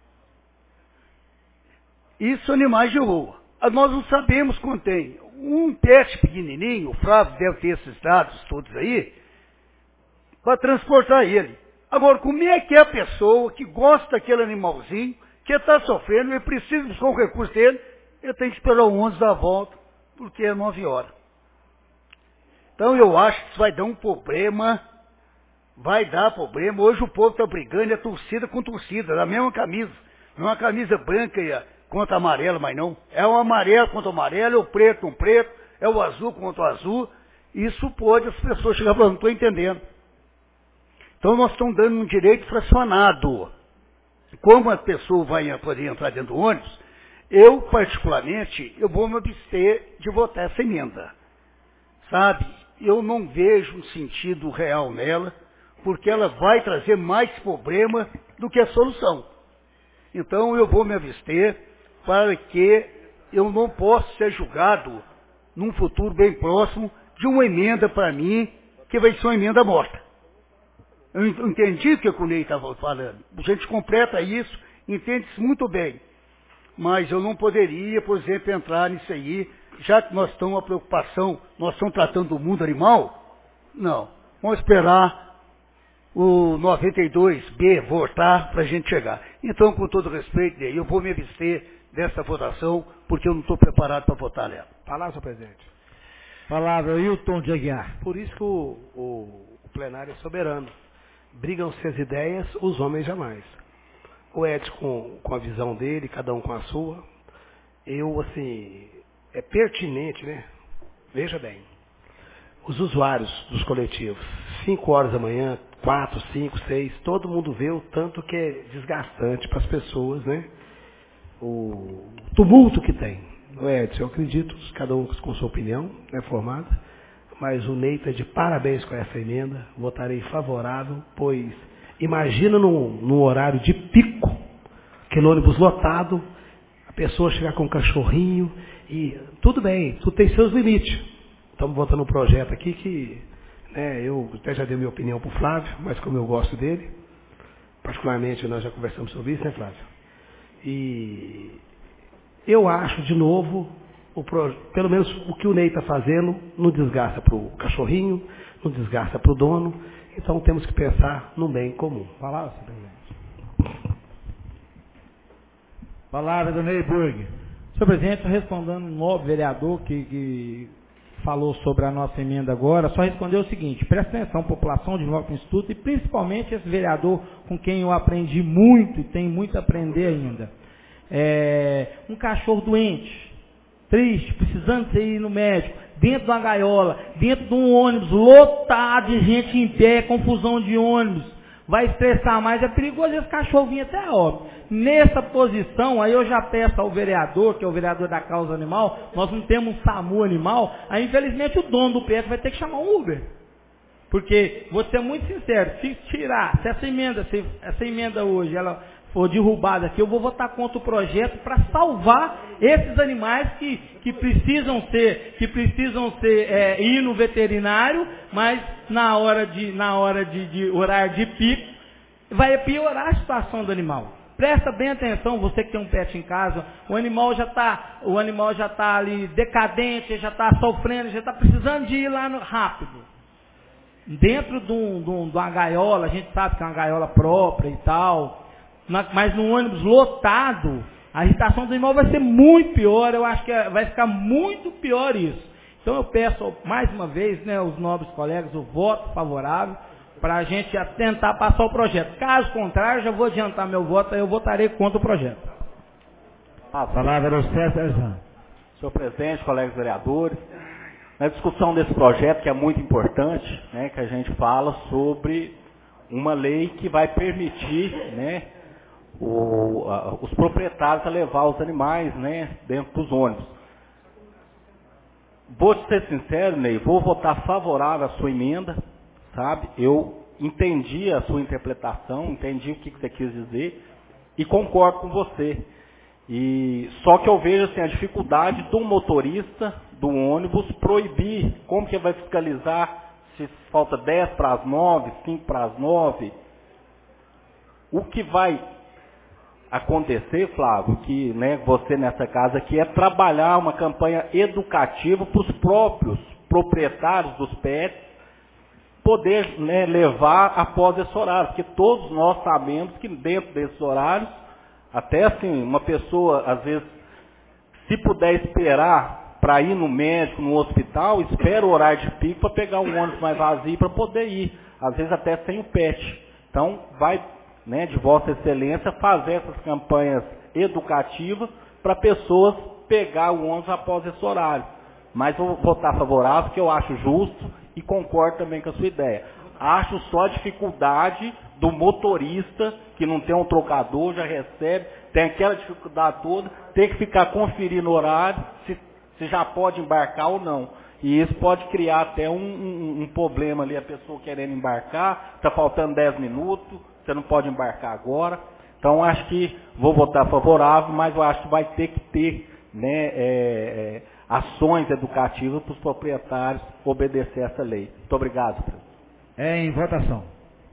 Isso animais de rua. Nós não sabemos quanto tem. Um pet pequenininho, o Flávio deve ter esses dados todos aí, para transportar ele. Agora, como é que é a pessoa que gosta daquele animalzinho, que está sofrendo, ele precisa buscar o recurso dele, ele tem que esperar o ônibus da volta, porque é 9 horas. Então eu acho que isso vai dar um problema. Vai dar problema. Hoje o povo está brigando, é torcida com torcida, da mesma camisa. Não é uma camisa branca contra amarela, mas não. É o amarelo contra o amarelo, é o preto com o preto, é o azul contra o azul. Isso pode as pessoas chegar falando, não estou entendendo. Então nós estamos dando um direito fracionado. Como a pessoa vai poder entrar dentro do ônibus, eu particularmente, eu vou me abster de votar essa emenda. Sabe? Eu não vejo um sentido real nela, porque ela vai trazer mais problema do que a solução. Então eu vou me abster para que eu não possa ser julgado num futuro bem próximo de uma emenda para mim que vai ser uma emenda morta. Eu entendi o que o Ney estava falando. A gente completa isso, entende-se muito bem. Mas eu não poderia, por exemplo, entrar nisso aí, já que nós estamos a preocupação, nós estamos tratando do mundo animal. Não. Vamos esperar o 92B votar para a gente chegar. Então, com todo respeito, eu vou me abster dessa votação, porque eu não estou preparado para votar nela. Palavra, senhor presidente. Palavra, Hilton de Aguiar. Por isso que o plenário é soberano. Brigam-se as ideias, os homens jamais. O Edson com a visão dele, cada um com a sua. Eu, assim, é pertinente, né? Veja bem, os usuários dos coletivos, 5 horas da manhã, 4, 5, 6, todo mundo vê o tanto que é desgastante para as pessoas, né? O tumulto que tem. O Edson, eu acredito, cada um com sua opinião, é formada, mas o Ney está de parabéns com essa emenda, votarei favorável, pois imagina num horário de pico, aquele ônibus lotado, a pessoa chegar com um cachorrinho, e tudo bem, tudo tem seus limites. Estamos votando um projeto aqui que, né, eu até já dei minha opinião para o Flávio, mas como eu gosto dele, particularmente nós já conversamos sobre isso, né, Flávio? E eu acho, de novo, pelo menos o que o Ney está fazendo, não desgasta para o cachorrinho, não desgasta para o dono, então temos que pensar no bem comum. Palavra, senhor presidente. Palavra do Ney Burg. Senhor presidente, respondendo um novo vereador que falou sobre a nossa emenda agora, só responder o seguinte: presta atenção, população de Nova Instituto, e principalmente esse vereador com quem eu aprendi muito e tenho muito a aprender ainda. Um cachorro doente, triste, precisando de ir no médico, dentro de uma gaiola, dentro de um ônibus lotado de gente em pé, confusão de ônibus, vai estressar mais, é perigoso esse cachorro vir até óbito. Nessa posição, aí eu já peço ao vereador, que é o vereador da causa animal, nós não temos um SAMU animal, aí infelizmente o dono do PF vai ter que chamar um Uber. Porque, vou ser muito sincero, se essa emenda hoje, ela for derrubada aqui, eu vou votar contra o projeto para salvar esses animais que precisam ir no veterinário, mas na hora de horário de pico, vai piorar a situação do animal. Presta bem atenção, você que tem um pet em casa, o animal já está ali decadente, já está sofrendo, já está precisando de ir lá rápido. Dentro de uma gaiola, a gente sabe que é uma gaiola própria e tal, mas num ônibus lotado, a agitação do animal vai ser muito pior, eu acho que vai ficar muito pior isso. Então eu peço mais uma vez, né, os nobres colegas, o voto favorável, para a gente tentar passar o projeto. Caso contrário, já vou adiantar meu voto, eu votarei contra o projeto. A palavra é o César. Senhor presidente, colegas vereadores, na discussão desse projeto, que é muito importante, né, que a gente fala sobre uma lei que vai permitir, né, os proprietários a levar os animais, né, dentro dos ônibus. Vou ser sincero, Ney, vou votar favorável à sua emenda, sabe? Eu entendi a sua interpretação, entendi o que você quis dizer e concordo com você. Só que eu vejo assim, a dificuldade do motorista do ônibus proibir, como que vai fiscalizar se falta 10 para as 9, 5 para as 9. O que vai acontecer, Flávio, que, né, você nessa casa aqui, é trabalhar uma campanha educativa para os próprios proprietários dos pets poder, né, levar após esse horário, porque todos nós sabemos que dentro desses horários, até assim, uma pessoa, às vezes, se puder esperar para ir no médico, no hospital, espera o horário de pico para pegar um ônibus mais vazio para poder ir, às vezes até sem o pet. Então, vai, né, de Vossa Excelência fazer essas campanhas educativas para pessoas pegar o ônibus após esse horário. Mas vou votar favorável, porque eu acho justo e concordo também com a sua ideia. Acho só a dificuldade do motorista, que não tem um trocador, já recebe, tem aquela dificuldade toda, tem que ficar conferindo o horário, se já pode embarcar ou não. E isso pode criar até um problema ali, a pessoa querendo embarcar, está faltando 10 minutos, você não pode embarcar agora. Então, acho que vou votar favorável, mas eu acho que vai ter que ter, né, ações educativas para os proprietários obedecer essa lei. Muito obrigado, presidente. Em votação.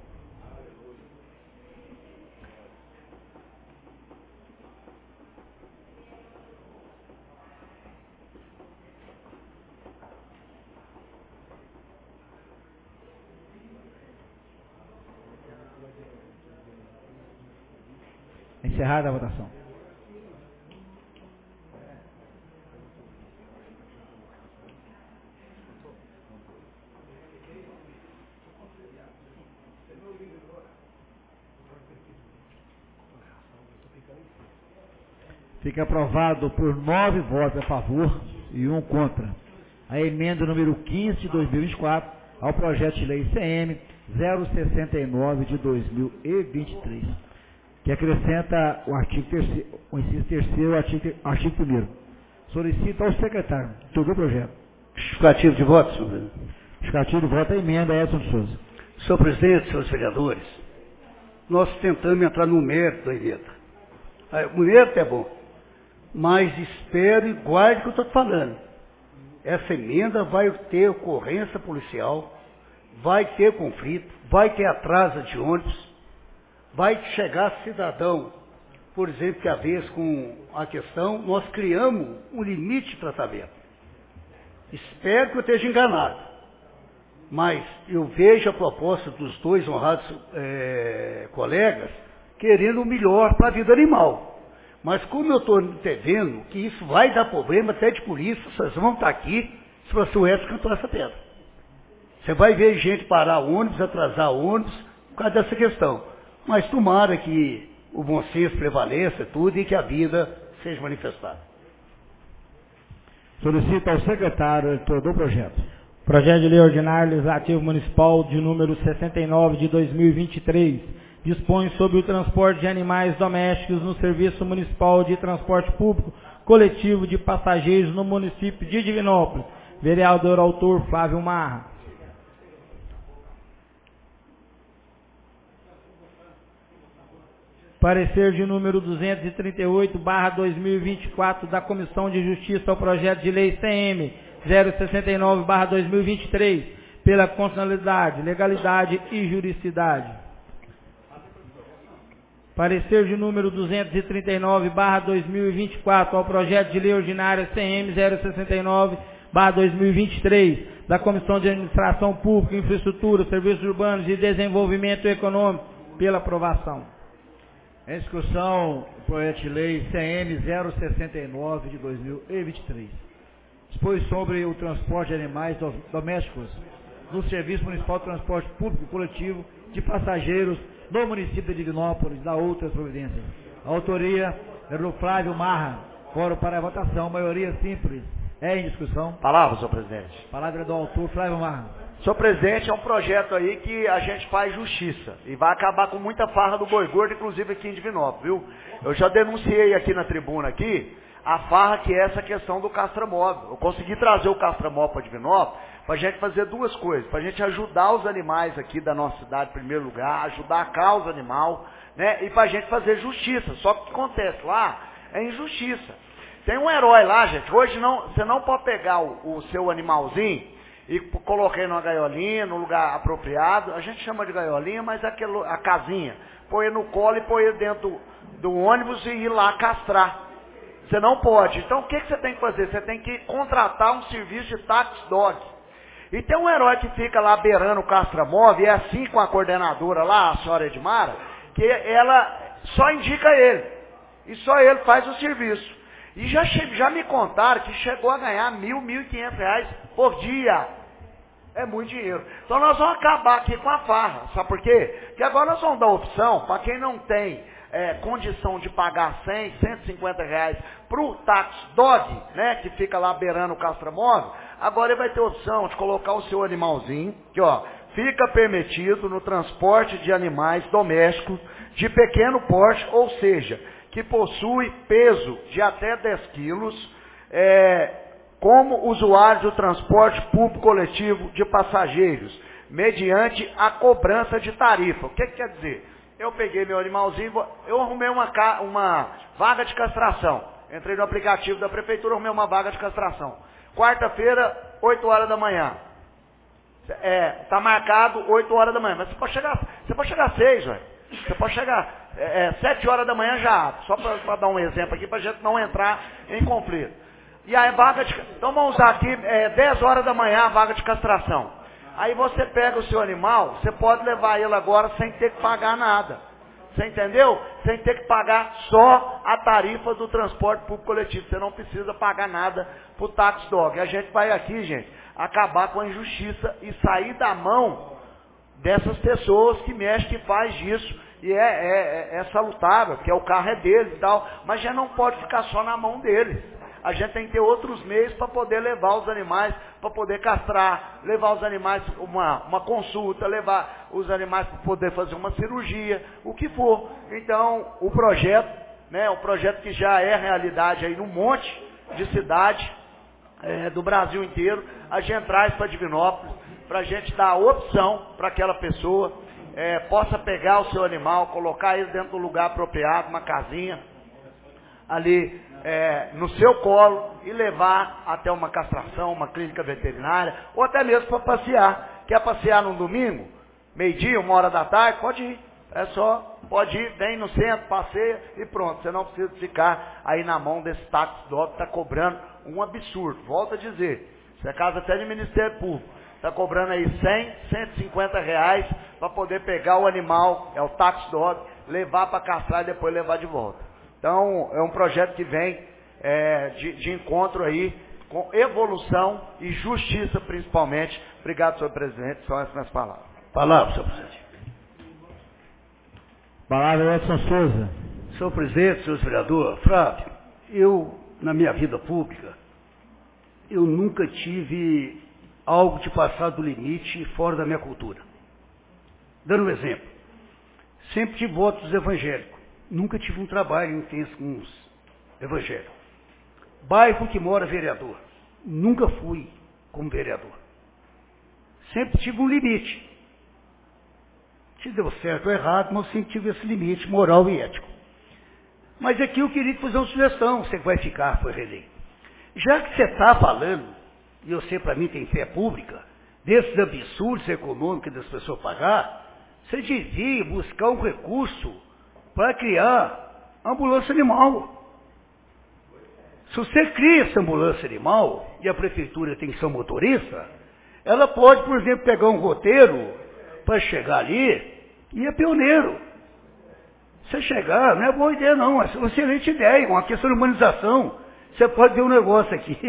Encerrada a votação. Fica aprovado por 9 votos a favor e 1 contra a emenda número 15 de 2024 ao projeto de lei CM 069 de 2023, que acrescenta o artigo 3º, o inciso 3º, artigo 1º. Solicita ao secretário todo o projeto. Justificativo de voto, senhor presidente. Justificativo de voto, a emenda Edson de Souza. Senhor presidente, senhores vereadores, nós tentamos entrar no mérito da emenda. O mérito é bom, mas espere e guarde o que eu estou falando. Essa emenda vai ter ocorrência policial, vai ter conflito, vai ter atraso de ônibus, vai chegar cidadão, por exemplo, que a vez com a questão, nós criamos um limite de tratamento. Espero que eu esteja enganado, mas eu vejo a proposta dos dois honrados colegas querendo o melhor para a vida animal. Mas como eu estou entendendo que isso vai dar problema até de polícia, vocês vão estar aqui se você o Edson cantou essa pedra. Você vai ver gente parar ônibus, atrasar ônibus, por causa dessa questão. Mas tomara que o bom senso prevaleça tudo e que a vida seja manifestada. Solicita ao secretário editor do projeto. Projeto de Lei Ordinária Legislativo Municipal de número 69 de 2023 dispõe sobre o transporte de animais domésticos no Serviço Municipal de Transporte Público Coletivo de Passageiros no município de Divinópolis. Vereador autor Flávio Marra. Parecer de número 238/2024 da Comissão de Justiça ao projeto de lei CM 069/2023 pela constitucionalidade, legalidade e juridicidade. Parecer de número 239/2024 ao projeto de lei ordinária CM 069/2023 da Comissão de Administração Pública, Infraestrutura, Serviços Urbanos e Desenvolvimento Econômico pela aprovação. Em discussão, o projeto de lei CM 069 de 2023. Dispõe sobre o transporte de animais domésticos no Serviço Municipal de Transporte Público Coletivo de Passageiros no município de Divinópolis, da outras providências. A autoria é do Flávio Marra. Fórum para a votação, maioria simples. É em discussão. Palavra, senhor presidente. Palavra do autor Flávio Marra. Senhor presidente, é um projeto aí que a gente faz justiça e vai acabar com muita farra do boi gordo, inclusive aqui em Divinópolis, viu? Eu já denunciei aqui na tribuna a farra que é essa questão do castramóvel. Eu consegui trazer o castramóvel para Divinópolis para a gente fazer duas coisas, para a gente ajudar os animais aqui da nossa cidade em primeiro lugar, ajudar a causa animal, né? E para a gente fazer justiça. Só que o que acontece lá é injustiça. Tem um herói lá, gente. Hoje você não pode pegar o seu animalzinho e colocar ele numa gaiolinha, no lugar apropriado. A gente chama de gaiolinha, mas é a casinha. Põe ele no colo e põe ele dentro do ônibus e ir lá castrar. Você não pode. Então o que você tem que fazer? Você tem que contratar um serviço de táxi dog. E tem um herói que fica lá beirando o castramóvel, e é assim com a coordenadora lá, a senhora Edmara, que ela só indica ele. E só ele faz o serviço. E já me contaram que chegou a ganhar R$1.000, R$1.500 por dia. É muito dinheiro. Então nós vamos acabar aqui com a farra. Sabe por quê? Porque agora nós vamos dar opção para quem não tem condição de pagar 100, 150 reais para o táxi dog, né, que fica lá beirando o castramóvel, agora ele vai ter a opção de colocar o seu animalzinho, que ó, fica permitido no transporte de animais domésticos de pequeno porte, ou seja, que possui peso de até 10 quilos, como usuário do transporte público coletivo de passageiros, mediante a cobrança de tarifa. O que quer dizer? Eu peguei meu animalzinho, eu arrumei uma vaga de castração. Entrei no aplicativo da prefeitura, arrumei uma vaga de castração. Quarta-feira, 8 horas da manhã. Tá marcado 8 horas da manhã, mas você pode chegar às 6, velho. Você pode chegar 7 horas da manhã já abre. Só para dar um exemplo aqui, para a gente não entrar em conflito. E aí então vamos usar aqui 10 horas da manhã a vaga de castração. Aí você pega o seu animal, você pode levar ele agora sem ter que pagar nada. Você entendeu? Sem ter que pagar só a tarifa do transporte público coletivo. Você não precisa pagar nada para o tax dog. A gente vai aqui, gente, acabar com a injustiça e sair da mão dessas pessoas que mexem, que faz isso. E é salutável, porque o carro é deles e tal. Mas já não pode ficar só na mão deles. A gente tem que ter outros meios para poder levar os animais, para poder castrar, levar os animais uma consulta, levar os animais para poder fazer uma cirurgia, o que for. Então, o projeto, né, um projeto que já é realidade aí num monte de cidade do Brasil inteiro, a gente traz para Divinópolis, para a gente dar a opção para aquela pessoa possa pegar o seu animal, colocar ele dentro do lugar apropriado, uma casinha, ali no seu colo e levar até uma castração, uma clínica veterinária, ou até mesmo para passear. Quer passear num domingo, meio-dia, 1 hora da tarde, pode ir. Pode ir, vem no centro, passeia e pronto. Você não precisa ficar aí na mão desse táxi dog que está cobrando um absurdo. Volto a dizer, isso é caso até de Ministério Público. Está cobrando aí 100, 150 reais para poder pegar o animal, o táxi dog, levar para castrar e depois levar de volta. Então, é um projeto que vem de encontro aí com evolução e justiça, principalmente. Obrigado, senhor presidente. São essas minhas palavras. Palavra, senhor presidente. Palavra, Edson Souza. Senhor presidente, senhor vereador, Flávio, eu, na minha vida pública, eu nunca tive algo de passar do limite fora da minha cultura. Dando um exemplo, sempre tive votos evangélicos. Nunca tive um trabalho intenso com os evangélicos. Bairro que mora vereador. Nunca fui como vereador. Sempre tive um limite. Se deu certo ou errado, mas sempre tive esse limite moral e ético. Mas aqui eu queria fazer uma sugestão. Você vai ficar, foi reeleito. Já que você está falando, e você para mim tem fé pública, desses absurdos econômicos das pessoas pagar, você devia buscar um recurso para criar ambulância animal. Se você cria essa ambulância animal, e a prefeitura tem que ser um motorista, ela pode, por exemplo, pegar um roteiro para chegar ali e é pioneiro. Você chegar, não é boa ideia não, é uma excelente ideia, uma questão de humanização. Você pode ver um negócio aqui.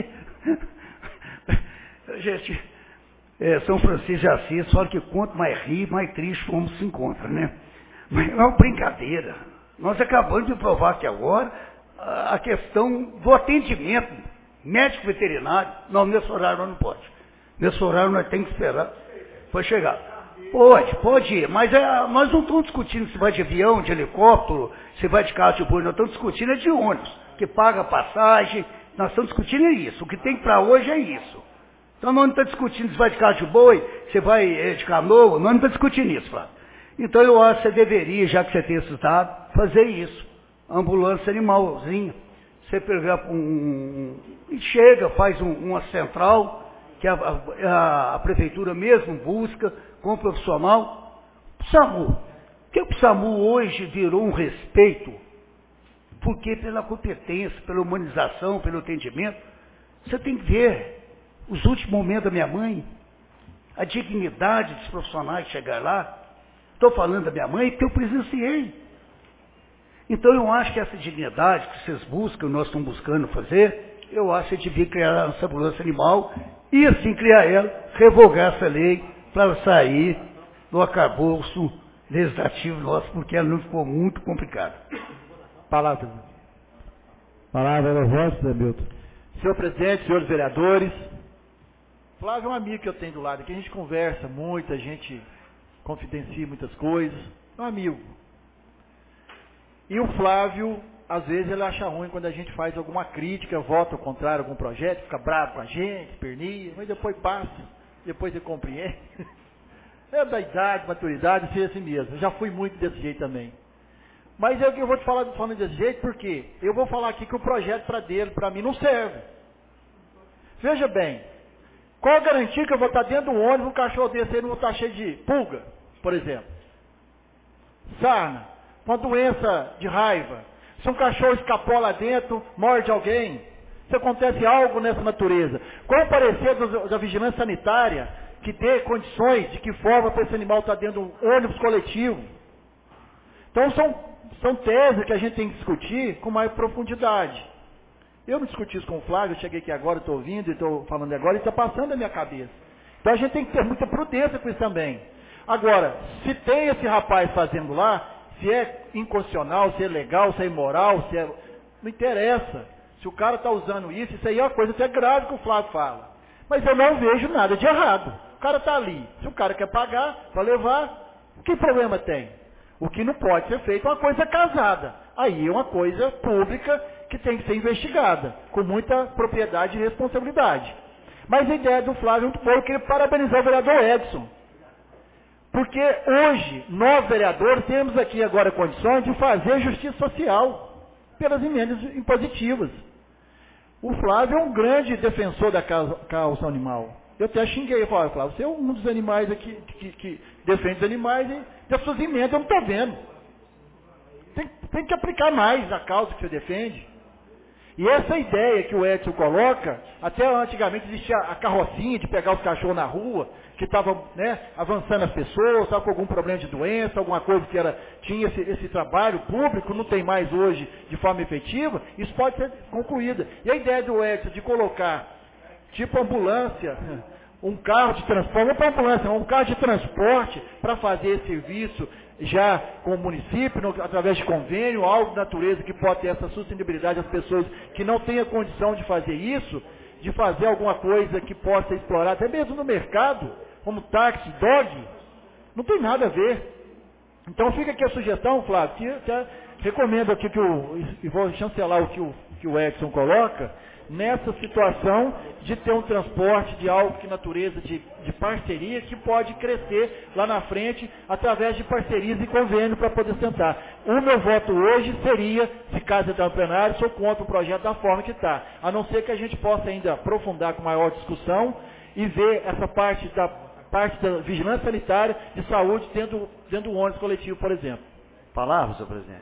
Gente, São Francisco de Assis fala que quanto mais rir, mais triste o homem se encontra, né? Mas é uma brincadeira. Nós acabamos de provar aqui agora a questão do atendimento médico veterinário. Não, nesse horário não pode. Nesse horário nós temos que esperar para chegar. Pode ir, mas nós não estamos discutindo se vai de avião, de helicóptero, se vai de carro de boi, nós estamos discutindo de ônibus, que paga passagem, nós estamos discutindo isso. O que tem para hoje é isso. Então nós não estamos discutindo se vai de carro de boi, se vai de canoa, nós não estamos discutindo isso, Flávio. Então eu acho que você deveria, já que você tem esses dados, fazer isso. Ambulância animalzinha. Você pegar e chega, faz uma central, que a prefeitura mesmo busca, com o profissional. SAMU. Porque o SAMU hoje virou um respeito, porque pela competência, pela humanização, pelo atendimento, você tem que ver os últimos momentos da minha mãe, a dignidade dos profissionais de chegar lá. Estou falando da minha mãe porque eu presenciei. Então eu acho que essa dignidade que vocês buscam, nós estamos buscando fazer, eu acho que a gente devia criar essa ambulância animal e assim criar ela, revogar essa lei para ela sair do arcabouço legislativo nosso, porque ela não ficou muito complicada. Palavra da voz, Zé Milton. Senhor presidente, senhores vereadores, Flávio é um amigo que eu tenho do lado aqui, a gente conversa muito, a gente confidencia muitas coisas, é um amigo. E o Flávio, às vezes, ele acha ruim quando a gente faz alguma crítica, vota ao contrário, algum projeto, fica bravo com a gente, pernia, mas depois passa, depois ele compreende. É da idade, maturidade, ser assim mesmo. Eu já fui muito desse jeito também. Mas eu vou te falar desse jeito porque eu vou falar aqui que o projeto para mim, não serve. Veja bem, qual a garantia que eu vou estar dentro do ônibus, um cachorro desse aí não vai estar cheio de pulga, por exemplo? Sarna, uma doença de raiva. Se um cachorro escapou lá dentro, morde alguém, se acontece algo nessa natureza. Qual o parecer da vigilância sanitária que dê condições de que forma para esse animal estar dentro de um ônibus coletivo? Então são teses que a gente tem que discutir com mais profundidade. Eu não discuti isso com o Flávio, eu cheguei aqui agora, estou ouvindo, estou falando agora, e está passando na minha cabeça. Então a gente tem que ter muita prudência com isso também. Agora, se tem esse rapaz fazendo lá, se é inconstitucional, se é legal, se é imoral, se é... não interessa. Se o cara está usando isso aí é uma coisa até grave que o Flávio fala. Mas eu não vejo nada de errado. O cara está ali. Se o cara quer pagar para levar, que problema tem? O que não pode ser feito é uma coisa casada. Aí é uma coisa pública que tem que ser investigada, com muita propriedade e responsabilidade. Mas a ideia do Flávio é muito boa, eu queria parabenizar o vereador Edson. Porque hoje, nós vereadores temos aqui agora condições de fazer justiça social pelas emendas impositivas. O Flávio é um grande defensor da causa animal. Eu até xinguei, eu falei, Flávio, você é um dos animais aqui que defende os animais e das suas emendas eu não estou vendo. Tem que aplicar mais a causa que você defende. E essa ideia que o Edson coloca, até antigamente existia a carrocinha de pegar os cachorros na rua, que estava avançando as pessoas, estava com algum problema de doença, alguma coisa que tinha esse trabalho público, não tem mais hoje de forma efetiva, isso pode ser concluída. E a ideia do Edson de colocar, tipo ambulância, um carro de transporte, não para ambulância, um carro de transporte para fazer esse serviço já com o município, através de convênio, algo de natureza que pode ter essa sustentabilidade às pessoas que não têm a condição de fazer isso, de fazer alguma coisa que possa explorar, até mesmo no mercado, como táxi, dog, não tem nada a ver. Então fica aqui a sugestão, Flávio, que até recomendo aqui e vou chancelar o que o Edson coloca, nessa situação de ter um transporte de algo que natureza de parceria que pode crescer lá na frente através de parcerias e convênio para poder sentar. O meu voto hoje seria, se caso entrar no plenário, sou contra o projeto da forma que está. A não ser que a gente possa ainda aprofundar com maior discussão e ver essa parte da vigilância sanitária de saúde dentro do ônibus coletivo, por exemplo. Palavra, senhor presidente.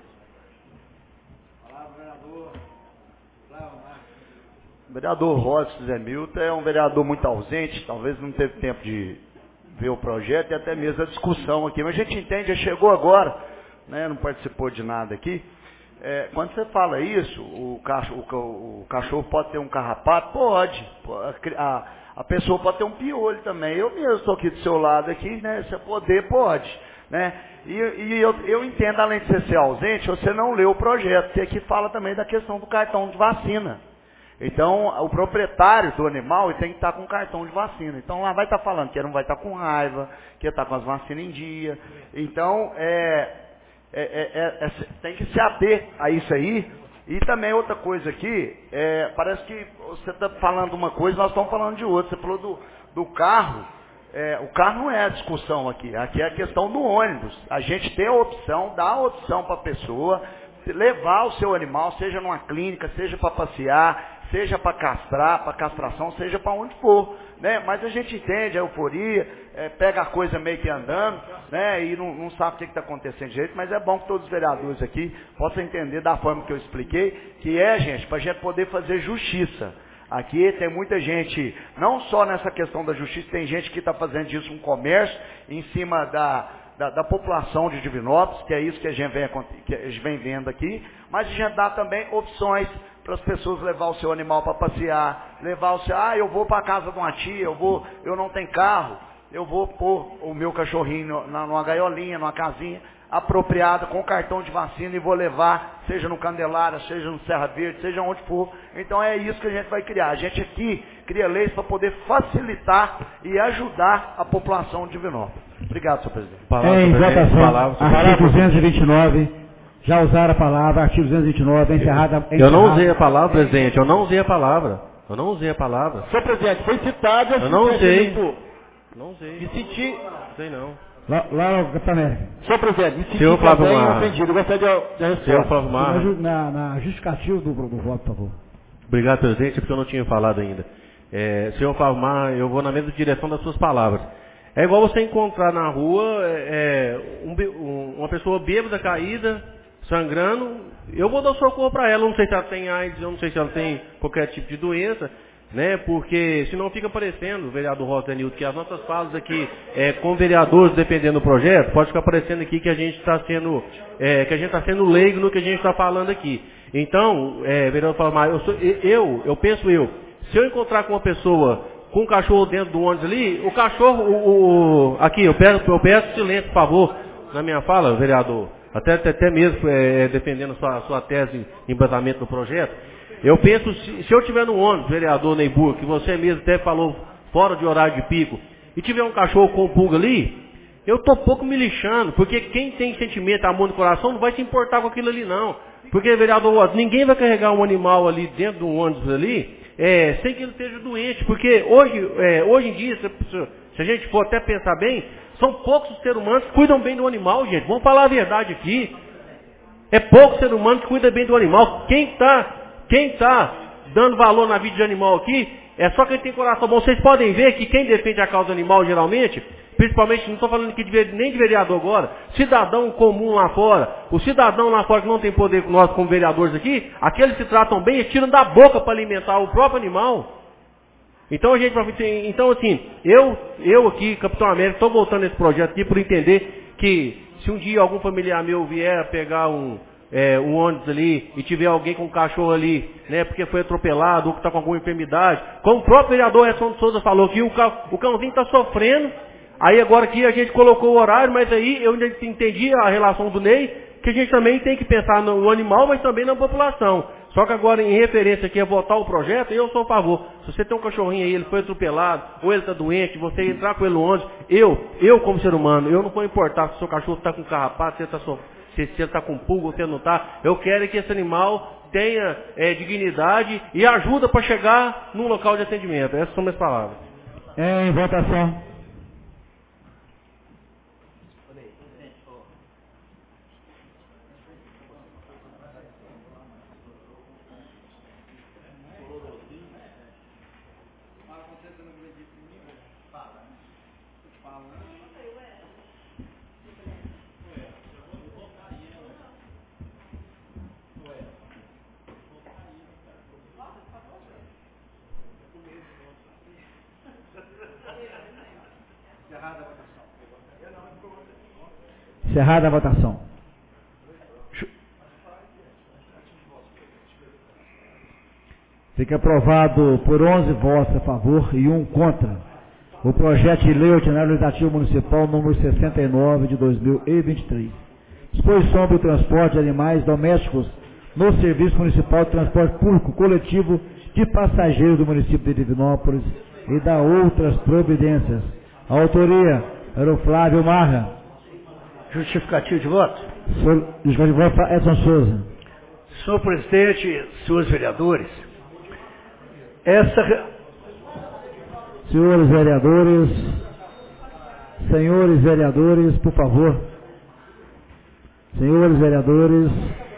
O vereador Robson Zé Milton é um vereador muito ausente, talvez não teve tempo de ver o projeto e até mesmo a discussão aqui. Mas a gente entende, já chegou agora, não participou de nada aqui. Quando você fala isso, o cachorro pode ter um carrapato? Pode. A pessoa pode ter um piolho também. Eu mesmo estou aqui do seu lado aqui, se poder, pode. E eu entendo, além de você ser ausente, você não leu o projeto, que aqui fala também da questão do cartão de vacina. Então, o proprietário do animal ele tem que estar com cartão de vacina. Então, lá vai estar falando que ele não vai estar com raiva, que ele está com as vacinas em dia. Então, tem que se ater a isso aí. E também outra coisa aqui, parece que você está falando uma coisa, nós estamos falando de outra. Você falou do carro. O carro não é a discussão aqui. Aqui é a questão do ônibus. A gente tem a opção, dá a opção para a pessoa levar o seu animal, seja numa clínica, seja para passear, seja para castrar, para castração, seja para onde for, mas a gente entende a euforia, pega a coisa meio que andando, e não sabe o que está acontecendo direito, mas é bom que todos os vereadores aqui possam entender da forma que eu expliquei, que gente, para a gente poder fazer justiça. Aqui tem muita gente, não só nessa questão da justiça, tem gente que está fazendo disso um comércio em cima da população de Divinópolis, que é isso que a gente vem vendo aqui, mas a gente dá também opções para as pessoas levar o seu animal para passear, eu vou para a casa de uma tia, eu não tenho carro, eu vou pôr o meu cachorrinho numa gaiolinha, numa casinha apropriada, com cartão de vacina, e vou levar, seja no Candelária, seja no Serra Verde, seja onde for. Então é isso que a gente vai criar. A gente aqui cria leis para poder facilitar e ajudar a população de Divinópolis. Obrigado, senhor presidente. Em votação, artigo 229, já usaram a palavra, artigo 229, encerrada. Eu não usei a palavra, presidente, eu não usei a palavra. Senhor presidente, foi citado... Eu não usei. Não usei. Me senti... Não sei não. Lá no Capitão América. Senhor presidente, me senti Senhor Flávio também Marra. ofendido. Gostaria de resposta. Senhor Flávio Marra. Na justificativa do voto, por favor. Obrigado, presidente, porque eu não tinha falado ainda. Senhor Flávio Marra, eu vou na mesma direção das suas palavras. É igual você encontrar na rua uma pessoa bêbada, caída, sangrando. Eu vou dar socorro para ela. Eu não sei se ela tem AIDS, eu não sei se ela tem qualquer tipo de doença, né? Porque senão fica parecendo, vereador Rosa Nilton, que as nossas falas aqui, com vereadores dependendo do projeto, pode ficar parecendo aqui que a gente está sendo, leigo no que a gente está falando aqui. Então, vereador Flávio Marra, eu penso, se eu encontrar com uma pessoa com um cachorro dentro do ônibus ali, o cachorro, aqui, eu peço silêncio, por favor, na minha fala, vereador, até mesmo defendendo sua tese de embasamento do projeto. Eu penso, se eu estiver no ônibus, vereador Neibur, que você mesmo até falou fora de horário de pico, e tiver um cachorro com pulga ali, eu estou pouco me lixando, porque quem tem sentimento, amor no coração, não vai se importar com aquilo ali não. Porque, vereador, ninguém vai carregar um animal ali dentro de um ônibus ali, sem que ele esteja doente. Porque hoje em dia, se a gente for até pensar bem, são poucos os seres humanos que cuidam bem do animal, gente. Vamos falar a verdade aqui. É poucos seres humanos que cuidam bem do animal. Quem está dando valor na vida de animal aqui, é só quem tem coração bom. Vocês podem ver que quem defende a causa animal, geralmente, principalmente, não estou falando aqui nem de vereador agora, cidadão comum lá fora, o cidadão lá fora que não tem poder com nós como vereadores aqui, aqueles que tratam bem e tiram da boca para alimentar o próprio animal. Então, assim, eu aqui, Capitão América, estou voltando nesse projeto aqui por entender que se um dia algum familiar meu vier pegar um ônibus ali e tiver alguém com um cachorro ali, né, porque foi atropelado ou que está com alguma enfermidade, como o próprio vereador Edson de Souza falou que o cãozinho está sofrendo, aí agora que a gente colocou o horário, mas aí eu ainda entendi a relação do Ney, que a gente também tem que pensar no animal, mas também na população. Só que agora, em referência aqui a votar o projeto, eu sou a favor. Se você tem um cachorrinho aí, ele foi atropelado, ou ele está doente, você entrar com ele no ônibus, eu como ser humano, eu não vou importar se o seu cachorro está com carrapato, se ele está com pulga ou se ele não está. Eu quero que esse animal tenha dignidade e ajuda para chegar num local de atendimento. Essas são minhas palavras. Em votação. Encerrada a votação. Fica aprovado por 11 votos a favor e 1 contra o projeto de lei ordinário legislativo municipal número 69 de 2023. Disposição do transporte de animais domésticos no Serviço Municipal de Transporte Público Coletivo de Passageiros do município de Divinópolis e da outras providências. A autoria era o Flávio Marra. Justificativo de voto? Justificativo de voto, Edson Souza. Senhor presidente, senhores vereadores, senhores vereadores, por favor. Senhores vereadores,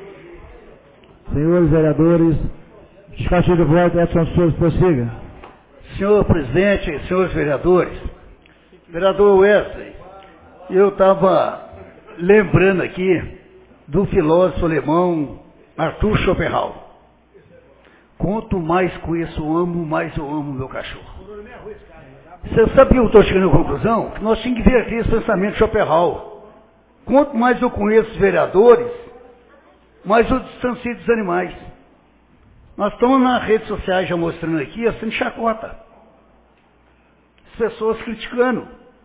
justificativo de voto, Edson Souza, prossiga. Senhor presidente, senhores vereadores, vereador Wesley, eu estava lembrando aqui do filósofo alemão Arthur Schopenhauer. Quanto mais conheço o amo, mais eu amo meu cachorro. Você sabe que eu estou chegando à conclusão? Que nós tínhamos que ver aqui esse pensamento de Schopenhauer. Quanto mais eu conheço os vereadores, mais eu distancio dos animais. Nós estamos nas redes sociais já mostrando aqui, assim, chacota. As pessoas criticando.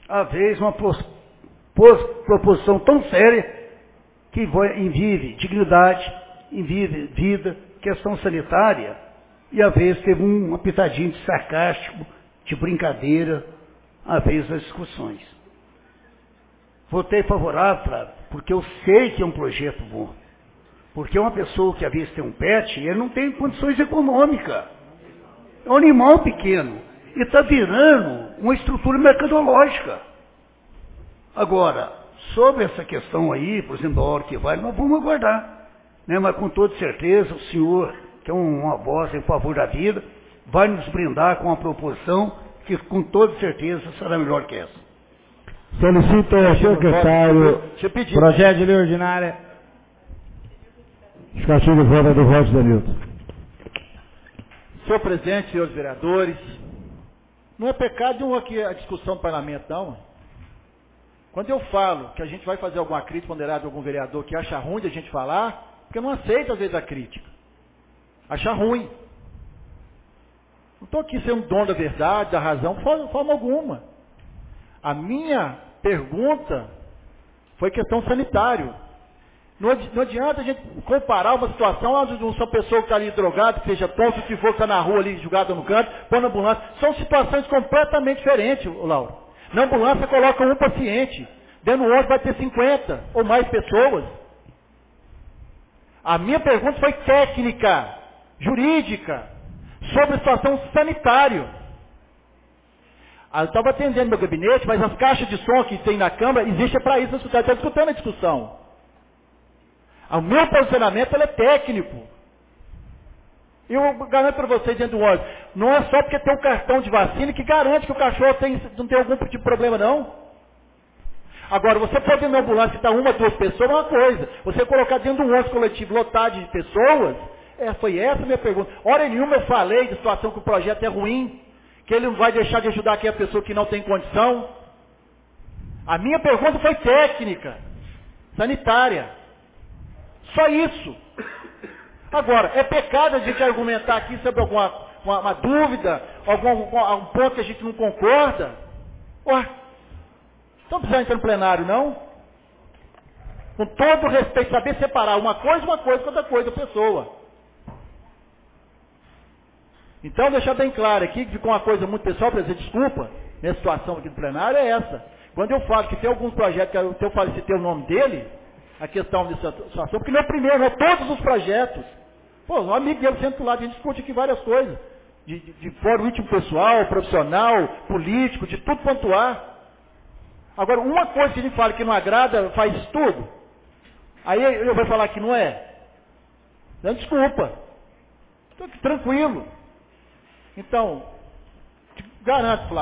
às vezes, uma proposição tão séria que envive dignidade, envive vida, questão sanitária, e às vezes teve uma pitadinha de sarcástico, de brincadeira, às vezes nas discussões. Votei favorável, Flávio, porque eu sei que é um projeto bom. Porque uma pessoa que às vezes tem um pet, ele não tem condições econômicas. É um animal pequeno. E está virando uma estrutura mercadológica. Agora, sobre essa questão aí, por exemplo, da hora que vai, nós vamos aguardar. Né? Mas com toda certeza, o senhor, que é uma voz em favor da vida, vai nos brindar com uma proposição que com toda certeza será melhor que essa. Solicito ao secretário projeto de lei ordinária. Justificativo de volta do voto, Danilton. Senhor presidente, senhores vereadores, não é pecado nenhum aqui a discussão do parlamento, não. Quando eu falo que a gente vai fazer alguma crítica ponderada de algum vereador que acha ruim de a gente falar, porque eu não aceito às vezes a crítica. Achar ruim. Não estou aqui sendo dono da verdade, da razão, de forma alguma. A minha pergunta foi questão sanitária. Não adianta a gente comparar uma situação onde uma pessoa que está ali drogada, que seja tonto, se for que está na rua ali, jogada no canto, põe na ambulância. São situações completamente diferentes, Lauro. Na ambulância coloca um paciente. Dentro do ônibus vai ter 50 ou mais pessoas. A minha pergunta foi técnica, jurídica, sobre a situação sanitária. Eu estava atendendo meu gabinete, mas as caixas de som que tem na Câmara, existem para isso, está escutando a discussão. O meu posicionamento é técnico. Eu garanto para vocês dentro do ônibus, não é só porque tem um cartão de vacina que garante que o cachorro não tem algum tipo de problema, não. Agora, você pode ir na ambulância e estar uma, duas pessoas, é uma coisa. Você colocar dentro de um ônibus coletivo lotado de pessoas, foi essa a minha pergunta. Hora nenhuma eu falei de situação que o projeto é ruim, que ele não vai deixar de ajudar aquela pessoa que não tem condição. A minha pergunta foi técnica, sanitária. Só isso. Agora, é pecado a gente argumentar aqui sobre uma dúvida, algum ponto que a gente não concorda. Ué, não precisa entrar no plenário, não? Com todo respeito, saber separar uma coisa, outra coisa, pessoa. Então, deixar bem claro aqui, que ficou uma coisa muito pessoal, para dizer desculpa, minha situação aqui no plenário é essa. Quando eu falo que tem alguns projetos, que eu falo se tem o nome dele, a questão dessa situação, porque não é o primeiro, não é todos os projetos. Pô, um amigo dele senta do lado, a gente discute aqui várias coisas. De fora o íntimo pessoal, profissional, político, de tudo quanto há. Agora, uma coisa que a gente fala que não agrada, faz tudo. Aí eu vou falar que não é. Não, desculpa. Estou tranquilo. Então, garanto,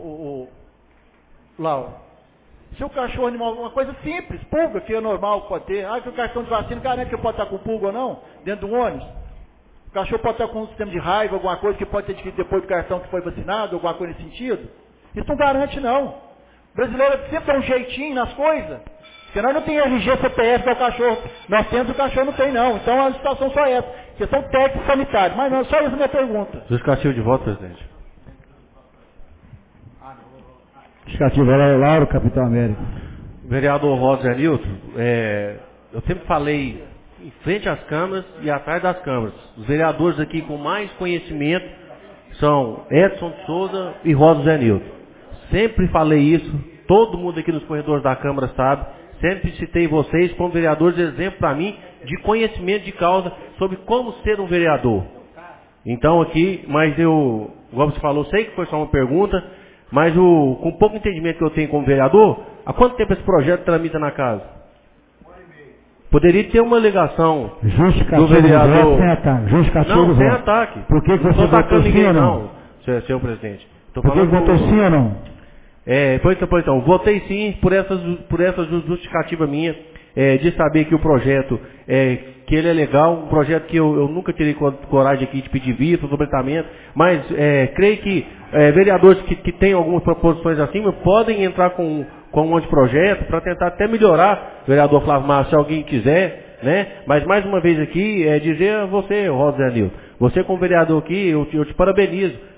Lauro. Se o cachorro animal, uma coisa simples, pulga, que é normal, pode ter. Que o cartão de vacina garante que pode estar com pulga ou não, dentro do ônibus. O cachorro pode estar com um sistema de raiva, alguma coisa que pode ter adquirido depois do cartão que foi vacinado, alguma coisa nesse sentido. Isso não garante, não. O brasileiro sempre dá um jeitinho nas coisas. Porque nós não tem RG, CPF para o cachorro. Nós temos, o cachorro não tem, não. Então a situação só é essa. Questão técnica sanitária. Mas não, só isso é a minha pergunta. Justificativo de voto, presidente. Justificativo, Lauro, Capitão América. Vereador Rosa Nilton, eu sempre falei em frente às câmaras e atrás das câmaras. Os vereadores aqui com mais conhecimento são Edson de Souza e Rosa Zé Nilton. Sempre falei isso, todo mundo aqui nos corredores da Câmara sabe. Sempre citei vocês como vereadores de exemplo para mim de conhecimento de causa sobre como ser um vereador. Então aqui, mas eu, como você falou, sei que foi só uma pergunta, mas com pouco entendimento que eu tenho como vereador, há quanto tempo esse projeto tramita na casa? Poderia ter uma alegação do vereador. Sem ataque. Não, sem ataque. Por que você votou sim ou não? Senhor presidente. Por que votou sim ou não? Pois então, votei sim por essa justificativa minha, de saber que o projeto, que ele é legal, um projeto que eu nunca terei coragem aqui de pedir vista, sobretamento, mas creio que vereadores que têm algumas proposições acima podem entrar com um anteprojeto para tentar até melhorar, vereador Flávio Márcio, se alguém quiser, né? Mas mais uma vez aqui, dizer a você, Rosa Nilton, você como vereador aqui, eu te parabenizo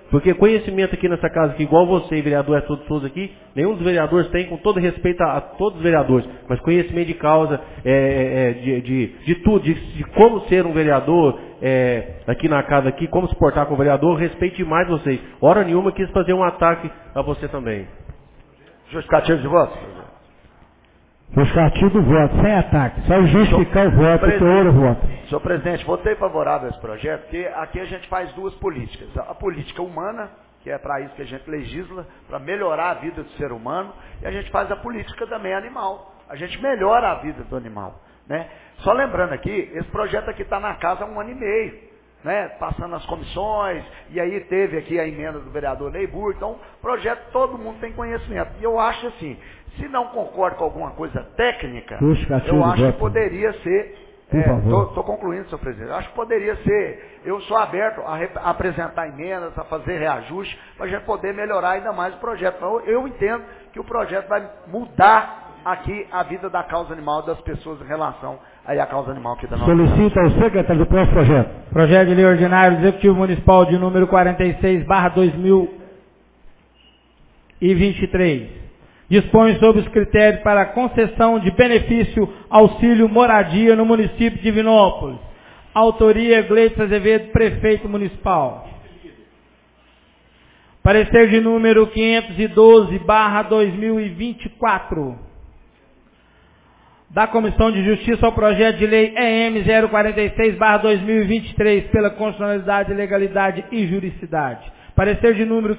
Porque conhecimento aqui nessa casa, que igual você e vereador é todos todos aqui, nenhum dos vereadores tem, com todo respeito a todos os vereadores, mas conhecimento de causa, de tudo, de como ser um vereador aqui na casa, aqui, como se portar com o vereador, respeito demais vocês. Hora nenhuma quis fazer um ataque a você também. Justificativo de voto. Justificativo do voto, sem ataque. Só justificar o voto, o teor do voto. Senhor presidente, votei favorável a esse projeto, porque aqui a gente faz duas políticas. A política humana, que é para isso que a gente legisla, para melhorar a vida do ser humano, e a gente faz a política também animal. A gente melhora a vida do animal. Né? Só lembrando aqui, esse projeto aqui está na casa há 1 ano e meio. Né? Passando as comissões, e aí teve aqui a emenda do vereador Neibur. Então, projeto todo mundo tem conhecimento. E eu acho assim, se não concorda com alguma coisa técnica, eu acho que poderia ser, estou concluindo, senhor presidente, acho que poderia ser, eu sou aberto a apresentar emendas, a fazer reajuste, para a gente poder melhorar ainda mais o projeto. Então, eu entendo que o projeto vai mudar aqui a vida da causa animal das pessoas em relação aí à causa animal aqui da nossa casa. Solicita ao secretário do próximo projeto. Projeto de lei ordinário do Executivo Municipal de número 46/2023. Dispõe sobre os critérios para a concessão de benefício auxílio moradia no município de Divinópolis. Autoria Gleitson Azevedo, prefeito municipal. Parecer de número 512/2024. Da Comissão de Justiça ao projeto de lei EM 046/2023 pela constitucionalidade, legalidade e juridicidade. Parecer de número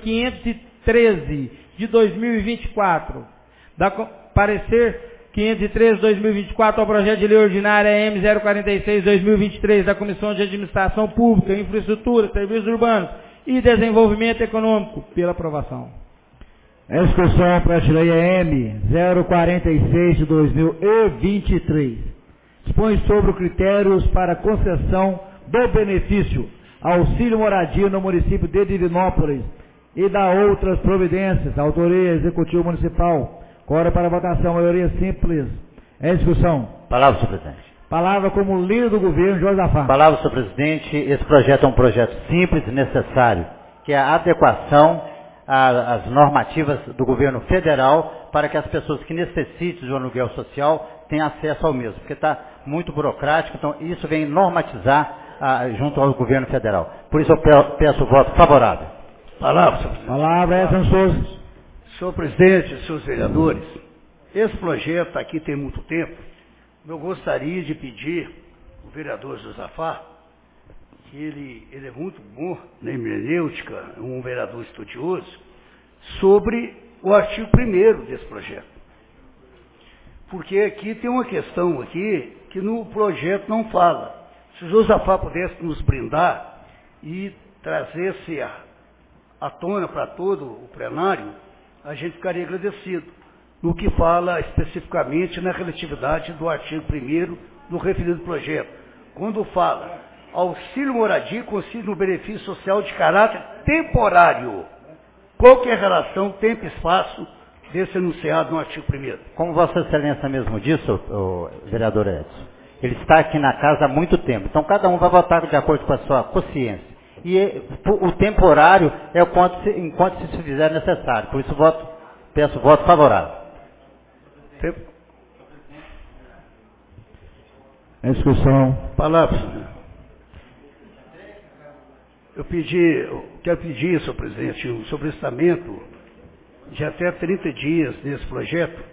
513 de 2024. Parecer 513/2024 ao projeto de lei ordinária EM 046/2023 da Comissão de Administração Pública, Infraestrutura, Serviços Urbanos e Desenvolvimento Econômico pela aprovação. Excursão para a lei EM 046 de 2023. Dispõe sobre critérios para concessão do benefício auxílio moradia no município de Divinópolis e da outras providências. Autoria Executivo Municipal. Cora para votação, maioria simples. Em discussão. Palavra, senhor presidente. Palavra como líder do governo, Jorge Zafar. Palavra, senhor presidente. Esse projeto é um projeto simples e necessário, que é a adequação às normativas do governo federal para que as pessoas que necessitem de um aluguel social tenham acesso ao mesmo, porque está muito burocrático, então isso vem normatizar junto ao governo federal. Por isso eu peço o voto favorável. Palavra, senhor presidente. Palavra, Edson Souza. Senhor presidente, senhores vereadores, esse projeto aqui tem muito tempo. Eu gostaria de pedir ao vereador Josafá, que ele é muito bom na hermenêutica, é um vereador estudioso, sobre o artigo 1º desse projeto. Porque aqui tem uma questão aqui que no projeto não fala. Se o Josafá pudesse nos brindar e trazer-se à tona para todo o plenário, a gente ficaria agradecido. No que fala especificamente na relatividade do artigo 1º do referido projeto. Quando fala auxílio moradia consiste no benefício social de caráter temporário. Qual que é a relação tempo e espaço desse enunciado no artigo 1º? Como Vossa Excelência mesmo disse, o vereador Edson, ele está aqui na casa há muito tempo, então cada um vai votar de acordo com a sua consciência. E o temporário é enquanto se fizer necessário. Por isso peço voto favorável. Em discussão. Palavra, senhor. Eu quero pedir, senhor presidente, um sobrestamento de até 30 dias nesse projeto.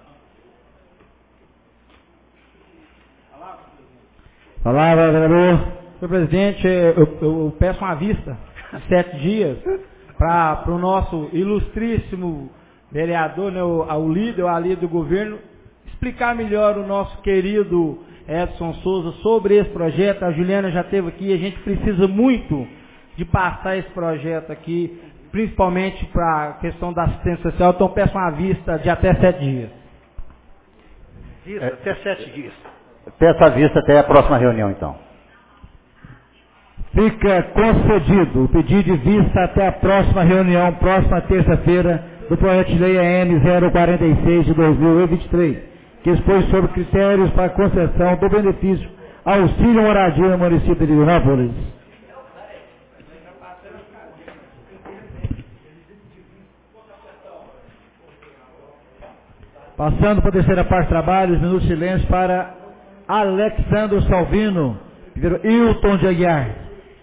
Palavra, vereador. Senhor presidente, eu peço uma vista de 7 dias para o nosso ilustríssimo vereador, né, o líder do governo, explicar melhor o nosso querido Edson Souza sobre esse projeto. A Juliana já esteve aqui, a gente precisa muito de passar esse projeto aqui, principalmente para a questão da assistência social, então peço uma vista de até 7 dias. Vista até 7 dias. Peço a vista até a próxima reunião, então. Fica concedido o pedido de vista até a próxima reunião, próxima terça-feira, do projeto de lei EM 046 de 2023, que expõe sobre critérios para concessão do benefício auxílio moradia no município de Divinópolis. Passando para a terceira parte do trabalho, os minutos de silêncio para Alexandro Salvino, Hilton de Aguiar.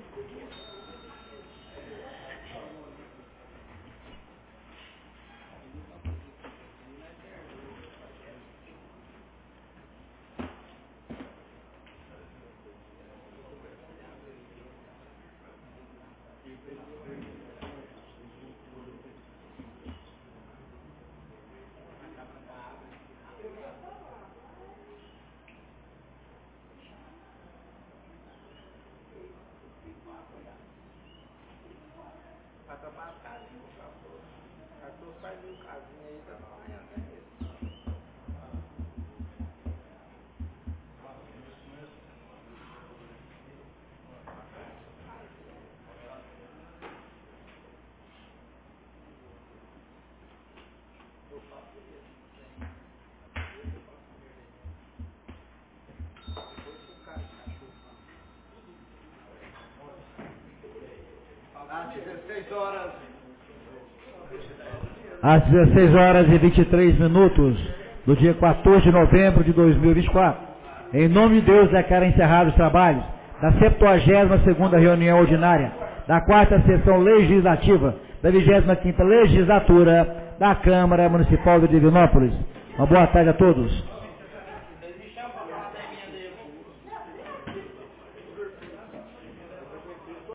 Às 16 horas e 23 minutos do dia 14 de novembro de 2024. Em nome de Deus, declaro encerrados os trabalhos da 72ª reunião ordinária da 4ª sessão legislativa da 25ª legislatura da Câmara Municipal de Divinópolis. Uma boa tarde a todos.